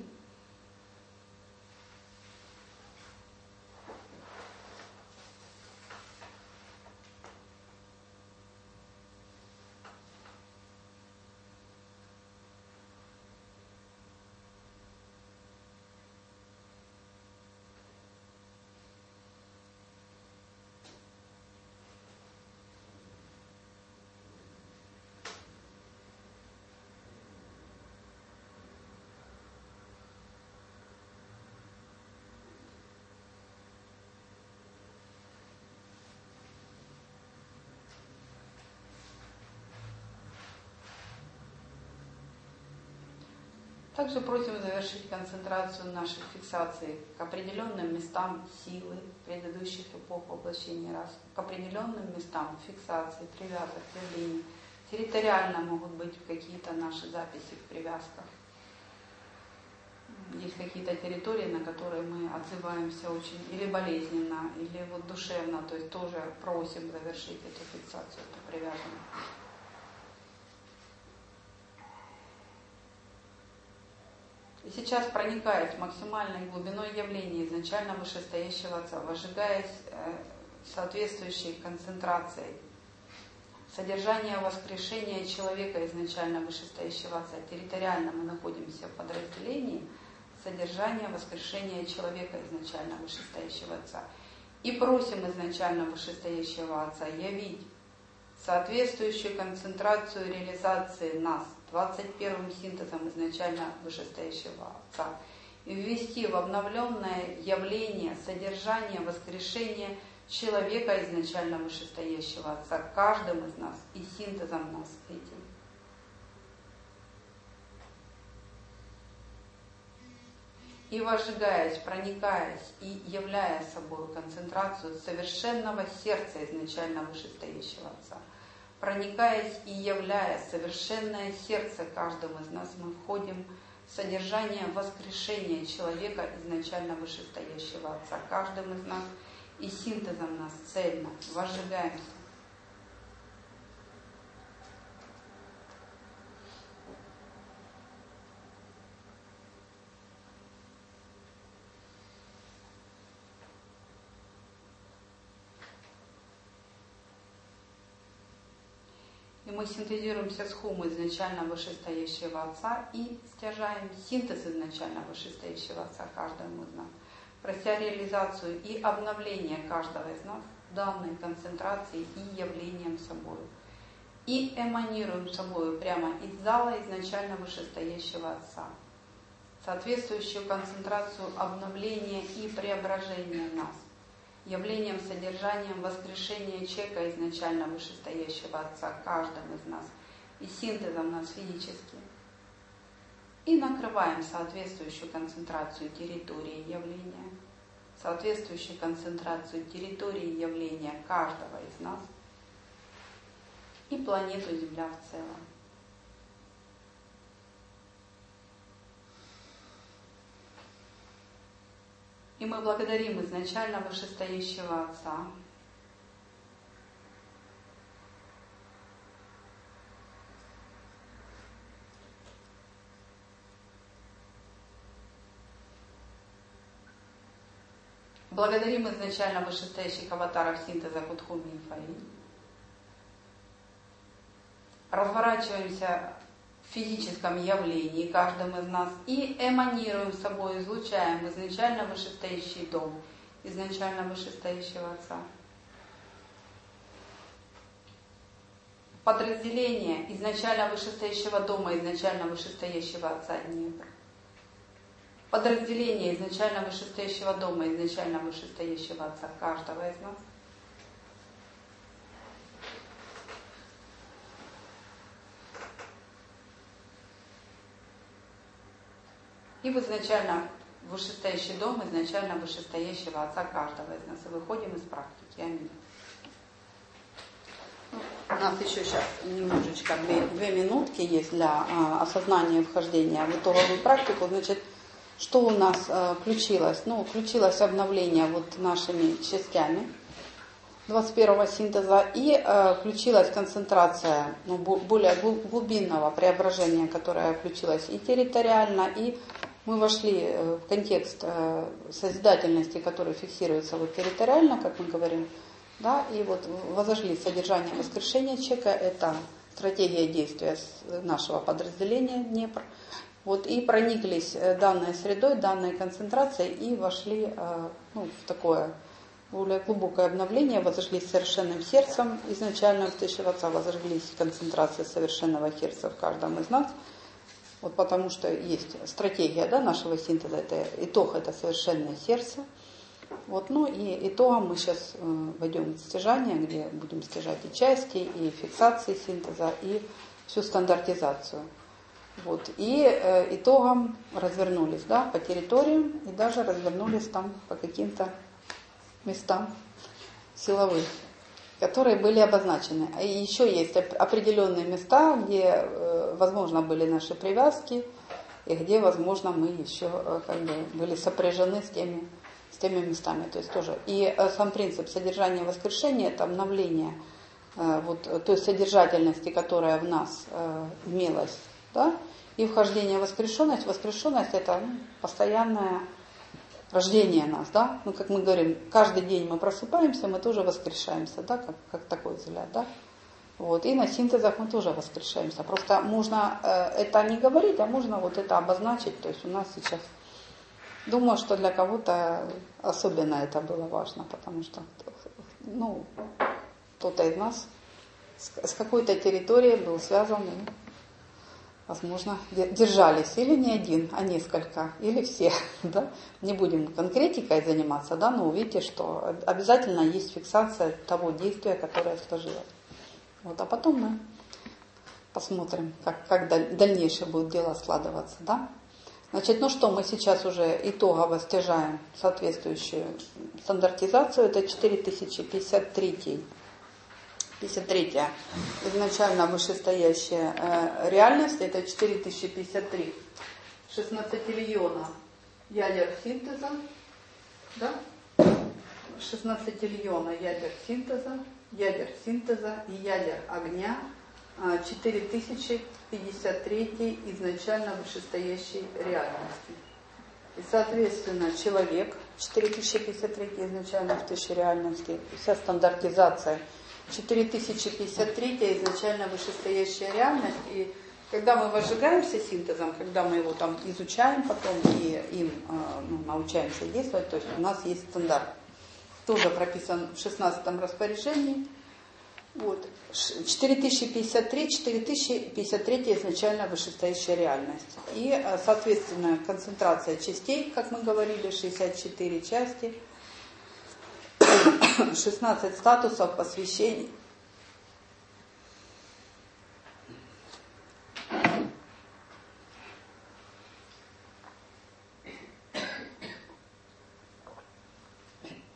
также просим завершить концентрацию наших фиксаций к определенным местам силы предыдущих эпох воплощения рас, к определенным местам фиксации, привязок, явлений. Территориально могут быть какие-то наши записи в привязках. Есть какие-то территории, на которые мы отзываемся очень или болезненно, или вот душевно, то есть тоже просим завершить эту фиксацию, эту привязанность. И сейчас, проникаясь максимальной глубиной явления изначально Вышестоящего Отца, возжигаясь соответствующей концентрацией содержания воскрешения человека изначально Вышестоящего Отца, территориально мы находимся в подразделении содержания воскрешения человека изначально Вышестоящего Отца. И просим изначально Вышестоящего Отца явить соответствующую концентрацию реализации нас 21-м синтезом изначально Вышестоящего Отца и ввести в обновленное явление, содержание, воскрешение человека изначально Вышестоящего Отца каждым из нас и синтезом нас этим. И возжигаясь, проникаясь и являя собой концентрацию совершенного сердца изначально Вышестоящего Отца, проникаясь и являя совершенное сердце каждым из нас, мы входим в содержание воскрешения человека изначально Вышестоящего Отца каждым из нас и синтезом нас цельно возжигаемся. И мы синтезируемся с хум изначально Вышестоящего Отца и стяжаем синтез изначально Вышестоящего Отца каждому из нас, прося реализацию и обновление каждого из нас данной концентрацией и явлением собой. И эманируем собой прямо из зала изначально Вышестоящего Отца соответствующую концентрацию обновления и преображения нас, явлением, содержанием воскрешения человека изначально Вышестоящего Отца каждым из нас и синтезом нас физически. И накрываем соответствующую концентрацию территории явления, соответствующую концентрацию территории явления каждого из нас и планету Земля в целом. И мы благодарим изначально вышестоящего Отца, благодарим изначально вышестоящих аватаров синтеза Кудхуми и Фаи. Разворачиваемся в физическом явлении каждым из нас и эманируем собой, излучаем изначально вышестоящий дом, изначально вышестоящего Отца. Подразделение изначально вышестоящего дома, изначально вышестоящего Отца Днепр. Подразделение изначально вышестоящего дома, изначально вышестоящего Отца каждого из нас. И в изначально вышестоящий дом, изначально вышестоящего Отца каждого из нас. И выходим из практики. Аминь. У нас еще сейчас немножечко 2 минутки есть для осознания вхождения в итоговую практику. Значит, что у нас включилось? Включилось обновление нашими частями 21-го синтеза и включилась концентрация более глубинного преображения, которое включилось и территориально, и мы вошли в контекст созидательности, который фиксируется территориально, как мы говорим, да, и возожгли содержание воскрешения человека, это стратегия действия нашего подразделения Днепр. И прониклись данной средой, данной концентрацией и вошли в такое более глубокое обновление, возожглись совершенным сердцем, изначально в Тысячи Отца возожглись концентрации совершенного сердца в каждом из нас, потому что есть стратегия нашего синтеза, это итог, это совершенное сердце. И итогом мы сейчас войдем в стяжание, где будем стяжать и части, и фиксации синтеза, и всю стандартизацию. И итогом развернулись по территориям и даже развернулись там по каким-то местам силовых, которые были обозначены. И еще есть определенные места, где, возможно, были наши привязки, и где, возможно, мы еще были сопряжены с теми местами. То есть тоже. И сам принцип содержания воскрешения – это обновление той содержательности, которая в нас имелась, да? И вхождение в воскрешенность. Воскрешенность – это постоянное рождение нас, да? Как мы говорим, каждый день мы просыпаемся, мы тоже воскрешаемся, да? Как такой взгляд, да? И на синтезах мы тоже воскрешаемся. Просто можно это не говорить, а можно это обозначить. То есть у нас сейчас, думаю, что для кого-то особенно это было важно, потому что кто-то из нас с какой-то территорией был связан и, возможно, держались или не один, а несколько, или все. Да? Не будем конкретикой заниматься, да, но увидите, что обязательно есть фиксация того действия, которое сложилось. А потом мы посмотрим, как дальнейшее будет дело складываться. Да? Значит, мы сейчас уже итогово стяжаем соответствующую стандартизацию. Это 4053 изначально вышестоящая реальность, это 4053 16-ильона ядер синтеза, да? 16-ильона ядер синтеза и ядер огня, 4053 изначально вышестоящей реальности. И, соответственно, человек 4053 изначально в тысяче реальности, вся стандартизация 4053 изначально вышестоящая реальность. И когда мы возжигаемся синтезом, когда мы его там изучаем потом и им научаемся действовать, то есть у нас есть стандарт, тоже прописан в 16-м распоряжении. 4053 изначально вышестоящая реальность. И, соответственно, концентрация частей, как мы говорили, 64 части, 16 статусов посвящений.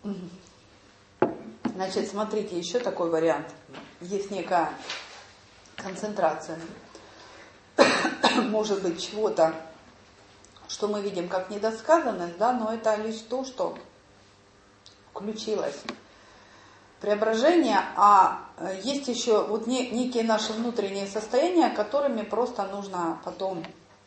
Значит, смотрите, еще такой вариант. Есть некая концентрация, может быть, чего-то, что мы видим как недосказанность, да, но это лишь то, что включилось преображение, а есть еще вот некие наши внутренние состояния, которыми просто нужно потом,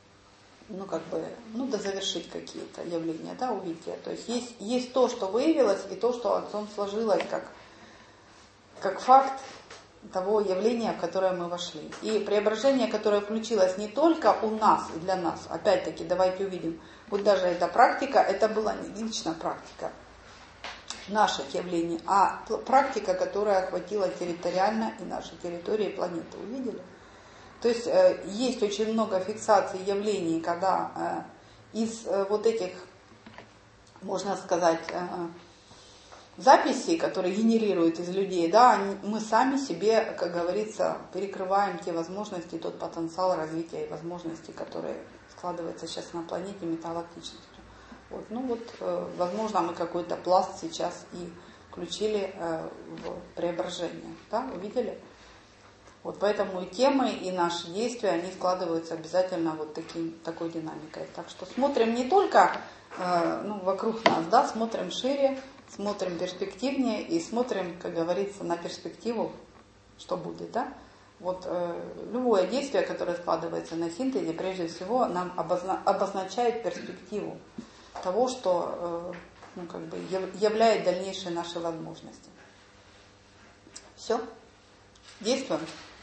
дозавершить какие-то явления, да, увидеть. То есть есть то, что выявилось, и то, что отцом сложилось как факт того явления, в которое мы вошли. И преображение, которое включилось не только у нас и для нас, опять-таки, давайте увидим, вот даже эта практика, это была не личная практика наших явлений, а практика, которая охватила территориально и наши территории планеты. Увидели? То есть есть очень много фиксаций явлений, когда из вот этих, можно сказать, записей, которые генерируют из людей, да, мы сами себе, как говорится, перекрываем те возможности, тот потенциал развития и возможности, которые складываются сейчас на планете метагалактичностью. Возможно, мы какой-то пласт сейчас и включили в преображение, да, увидели? Вот поэтому и темы, и наши действия, они складываются обязательно вот такой динамикой. Так что смотрим не только вокруг нас, да, смотрим шире, смотрим перспективнее и смотрим, как говорится, на перспективу, что будет, да. Вот любое действие, которое складывается на синтезе, прежде всего нам обозначает перспективу того, что являет дальнейшие наши возможности. Все? Действуем?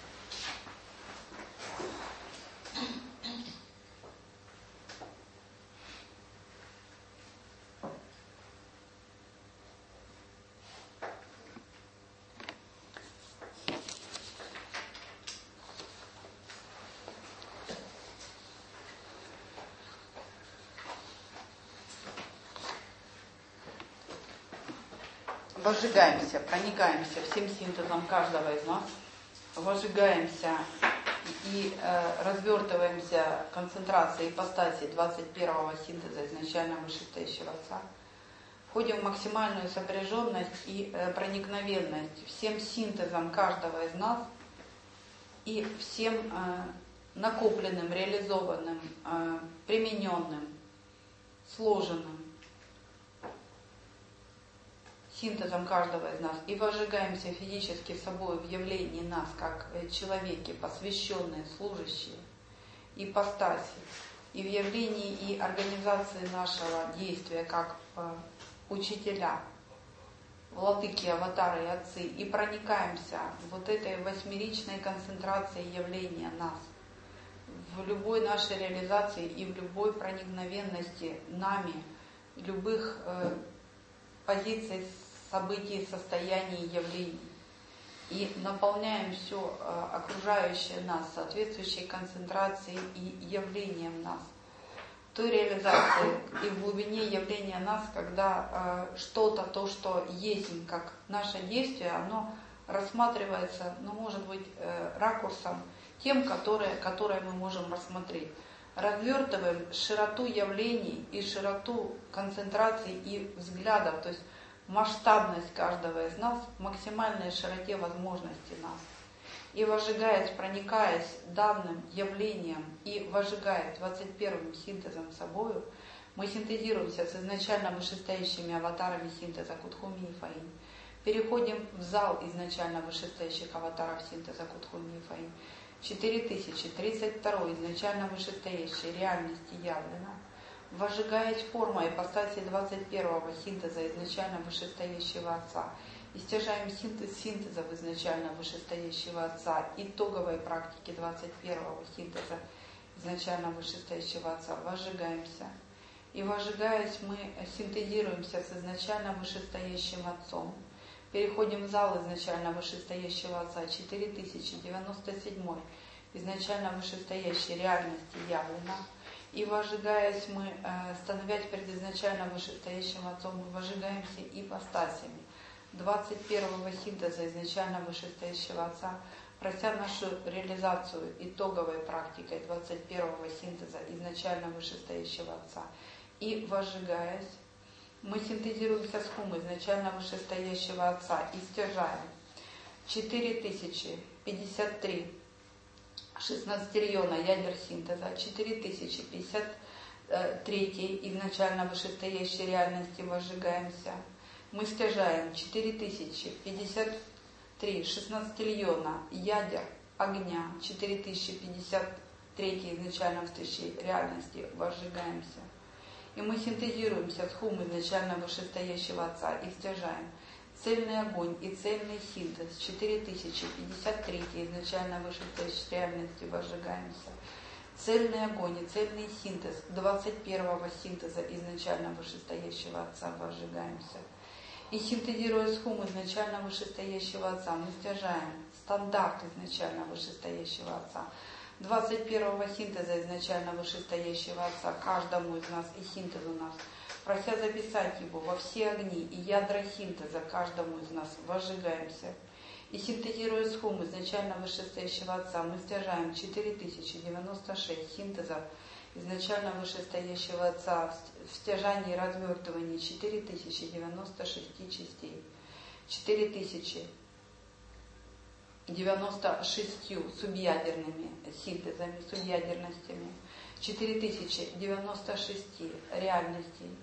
Возжигаемся, проникаемся всем синтезом каждого из нас, возжигаемся и развертываемся концентрацией ипостаси 21-го синтеза изначально вышестоящего Отца. Входим в максимальную сопряженность и проникновенность всем синтезом каждого из нас и всем накопленным, реализованным, примененным, сложенным синтезом каждого из нас и возжигаемся физически собой в явлении нас, как человеки, посвященные, служащие, ипостаси, и в явлении и организации нашего действия, как учителя, владыки, аватары и отцы, и проникаемся вот этой восьмеричной концентрацией явления нас в любой нашей реализации и в любой проникновенности нами любых позиций, событий, состояний, явлений. И наполняем все окружающее нас соответствующей концентрацией и явлением нас. Той реализации и в глубине явления нас, когда что-то, то, что есть, как наше действие, оно рассматривается, может быть, ракурсом тем, которые мы можем рассмотреть. Развертываем широту явлений и широту концентрации и взглядов, то есть масштабность каждого из нас в максимальной широте возможностей нас. И возжигаясь, проникаясь данным явлением и возжигая 21-м синтезом собою, мы синтезируемся с изначально вышестоящими аватарами синтеза Кутхуми и Фаинь. Переходим в зал изначально вышестоящих аватаров синтеза Кутхуми и Фаинь. 4032 изначально вышестоящей реальности явлено. Возжигаясь формой ипостаси 21-го синтеза изначально вышестоящего Отца, и стяжаем синтеза в изначально вышестоящего Отца, итоговой практики 21-го синтеза изначально вышестоящего Отца, возжигаемся. И возжигаясь, мы синтезируемся с изначально вышестоящим Отцом. Переходим в зал изначально вышестоящего Отца 4097 изначально вышестоящей реальности явлено. И возжигаясь, мы, становясь перед изначально вышестоящим Отцом, мы возжигаемся ипостасями 21-го синтеза изначально вышестоящего Отца, прося нашу реализацию итоговой практикой 21-го синтеза изначально вышестоящего Отца. И возжигаясь, Мы синтезируемся с хум изначально вышестоящего Отца и стяжаем 4053 16 ядер синтеза, 4053 изначально вышестоящей реальности возжигаемся. Мы стяжаем 4053 16 ядер огня, 4053 изначально высшей реальности возжигаемся. И мы синтезируемся с хум изначально вышестоящего Отца и стяжаем цельный огонь и цельный синтез 4053 изначально вышестоящей реальности возжигаемся. Цельный огонь и цельный синтез 21-го синтеза изначально вышестоящего Отца возжигаемся. И синтезируя с хум изначально вышестоящего Отца, мы стяжаем стандарт изначально вышестоящего Отца. 21-го синтеза изначально вышестоящего Отца каждому из нас и синтезу нас, прося записать его во все огни и ядра синтеза каждому из нас, возжигаемся. И синтезируя с хум изначально вышестоящего Отца, мы стяжаем 4096 синтезов изначально вышестоящего Отца в стяжании и развертывании 4096 частей, 4096 субъядерными синтезами, субъядерностями, 4096 реальностей,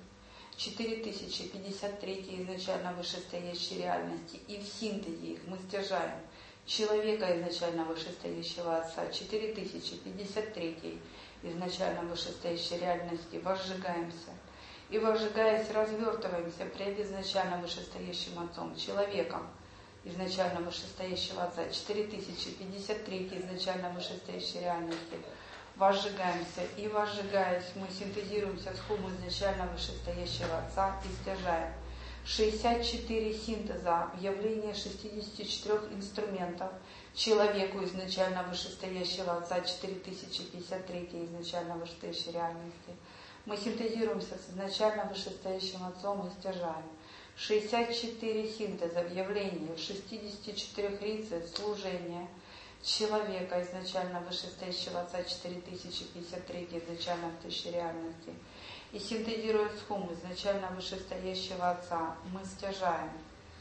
4053 изначально вышестоящей реальности, и в синтезе их мы стяжаем человека изначально вышестоящего Отца, 4053 изначально вышестоящей реальности, возжигаемся. И возжигаясь, развертываемся пред изначально вышестоящим Отцом, человеком изначально вышестоящего Отца, 4053 изначально вышестоящей реальности, возжигаемся. И возжигаясь, мы синтезируемся с хум изначально вышестоящего Отца и стяжаем 64 синтеза в явлении 64 инструментов человеку изначально вышестоящего Отца, 4053 изначально вышестоящей реальности. Мы синтезируемся с изначально вышестоящим Отцом и стяжаем 64 синтеза в явлении 64 рицы служения человека изначально вышестоящего Отца, 4053 изначально высшей реальности. И синтезируя с хум изначально вышестоящего Отца, мы стяжаем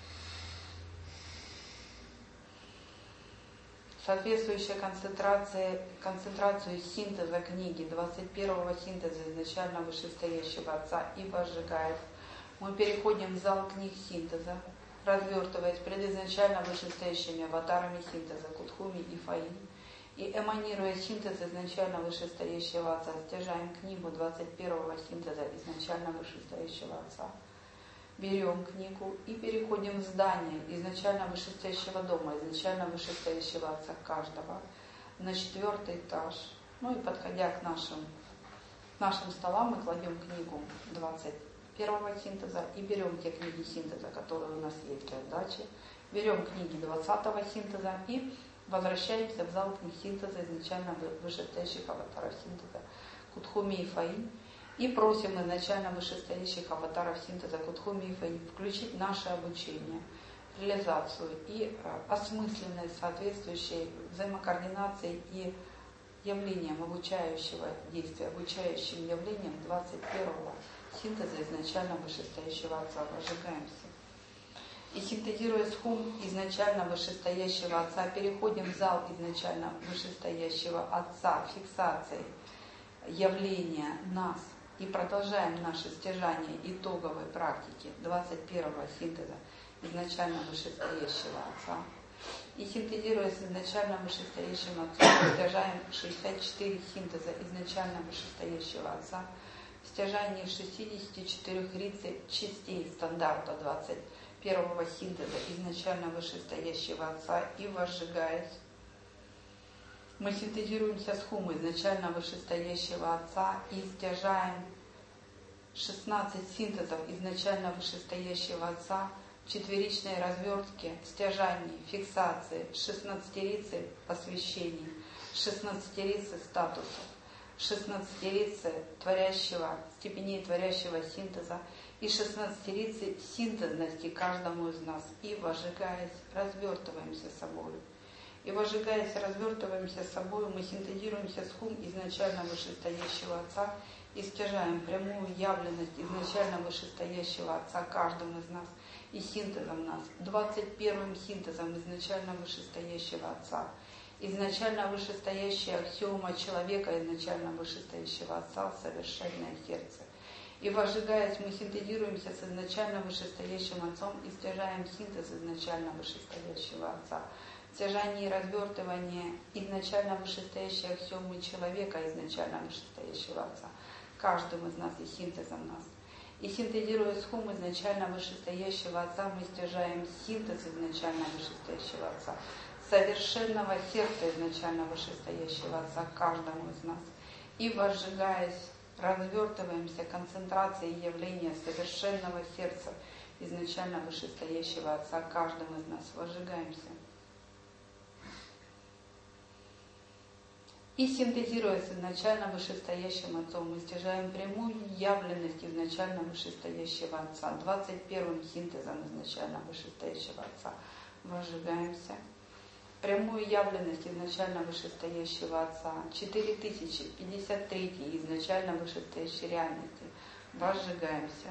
соответствующая концентрацию синтеза книги 21-го синтеза изначально вышестоящего Отца и возжигаясь, мы переходим в зал книг синтеза, развертываясь пред изначально вышестоящими аватарами синтеза Кутхуми и Фаи, и эманируя синтез изначально вышестоящего Отца, стяжаем книгу 21-го синтеза изначально вышестоящего Отца. Берем книгу и переходим в здание изначально вышестоящего дома, изначально вышестоящего Отца каждого, на 4-й этаж. Ну и подходя к нашим столам, мы кладем книгу 21-го синтеза и берем те книги синтеза, которые у нас есть для сдачи, берем книги 20-го синтеза и возвращаемся в зал книг синтеза изначально вышестоящих аватаров синтеза Кутхуми и Фаи и просим изначально вышестоящих аватаров синтеза Кутхуми и Фаи включить наше обучение, реализацию и осмысленность соответствующей взаимокоординации и явлением обучающего действия, обучающим явлением 21-го синтеза изначально вышестоящего Отца. Возжигаемся. И синтезируя с хум изначально вышестоящего Отца, переходим в зал изначально вышестоящего Отца фиксацией явления нас и продолжаем наше стяжание итоговой практики 21-го синтеза изначально вышестоящего Отца. И синтезируя с изначально вышестоящим Отцом, стяжаем 64 синтеза изначально вышестоящего Отца, стяжание 64 рицы частей стандарта 21-го синтеза изначально вышестоящего Отца и возжигаясь, мы синтезируемся с хум изначально вышестоящего Отца и стяжаем 16 синтезов изначально вышестоящего Отца в четверичной развертке, стяжании, фиксации, 16-рицы посвящений, 16-рицы статусов, 16-рицы творящего, степеней творящего синтеза и 16-рицы синтезности каждому из нас. И возжигаясь, развертываемся собой. И возжигаясь, развертываемся собой, мы синтезируемся с хум изначально вышестоящего Отца и стяжаем прямую явленность изначально вышестоящего Отца каждым из нас и синтезом нас, 21-м синтезом изначально вышестоящего Отца, изначально вышестоящая аксиома человека, изначально вышестоящего Отца, совершенное сердце. И возжигаясь, мы синтезируемся с изначально вышестоящим Отцом и стяжаем синтез изначально вышестоящего Отца. Стяжание и развертывание изначально вышестоящей аксиомы человека, изначально вышестоящего Отца, каждым из нас и синтезом нас. И синтезируя схум изначально вышестоящего Отца, мы стяжаем синтез изначально вышестоящего Отца, совершенного сердца изначально вышестоящего Отца каждому из нас. И возжигаясь, развертываемся концентрацией явления совершенного сердца изначально вышестоящего Отца каждым из нас. Возжигаемся. И синтезируя с изначально вышестоящим Отцом, мы стяжаем прямую явленность изначально вышестоящего Отца, 21-м синтезом изначально вышестоящего Отца. Возжигаемся. Прямую явленность изначально вышестоящего Отца, 4053 изначально вышестоящей реальности. Возжигаемся.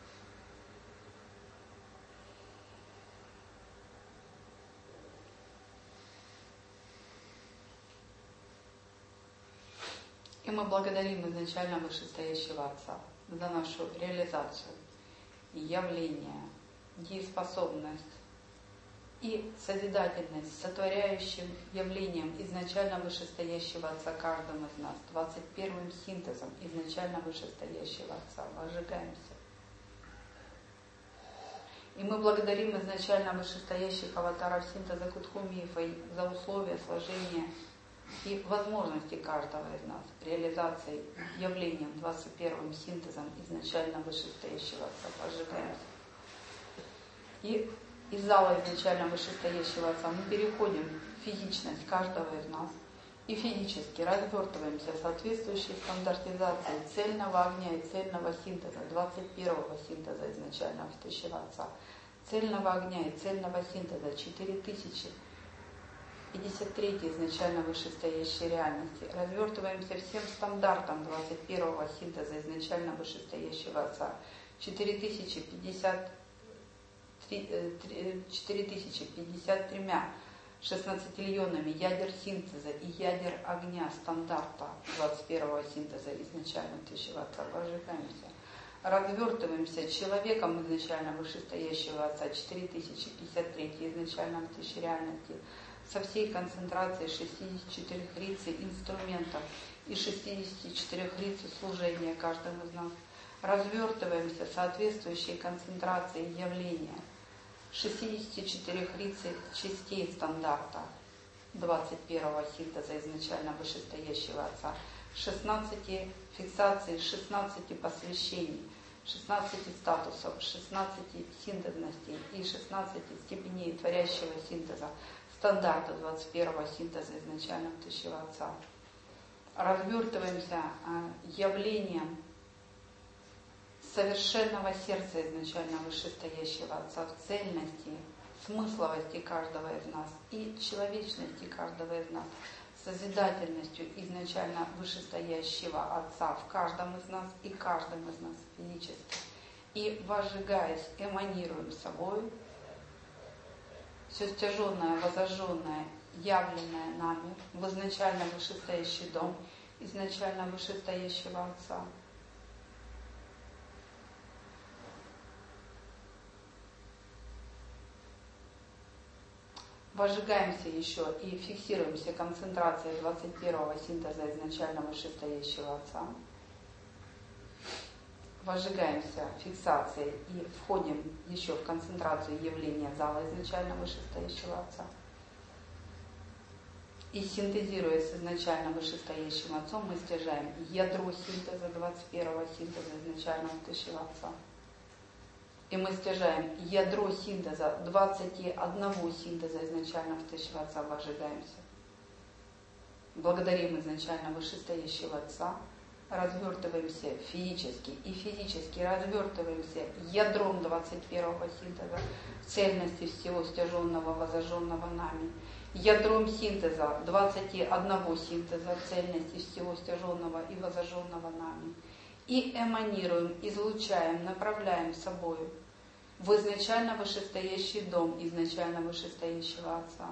И мы благодарим изначально вышестоящего Отца за нашу реализацию, явление, дееспособность и созидательность, сотворяющим явлением изначально вышестоящего Отца каждым из нас, 21-м синтезом изначально вышестоящего Отца. Возжигаемся. И мы благодарим изначально вышестоящих аватаров синтеза Кутху-Мифа за условия сложения и возможности каждого из нас реализации явлением 21-м синтезом изначально вышестоящего Отца. Возжигаемся. И из зала изначально вышестоящего Отца мы переходим в физичность каждого из нас и физически развертываемся в соответствующей стандартизации цельного огня и цельного синтеза, 21-го синтеза изначально вышестоящего Отца, цельного огня и цельного синтеза 4053 изначально вышестоящей реальности. Развертываемся всем стандартам 21-го синтеза изначально вышестоящего Отца, 4053 16-триллионами ядер синтеза и ядер огня стандарта 21-го синтеза изначально вышестоящего Отца. Возжигаемся. Развертываемся человеком изначально вышестоящего Отца, 4053 изначально вышестоящей реальности, со всей концентрацией 64 рицы инструментов и 64 рицы служения каждому из нас. Развертываемся соответствующей концентрацией явления 64 рицы частей стандарта 21-го синтеза изначально вышестоящего Отца, 16 фиксаций, 16 посвящений, 16 статусов, 16 синтезностей и 16 степеней творящего синтеза стандарта 21-го синтеза изначально вышестоящего Отца. Развертываемся явлением совершенного сердца изначально вышестоящего Отца в цельности, смысловости каждого из нас и человечности каждого из нас, созидательностью изначально вышестоящего Отца в каждом из нас и каждом из нас физически. И возжигаясь, эманируем собой все стяженное, возожженное, явленное нами в изначально вышестоящий дом, изначально вышестоящего Отца. Возжигаемся еще и фиксируемся концентрацией 21-го синтеза изначально вышестоящего Отца. Возжигаемся фиксацией и входим еще в концентрацию явления зала изначально вышестоящего Отца. И синтезируя с изначально вышестоящим Отцом, мы стяжаем ядро синтеза 21-го синтеза изначально вышестоящего Отца. И мы стяжаем ядро синтеза 21 синтеза изначально вышестоящего Отца, возжигаемся. Благодарим изначально вышестоящего Отца, развертываемся физически и физически развертываемся ядром 21-го синтеза цельности всего стяженного, возожженного нами, ядром синтеза 21 синтеза цельности всего стяженного и возожженного нами, и эманируем, излучаем, направляем собою в изначально вышестоящий дом изначально вышестоящего Отца.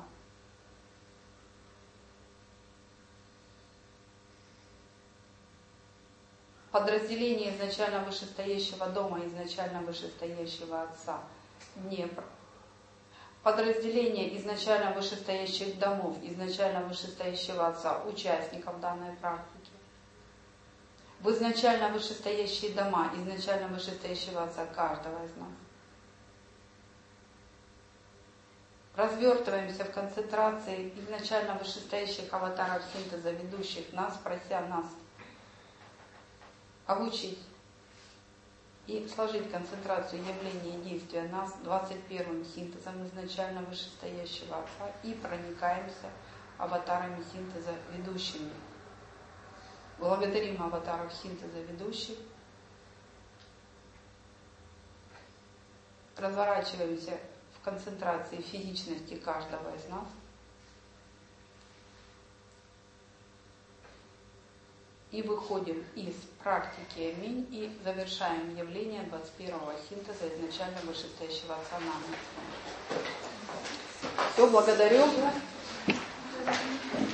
Подразделение изначально вышестоящего дома изначально вышестоящего Отца Днепр. Подразделение изначально вышестоящих домов изначально вышестоящего Отца участников данной практики. В изначально вышестоящие дома изначально вышестоящего Отца каждого из нас. Развертываемся в концентрации изначально вышестоящих аватаров синтеза, ведущих нас, прося нас обучить и сложить концентрацию явления и действия нас 21-м синтезом изначально вышестоящего Отца и проникаемся аватарами синтеза ведущими. Благодарим аватаров синтеза ведущих. Разворачиваемся в концентрации физичности каждого из нас. И выходим из практики Аминь и завершаем явление 21-го синтеза изначально вышестоящего Отца нами. Все, благодарю.